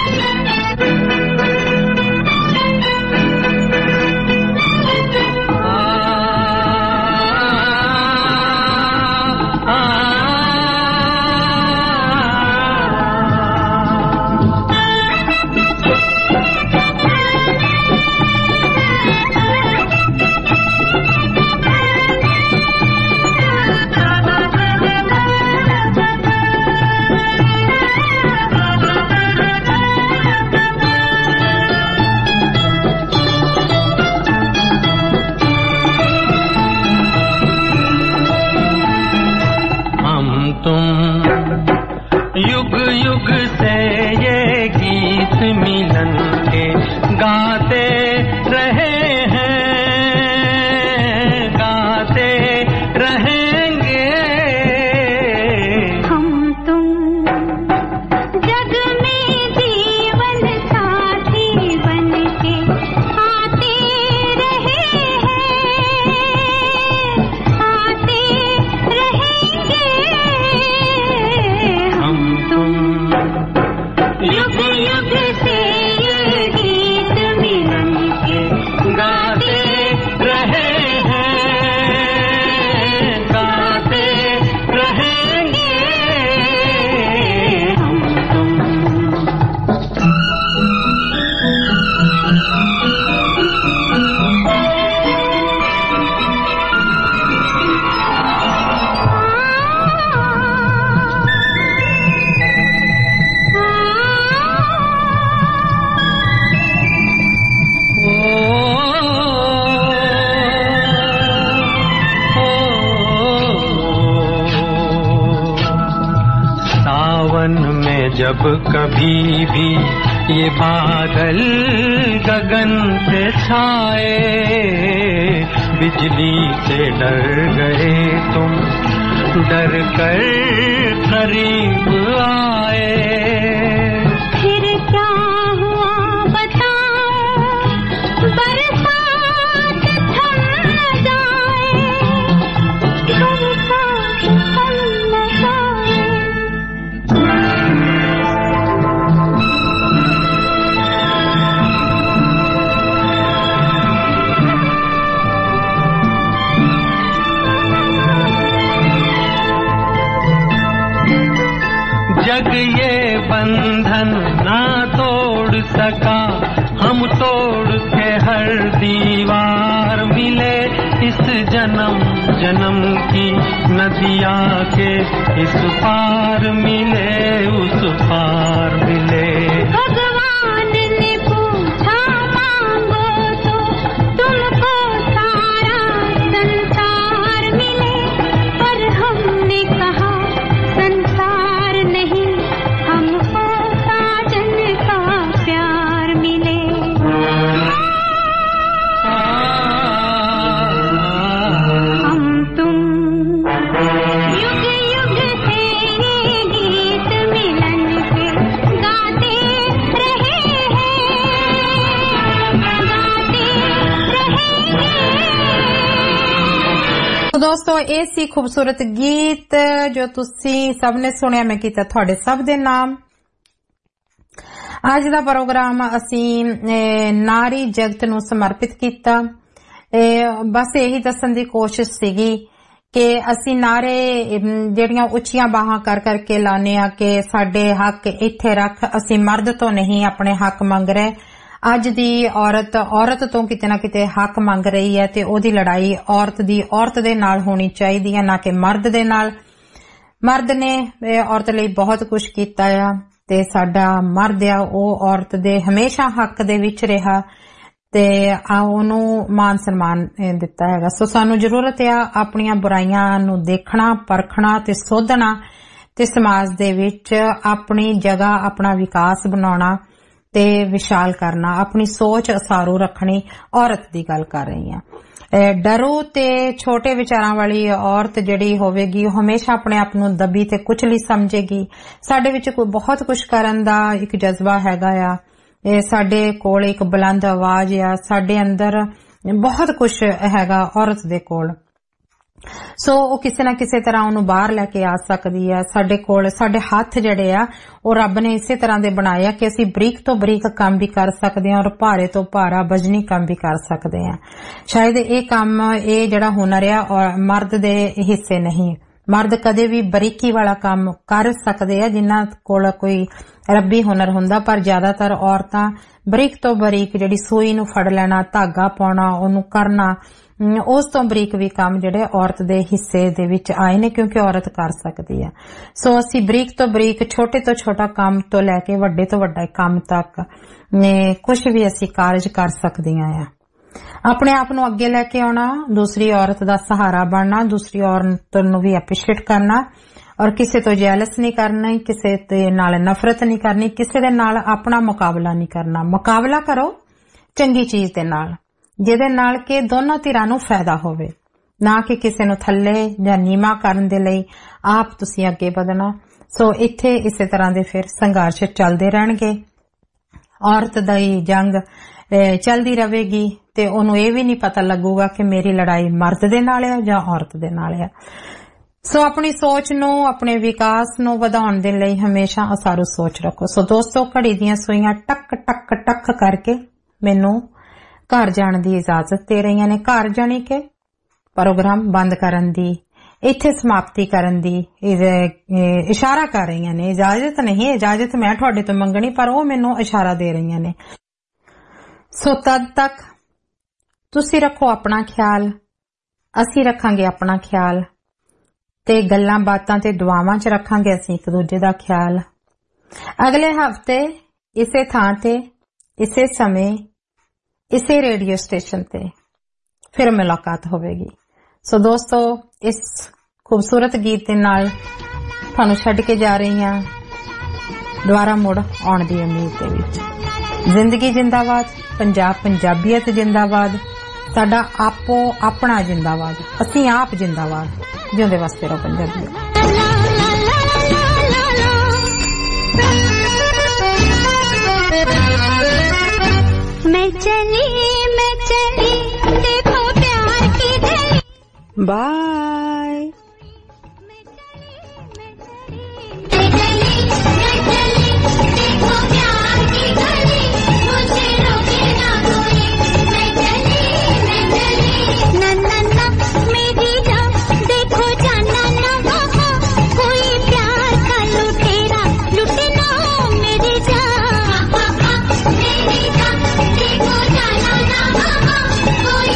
युग युग से ये गीत मिलन के गाते रहे हैं, गाते रहेंगे हम तुम जग में जीवन साथी बन के आते रहे हैं, आते रहेंगे हम तुम युग युग से ये गीत मिलन के गाते रहे हैं, गाते रहेंगे हम तुम। सावन में जब कभी भी ये बादल गगन पे छाए, बिजली से डर गए तुम, डर कर करीब आए। फिर क्या हुआ बताओ, बरसात थम न जाए, बरसात थम न जाए। जग ये बंधन ना तोड़ सका, हम तोड़ के हर दीवार मिले। इस जन्म जन्म की नदिया के इस पार मिले, उस पार मिले। भगवान ने पूछा मांगो तो तुमको सारा संसार मिले, पर हमने कहा संसार नहीं, हमको साजन का प्यार मिले। हम दोस्तों ये सी खूबसूरत गीत जो तुसी सबने सुनिया, मैं कीता थोड़े सब दे नाम। आज दा प्रोग्राम असी नारी जगत नू समर्पित कीता। बस यही दसन दी कोशिश सीगी कि असी नारे ਜਿਹੜੀਆਂ ਉੱਚੀਆਂ ਬਾਹਾਂ ਕਰ ਕਰਕੇ ਲਾने ਆ कि ਸਾਡੇ हक ਇੱਥੇ ਰੱਖ। ਅਸੀਂ ਮਰਦ ਤੋਂ ਨਹੀਂ ਆਪਣੇ ਹੱਕ ਮੰਗ ਰਹੇ। ਅੱਜ ਦੀ ਔਰਤ ਔਰਤ ਤੋਂ ਕਿਤੇ ਨਾ ਕਿਤੇ ਹੱਕ ਮੰਗ ਰਹੀ ਹੈ ਤੇ ਉਹਦੀ ਲੜਾਈ ਔਰਤ ਦੀ ਔਰਤ ਦੇ ਨਾਲ ਹੋਣੀ ਚਾਹੀਦੀ ਹੈ, ਨਾ ਕਿ ਮਰਦ ਦੇ ਨਾਲ। ਮਰਦ ਨੇ ਔਰਤ ਲਈ ਬਹੁਤ ਕੁਝ ਕੀਤਾ ਆ ਤੇ ਸਾਡਾ ਮਰਦ ਆ ਉਹ ਔਰਤ ਦੇ ਹਮੇਸ਼ਾ ਹੱਕ ਦੇ ਵਿੱਚ ਰਿਹਾ ਤੇ ਉਹਨੂੰ ਮਾਨ ਸਨਮਾਨ ਦਿੱਤਾ ਹੈਗਾ। ਸੋ ਸਾਨੂੰ ਜ਼ਰੂਰਤ ਆ ਆਪਣੀਆਂ ਬੁਰਾਈਆਂ ਨੂੰ ਦੇਖਣਾ, ਪਰਖਣਾ ਤੇ ਸੋਧਣਾ ਤੇ ਸਮਾਜ ਦੇ ਵਿੱਚ ਆਪਣੀ ਜਗ੍ਹਾ, ਆਪਣਾ ਵਿਕਾਸ ਬਣਾਉਣਾ ਤੇ ਵਿਸ਼ਾਲ ਕਰਨਾ, ਆਪਣੀ ਸੋਚ ਅਸਾਰੂ ਰੱਖਣੀ। ਔਰਤ ਦੀ ਗੱਲ ਕਰ ਰਹੀ ਹਾਂ। ਡਰੂ ਤੇ ਛੋਟੇ ਵਿਚਾਰਾਂ ਵਾਲੀ ਔਰਤ ਜਿਹੜੀ ਹੋਵੇਗੀ ਉਹ ਹਮੇਸ਼ਾ ਆਪਣੇ ਆਪ ਨੂੰ ਦਬੀ ਤੇ ਕੁਚਲੀ ਸਮਝੇਗੀ। ਸਾਡੇ ਵਿੱਚ ਕੋਈ ਬਹੁਤ ਕੁਝ ਕਰਨ ਦਾ ਇੱਕ ਜਜ਼ਬਾ ਹੈਗਾ ਆ। ਇਹ ਸਾਡੇ ਕੋਲ ਇੱਕ ਬੁਲੰਦ ਆਵਾਜ਼ ਆ, ਸਾਡੇ ਅੰਦਰ ਬਹੁਤ ਕੁਝ ਹੈਗਾ ਔਰਤ ਦੇ ਕੋਲ। ਸੋ ਉਹ ਕਿਸੇ ਨਾ ਕਿਸੇ ਤਰ੍ਹਾਂ ਉਹਨੂੰ ਬਾਹਰ ਲੈ ਕੇ ਆ ਸਕਦੀ ਆ। ਸਾਡੇ ਕੋਲ ਸਾਡੇ ਹੱਥ ਜਿਹੜੇ ਆ ਉਹ ਰੱਬ ਨੇ ਇਸੇ ਤਰ੍ਹਾਂ ਦੇ ਬਣਾਏ ਕਿ ਅਸੀਂ ਬਰੀਕ ਤੋਂ ਬਰੀਕ ਕੰਮ ਵੀ ਕਰ ਸਕਦੇ ਹਾਂ ਔਰ ਭਾਰੇ ਤੋਂ ਭਾਰਾ ਵਜਨੀ ਕੰਮ ਵੀ ਕਰ ਸਕਦੇ ਹਾਂ। ਸ਼ਾਇਦ ਇਹ ਕੰਮ, ਇਹ ਜਿਹੜਾ ਹੁਨਰ ਆ ਔਰ ਮਰਦ ਦੇ ਹਿੱਸੇ ਨਹੀਂ। ਮਰਦ ਕਦੇ ਵੀ ਬਰੀਕੀ ਵਾਲਾ ਕੰਮ ਕਰ ਸਕਦੇ ਆ ਜਿਨ੍ਹਾਂ ਕੋਲ ਕੋਈ ਰੱਬੀ ਹੁਨਰ ਹੁੰਦਾ, ਪਰ ਜ਼ਿਆਦਾਤਰ ਔਰਤਾਂ ਬਰੀਕ ਤੋਂ ਬਰੀਕ ਜਿਹੜੀ ਸੂਈ ਨੂੰ ਫੜ ਲੈਣਾ, ਧਾਗਾ ਪਾਉਣਾ, ਉਹਨੂੰ ਕਰਨਾ, ਉਸ ਤੋਂ ਬਰੀਕ ਵੀ ਕੰਮ ਜਿਹੜੇ ਔਰਤ ਦੇ ਹਿੱਸੇ ਦੇ ਵਿੱਚ ਆਏ ਨੇ ਕਿਉਂਕਿ ਔਰਤ ਕਰ ਸਕਦੀ ਆ। ਸੋ ਅਸੀਂ ਬਰੀਕ ਤੋਂ ਬਰੀਕ, ਛੋਟੇ ਤੋਂ ਛੋਟਾ ਕੰਮ ਤੋਂ ਲੈ ਕੇ ਵੱਡੇ ਤੋਂ ਵੱਡਾ ਕੰਮ ਤੱਕ ਕੁਝ ਵੀ ਅਸੀਂ ਕਾਰਜ ਕਰ ਸਕਦੀਆਂ ਆ। ਆਪਣੇ ਆਪ ਨੂੰ ਅੱਗੇ ਲੈ ਕੇ ਆਉਣਾ, ਦੂਸਰੀ ਔਰਤ ਦਾ ਸਹਾਰਾ ਬਣਨਾ, ਦੂਸਰੀ ਔਰਤ ਨੂੰ ਵੀ ਐਪਰੀਸ਼ੀਏਟ ਕਰਨਾ ਔਰ ਕਿਸੇ ਤੋਂ ਜੈਲਸ ਨਹੀਂ ਕਰਨਾ, ਕਿਸੇ ਦੇ ਨਾਲ ਨਫ਼ਰਤ ਨਹੀਂ ਕਰਨੀ, ਕਿਸੇ ਦੇ ਨਾਲ ਆਪਣਾ ਮੁਕਾਬਲਾ ਨਹੀਂ ਕਰਨਾ। ਮੁਕਾਬਲਾ ਕਰੋ ਚੰਗੀ ਚੀਜ਼ ਦੇ ਨਾਲ ਜਿਹਦੇ ਨਾਲ ਕਿ ਦੋਨੋਂ ਧਿਰਾਂ ਨੂੰ ਫਾਇਦਾ ਹੋਵੇ, ਨਾ ਕਿ ਕਿਸੇ ਨੂੰ ਥੱਲੇ ਜਾਂ ਨੀਵਾਂ ਕਰਨ ਦੇ ਲਈ ਆਪ ਤੁਸੀਂ ਅੱਗੇ ਵਧਣਾ। ਸੋ ਇੱਥੇ ਇਸੇ ਤਰ੍ਹਾਂ ਦੇ ਫਿਰ ਸੰਘਰਸ਼ ਚੱਲਦੇ ਰਹਿਣਗੇ। ਔਰਤ ਦੀ ਜੰਗ ਚੱਲਦੀ ਰਹੇਗੀ ਤੇ ਉਹਨੂੰ ਇਹ ਵੀ ਨਹੀਂ ਪਤਾ ਲੱਗੂਗਾ ਕਿ ਮੇਰੀ ਲੜਾਈ ਮਰਦ ਦੇ ਨਾਲ ਹੈ ਜਾਂ ਔਰਤ ਦੇ ਨਾਲ ਹੈ। ਸੋ ਆਪਣੀ ਸੋਚ ਨੂੰ, ਆਪਣੇ ਵਿਕਾਸ ਨੂੰ ਵਧਾਉਣ ਦੇ ਲਈ ਹਮੇਸ਼ਾ ਅਸਾਰੂ ਸੋਚ ਰੱਖੋ। ਸੋ ਦੋਸਤੋ, ਘੜੀ ਦੀਆਂ ਸੂਈਆਂ ਟਕ ਟਕ ਟਕ ਕਰਕੇ ਮੈਨੂੰ ਘਰ ਜਾਣ ਦੀ ਇਜਾਜ਼ਤ ਦੇ ਰਹੀਆਂ ਨੇ। ਘਰ ਜਾਣੀ ਕਿ ਪ੍ਰੋਗਰਾਮ ਬੰਦ ਕਰਨ ਦੀ, ਇੱਥੇ ਸਮਾਪਤੀ ਕਰਨ ਦੀ ਇਸ਼ਾਰਾ ਕਰ ਰਹੀਆਂ ਨੇ। ਇਜਾਜ਼ਤ ਨਹੀਂ, ਇਜਾਜ਼ਤ ਮੈਂ ਤੁਹਾਡੇ ਤੋਂ ਮੰਗਣੀ, ਪਰ ਉਹ ਮੈਨੂੰ ਇਸ਼ਾਰਾ ਦੇ ਰਹੀਆਂ ਨੇ। ਸੋ ਤਦ ਤੱਕ ਤੁਸੀਂ ਰੱਖੋ ਆਪਣਾ ਖਿਆਲ, ਅਸੀਂ ਰੱਖਾਂਗੇ ਆਪਣਾ ਖਿਆਲ ਤੇ ਗੱਲਾਂ ਬਾਤਾਂ ਤੇ ਦੁਆਵਾਂ 'ਚ ਰੱਖਾਂਗੇ ਅਸੀਂ ਇੱਕ ਦੂਜੇ ਦਾ ਖਿਆਲ। ਅਗਲੇ ਹਫ਼ਤੇ ਇਸੇ ਥਾਂ ਤੇ, ਇਸੇ ਸਮੇਂ, ਇਸੇ ਰੇਡੀਓ ਸਟੇਸ਼ਨ ਤੇ ਫਿਰ ਮੁਲਾਕਾਤ ਹੋਵੇਗੀ। ਸੋ ਦੋਸਤੋ, ਇਸ ਖੂਬਸੂਰਤ ਗੀਤ ਦੇ ਨਾਲ ਤੁਹਾਨੂੰ ਛੱਡ ਕੇ ਜਾ ਰਹੀ ਹਾਂ, ਦੁਬਾਰਾ ਮੁੜ ਆਉਣ ਦੀ ਉਮੀਦ ਦੇ ਵਿੱਚ। ਜ਼ਿੰਦਗੀ ਜਿੰਦਾਬਾਦ, ਪੰਜਾਬ ਪੰਜਾਬੀਅਤ ਜਿੰਦਾਬਾਦ, ਸਾਡਾ ਆਪੋ ਆਪਣਾ ਜਿੰਦਾਬਾਦ, ਅਸੀਂ ਆਪ ਜਿੰਦਾਬਾਦ। ਜਿਉਂਦੇ ਵਾਸਤੇ ਰਹੋ ਪੰਜਾਬੀ। मैं चली मैं चली देखो प्यार की गली। बाय। मैं चली मैं चली देखो प्यार की गली, मुझे रोके ना कोई। मैं चली मैं चली ना ना ना मेरी जान, देखो जाना ना वहाँ कोई प्यार का लुटेरा लुटे ना मेरी जान। मेरी जान देखो जाना ना वहाँ कोई।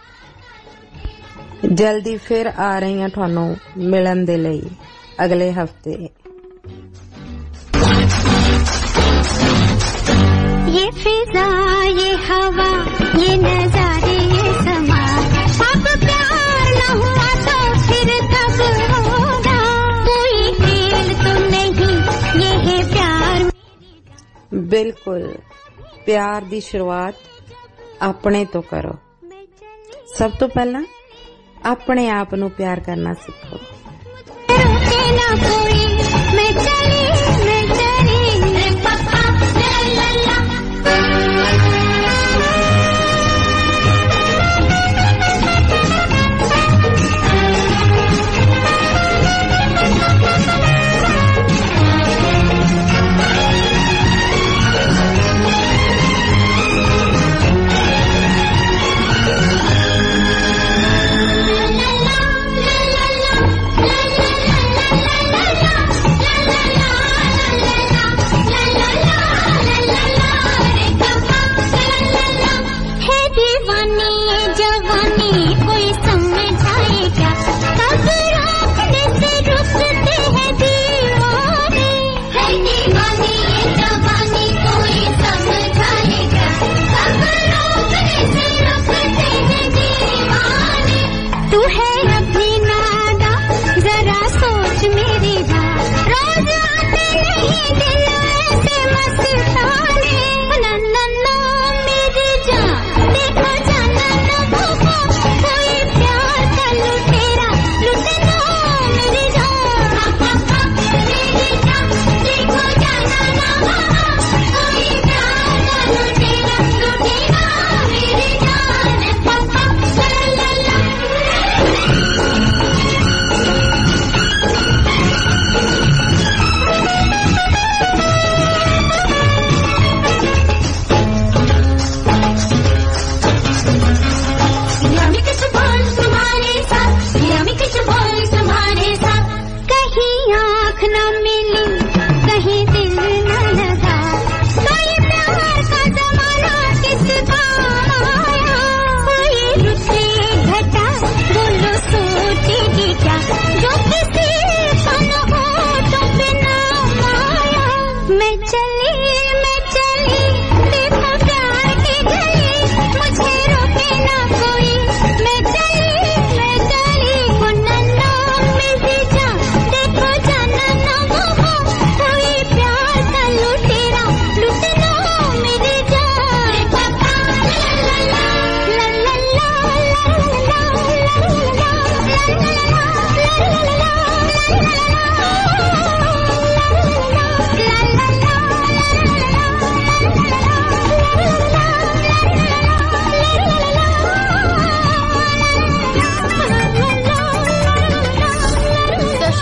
जल्दी फिर आ रही हैं ਤੁਹਾਨੂੰ ਮਿਲਣ ਦੇ ਲਈ ਅਗਲੇ ਹਫਤੇ। ये फिजा ये हवा ये नजारे ये समा, अब प्यार न हुआ तो फिर कब होगा। कोई खेल तो नहीं ये है प्यार। बिल्कुल, प्यार ਦੀ ਸ਼ੁਰੂਆਤ ਆਪਣੇ ਤੋਂ ਕਰੋ। ਸਭ ਤੋਂ ਪਹਿਲਾਂ ਆਪਣੇ ਆਪ ਨੂੰ ਪਿਆਰ ਕਰਨਾ ਸਿੱਖੋ। रोके ना कोई